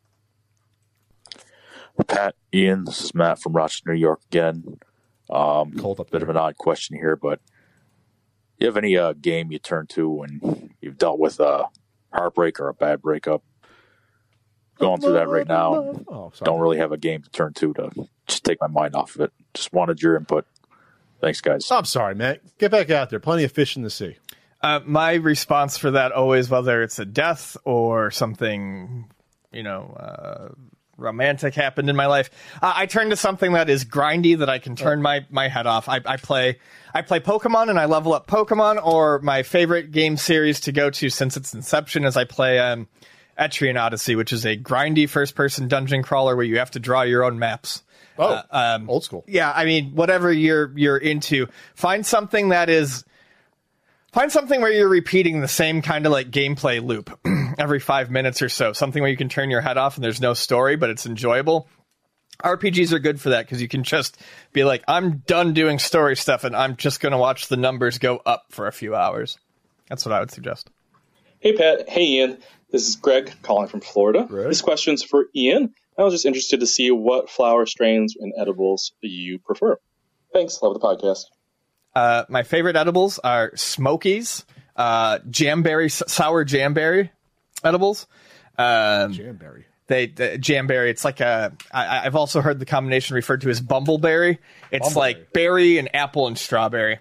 Pat, Ian, this is Matt from Rochester, New York again. Um, Cold up bit of an odd question here, but you have any uh, game you turn to when you've dealt with a heartbreak or a bad breakup? Going through that right now. Oh, sorry. Don't really have a game to turn to to just take my mind off of it. Just wanted your input. Thanks, guys. I'm sorry, man. Get back out there. Plenty of fish in the sea. uh, my response for that always, whether it's a death or something, you know, uh, romantic happened in my life. Uh, I turned to something that is grindy, that I can turn my, my head off. I, I play I play Pokemon and I level up Pokemon, or my favorite game series to go to since its inception is I play um, Etrian Odyssey, which is a grindy first-person dungeon crawler where you have to draw your own maps. Oh, uh, um, old school. Yeah, I mean, whatever you're you're into, find something that is find something where you're repeating the same kind of like gameplay loop every five minutes or so. Something where you can turn your head off and there's no story, but it's enjoyable. R P Gs are good for that because you can just be like, I'm done doing story stuff and I'm just going to watch the numbers go up for a few hours. That's what I would suggest. Hey, Pat. Hey, Ian. This is Greg calling from Florida. Greg? This question's for Ian. I was just interested to see what flower strains and edibles you prefer. Thanks. Love the podcast. Uh, my favorite edibles are Smokies, uh, Jamberry, sour Jamberry edibles. Um, Jamberry. They the Jamberry. It's like a. I, I've also heard the combination referred to as Bumbleberry. It's Bumbleberry. like berry and apple and strawberry.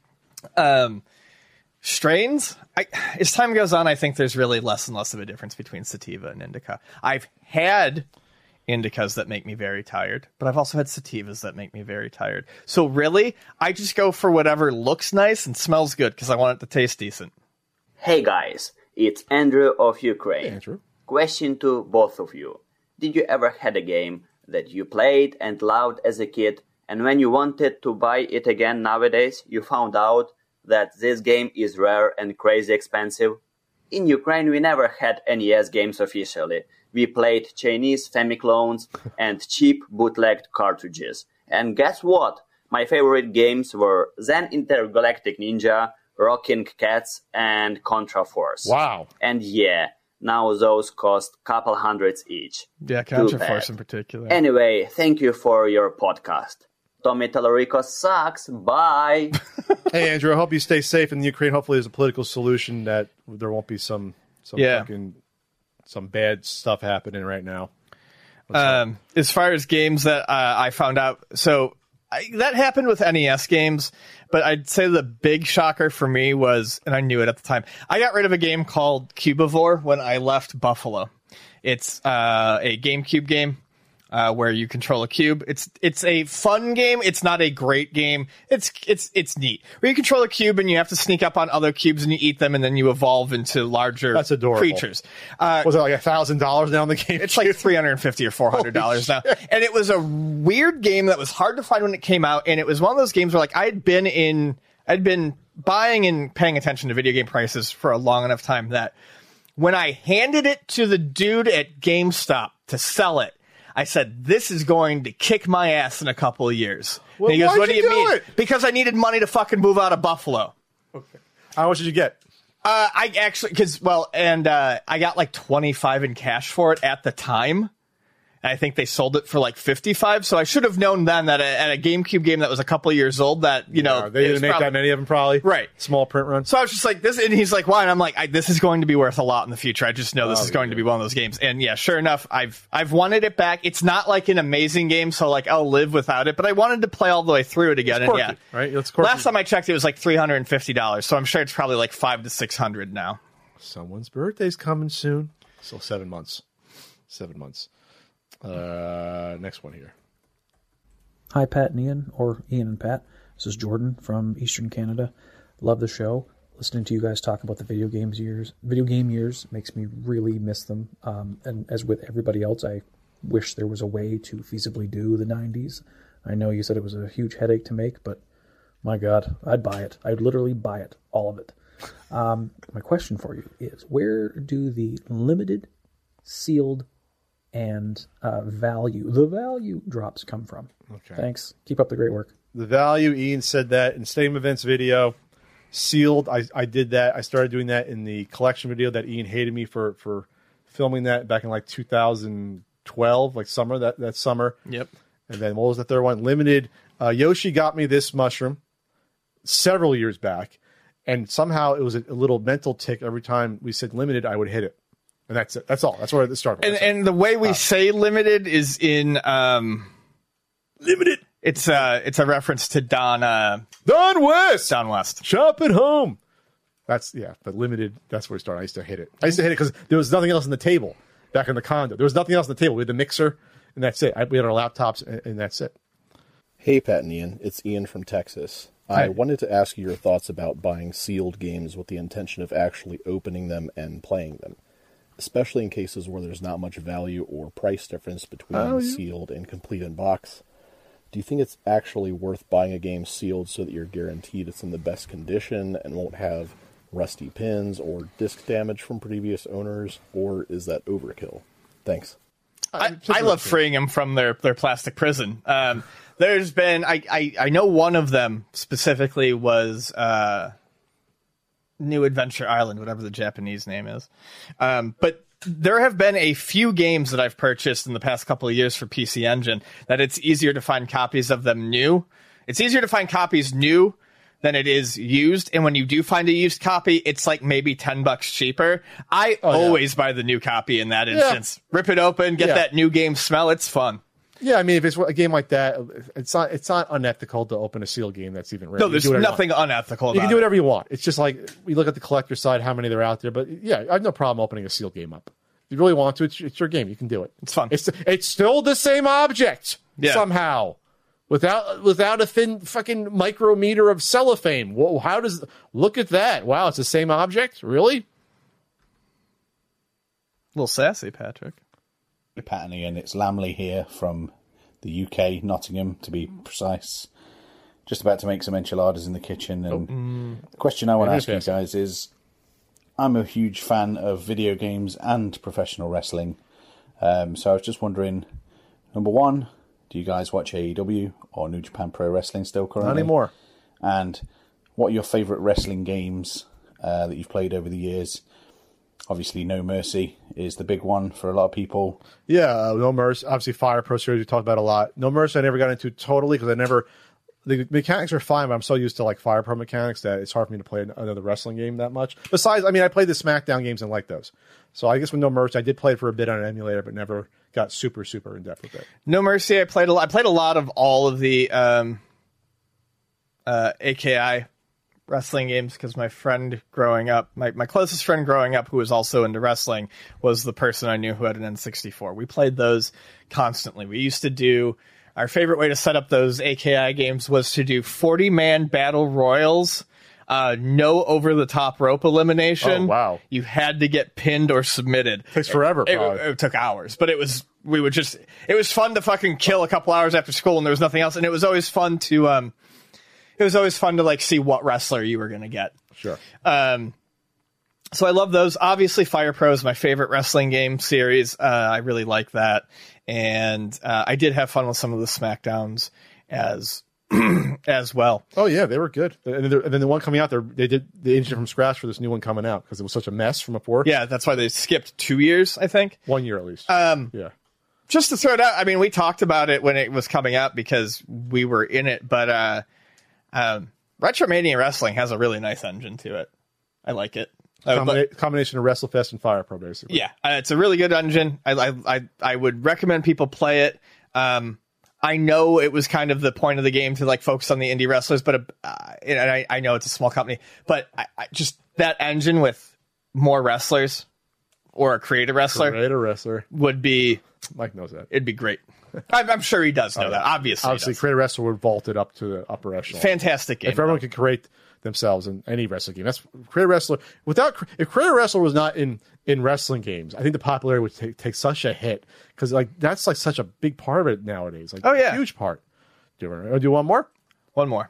Um, strains. I, as time goes on, I think there's really less and less of a difference between sativa and indica. I've had indicas that make me very tired, but I've also had sativas that make me very tired. So really, I just go for whatever looks nice and smells good because I want it to taste decent. Hey guys, it's Andrew of Ukraine. Hey, Andrew. Question to both of you. Did you ever had a game that you played and loved as a kid, and when you wanted to buy it again nowadays, you found out that this game is rare and crazy expensive? In Ukraine, we never had N E S games officially. We played Chinese Famiclones and cheap bootlegged cartridges. And guess what? My favorite games were Zen Intergalactic Ninja, Rockin' Cats, and Contra Force. Wow. And yeah, now those cost couple hundreds each. Yeah, Too Contra bad. Force in particular. Anyway, thank you for your podcast. Tommy Tallarico sucks. Bye. Hey, Andrew, I hope you stay safe in the Ukraine. Hopefully there's a political solution that there won't be some some Yeah. fucking some bad stuff happening right now. Um, as far as games that uh, I found out, so I, that happened with N E S games, but I'd say the big shocker for me was, and I knew it at the time, I got rid of a game called Cubivore when I left Buffalo. It's uh, a GameCube game. Uh, where you control a cube. It's it's a fun game. It's not a great game. It's it's it's neat. Where you control a cube and you have to sneak up on other cubes and you eat them and then you evolve into larger That's adorable. creatures. Uh, Was it like a thousand dollars now in the game? it's like three hundred fifty or four hundred dollars now. And it was a weird game that was hard to find when it came out. And it was one of those games where like I had been in, I'd been buying and paying attention to video game prices for a long enough time that when I handed it to the dude at GameStop to sell it, I said, this is going to kick my ass in a couple of years. Well, and he goes, why'd what do you you do mean? it? Because I needed money to fucking move out of Buffalo. How much did you get? Uh, I actually, because, well, and uh, I got like twenty-five in cash for it at the time. And I think they sold it for like fifty-five. So I should have known then that at a GameCube game that was a couple of years old that, you know. Yeah, they it was didn't make probably- that many of them, probably. Right. Small print run. So I was just like, this, and he's like, why? And I'm like, I, this is going to be worth a lot in the future. I just know this Oh, is going yeah. to be one of those games. And yeah, sure enough, I've, I've wanted it back. It's not like an amazing game, so like, I'll live without it, but I wanted to play all the way through it again. It's And quirky, yeah. right? It's quirky. Last time I checked, it was like three hundred fifty dollars. So I'm sure it's probably like five to six hundred now. Someone's birthday's coming soon. Still seven months. Seven months. Uh, next one here. Hi, Pat and Ian, or Ian and Pat. This is Jordan from Eastern Canada. Love the show. Listening to you guys talk about the video games years, video game years makes me really miss them. Um, and as with everybody else, I wish there was a way to feasibly do the nineties. I know you said it was a huge headache to make, but my God, I'd buy it. I'd literally buy it, all of it. Um, my question for you is, where do the limited, sealed, and uh, value, the value drops come from? Okay. Thanks. Keep up the great work. The value, Ian said that in Stadium Events video. Sealed, I, I did that. I started doing that in the collection video that Ian hated me for, for filming that back in like two thousand twelve, like summer, that, that summer. Yep. And then what was the third one? Limited. Uh, Yoshi got me this mushroom several years back, and somehow it was a, a little mental tick. Every time we said limited, I would hit it. And that's it. That's all. That's where it started. And, and the way we say limited is in um, limited. It's uh, it's a reference to Don uh, Don West. Don West. Shop at home. That's yeah, but limited. That's where we started. I used to hit it. I used to hit it because there was nothing else on the table, back in the condo. There was nothing else on the table. We had the mixer, and that's it. I, we had our laptops, and, and that's it. Hey, Pat and Ian. It's Ian from Texas. Hi. I wanted to ask you your thoughts about buying sealed games with the intention of actually opening them and playing them, especially in cases where there's not much value or price difference between Oh, yeah. sealed and complete in box. Do you think it's actually worth buying a game sealed so that you're guaranteed it's in the best condition and won't have rusty pins or disc damage from previous owners, or is that overkill? Thanks. I, I love freeing them from their, their plastic prison. Um, there's been, I, I, I know one of them specifically was uh, New Adventure Island, whatever the Japanese name is. Um, but there have been a few games that I've purchased in the past couple of years for P C Engine that it's easier to find copies of them new. It's easier to find copies new than it is used. And when you do find a used copy, it's like maybe ten bucks cheaper. I Oh, yeah. always buy the new copy in that Yeah. instance. Rip it open, get Yeah. that new game smell. It's fun. Yeah, I mean, if it's a game like that, it's not it's not unethical to open a sealed game that's even ready. No, You there's can do whatever nothing you want. unethical You about can do it. whatever you want. It's just like we look at the collector side, how many there are out there. But yeah, I have no problem opening a sealed game up. If you really want to, it's, it's your game. You can do it. It's fun. It's it's still the same object Yeah. somehow, without without a thin fucking micrometer of cellophane. Whoa, how does look at that? Wow, it's the same object, really? A little sassy, Patrick. Pat and Ian, it's Lamley here from the U K, Nottingham to be precise. Just about to make some enchiladas in the kitchen, and Mm. the question I want to It ask is you guys is, I'm a huge fan of video games and professional wrestling, um, so I was just wondering, number one, do you guys watch A E W or New Japan Pro Wrestling still currently? Not anymore. And what are your favourite wrestling games uh, that you've played over the years? Obviously, No Mercy is the big one for a lot of people. Yeah, uh, No Mercy. Obviously, Fire Pro Series we talked about a lot. No Mercy I never got into totally because I never. The mechanics are fine, but I'm so used to like Fire Pro mechanics that it's hard for me to play another wrestling game that much. Besides, I mean, I played the SmackDown games and like those. So I guess with No Mercy, I did play it for a bit on an emulator, but never got super, super in depth with it. No Mercy. I played a lot. I played a lot of all of the um, uh, A K I wrestling games because my friend growing up, my, my closest friend growing up who was also into wrestling was the person I knew who had an N sixty-four. We played those constantly. We used to do, our favorite way to set up those A K I games was to do forty-man battle royals, uh, no over-the-top rope elimination. Oh, wow. You had to get pinned or submitted. Takes forever, It, probably. it, it took hours, but it was, we would just, it was fun to fucking kill a couple hours after school and there was nothing else. And it was always fun to, um, it was always fun to like see what wrestler you were going to get. Sure. Um, so I love those. Obviously, Fire Pro is my favorite wrestling game series. Uh, I really like that. And uh, I did have fun with some of the SmackDowns as as well. Oh, yeah, they were good. And then, and then the one coming out, there, they did the engine from scratch for this new one coming out because it was such a mess from before. Yeah, that's why they skipped two years, I think. One year at least. Um, yeah. Just to throw it out, I mean, we talked about it when it was coming out because we were in it, but uh, um, Retromania Wrestling has a really nice engine to it. I like it. Uh, but- Combina- combination of WrestleFest and Fire Pro, basically. Yeah, uh, it's a really good engine. I, I I I would recommend people play it. Um, I know it was kind of the point of the game to like focus on the indie wrestlers, but uh, and I, I know it's a small company, but I, I just that engine with more wrestlers or a creator wrestler, Creator wrestler would be Mike knows that. It'd be great. I'm, I'm sure he does know Oh, that. yeah. Obviously, obviously, he does. Creator wrestler would vault it up to the upper echelon. Fantastic game. If everyone could create themselves in any wrestling game, that's Creator wrestler. Without if Creator wrestler was not in in wrestling games, I think the popularity would take, take such a hit because like that's like such a big part of it nowadays. Like, Oh, yeah. huge part. Do you want to do one more? One more.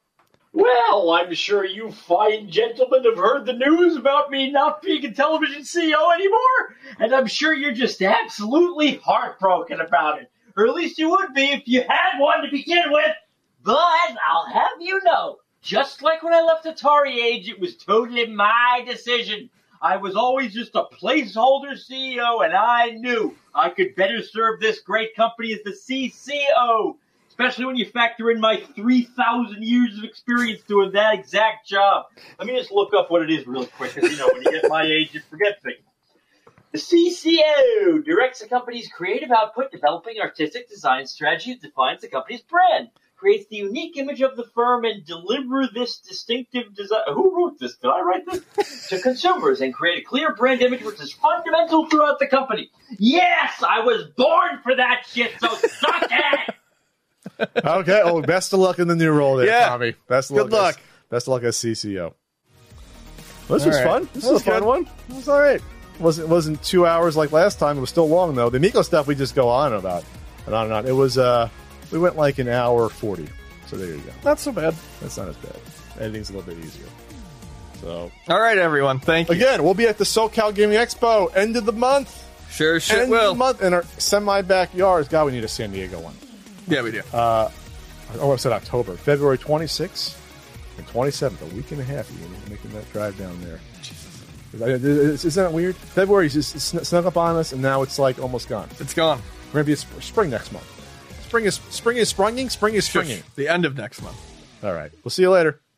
Well, I'm sure you fine gentlemen have heard the news about me not being a television C E O anymore, and I'm sure you're just absolutely heartbroken about it. Or at least you would be if you had one to begin with. But I'll have you know, just like when I left Atari Age, it was totally my decision. I was always just a placeholder C E O, and I knew I could better serve this great company as the C C O. Especially when you factor in my three thousand years of experience doing that exact job. Let me just look up what it is really quick, because, you know, when you get my age, you forget things. The C C O directs the company's creative output, developing artistic design strategy that defines the company's brand, creates the unique image of the firm and deliver this distinctive design. Who wrote this? Did I write this? To consumers and create a clear brand image which is fundamental throughout the company. Yes, I was born for that shit, so suck it! Okay. Oh, best of luck in the new role there, Yeah. Tommy. Best of Good luck. luck. As, best of luck as C C O. This All was right. fun. This That was was a fun good. one. It was all right. It wasn't, it wasn't two hours like last time. It was still long, though. The Miko stuff we just go on about. And on and on. It was, uh, we went like an hour forty. So there you go. Not so bad. That's not as bad. Editing's a little bit easier. So, All right, everyone. Thank you. again, we'll be at the SoCal Gaming Expo end of the month. Sure as shit end will. of the month in our semi backyards. God, we need a San Diego one. Yeah, we do. Uh, oh, I said October, February twenty-sixth and twenty-seventh, a week and a half. You're making that drive down there. Jesus. Isn't that weird? February's just sn- snuck up on us, and now it's like almost gone. It's gone. We're gonna be sp- spring next month. Spring is spring is springing. Spring is springing. The end of next month. All right. We'll see you later.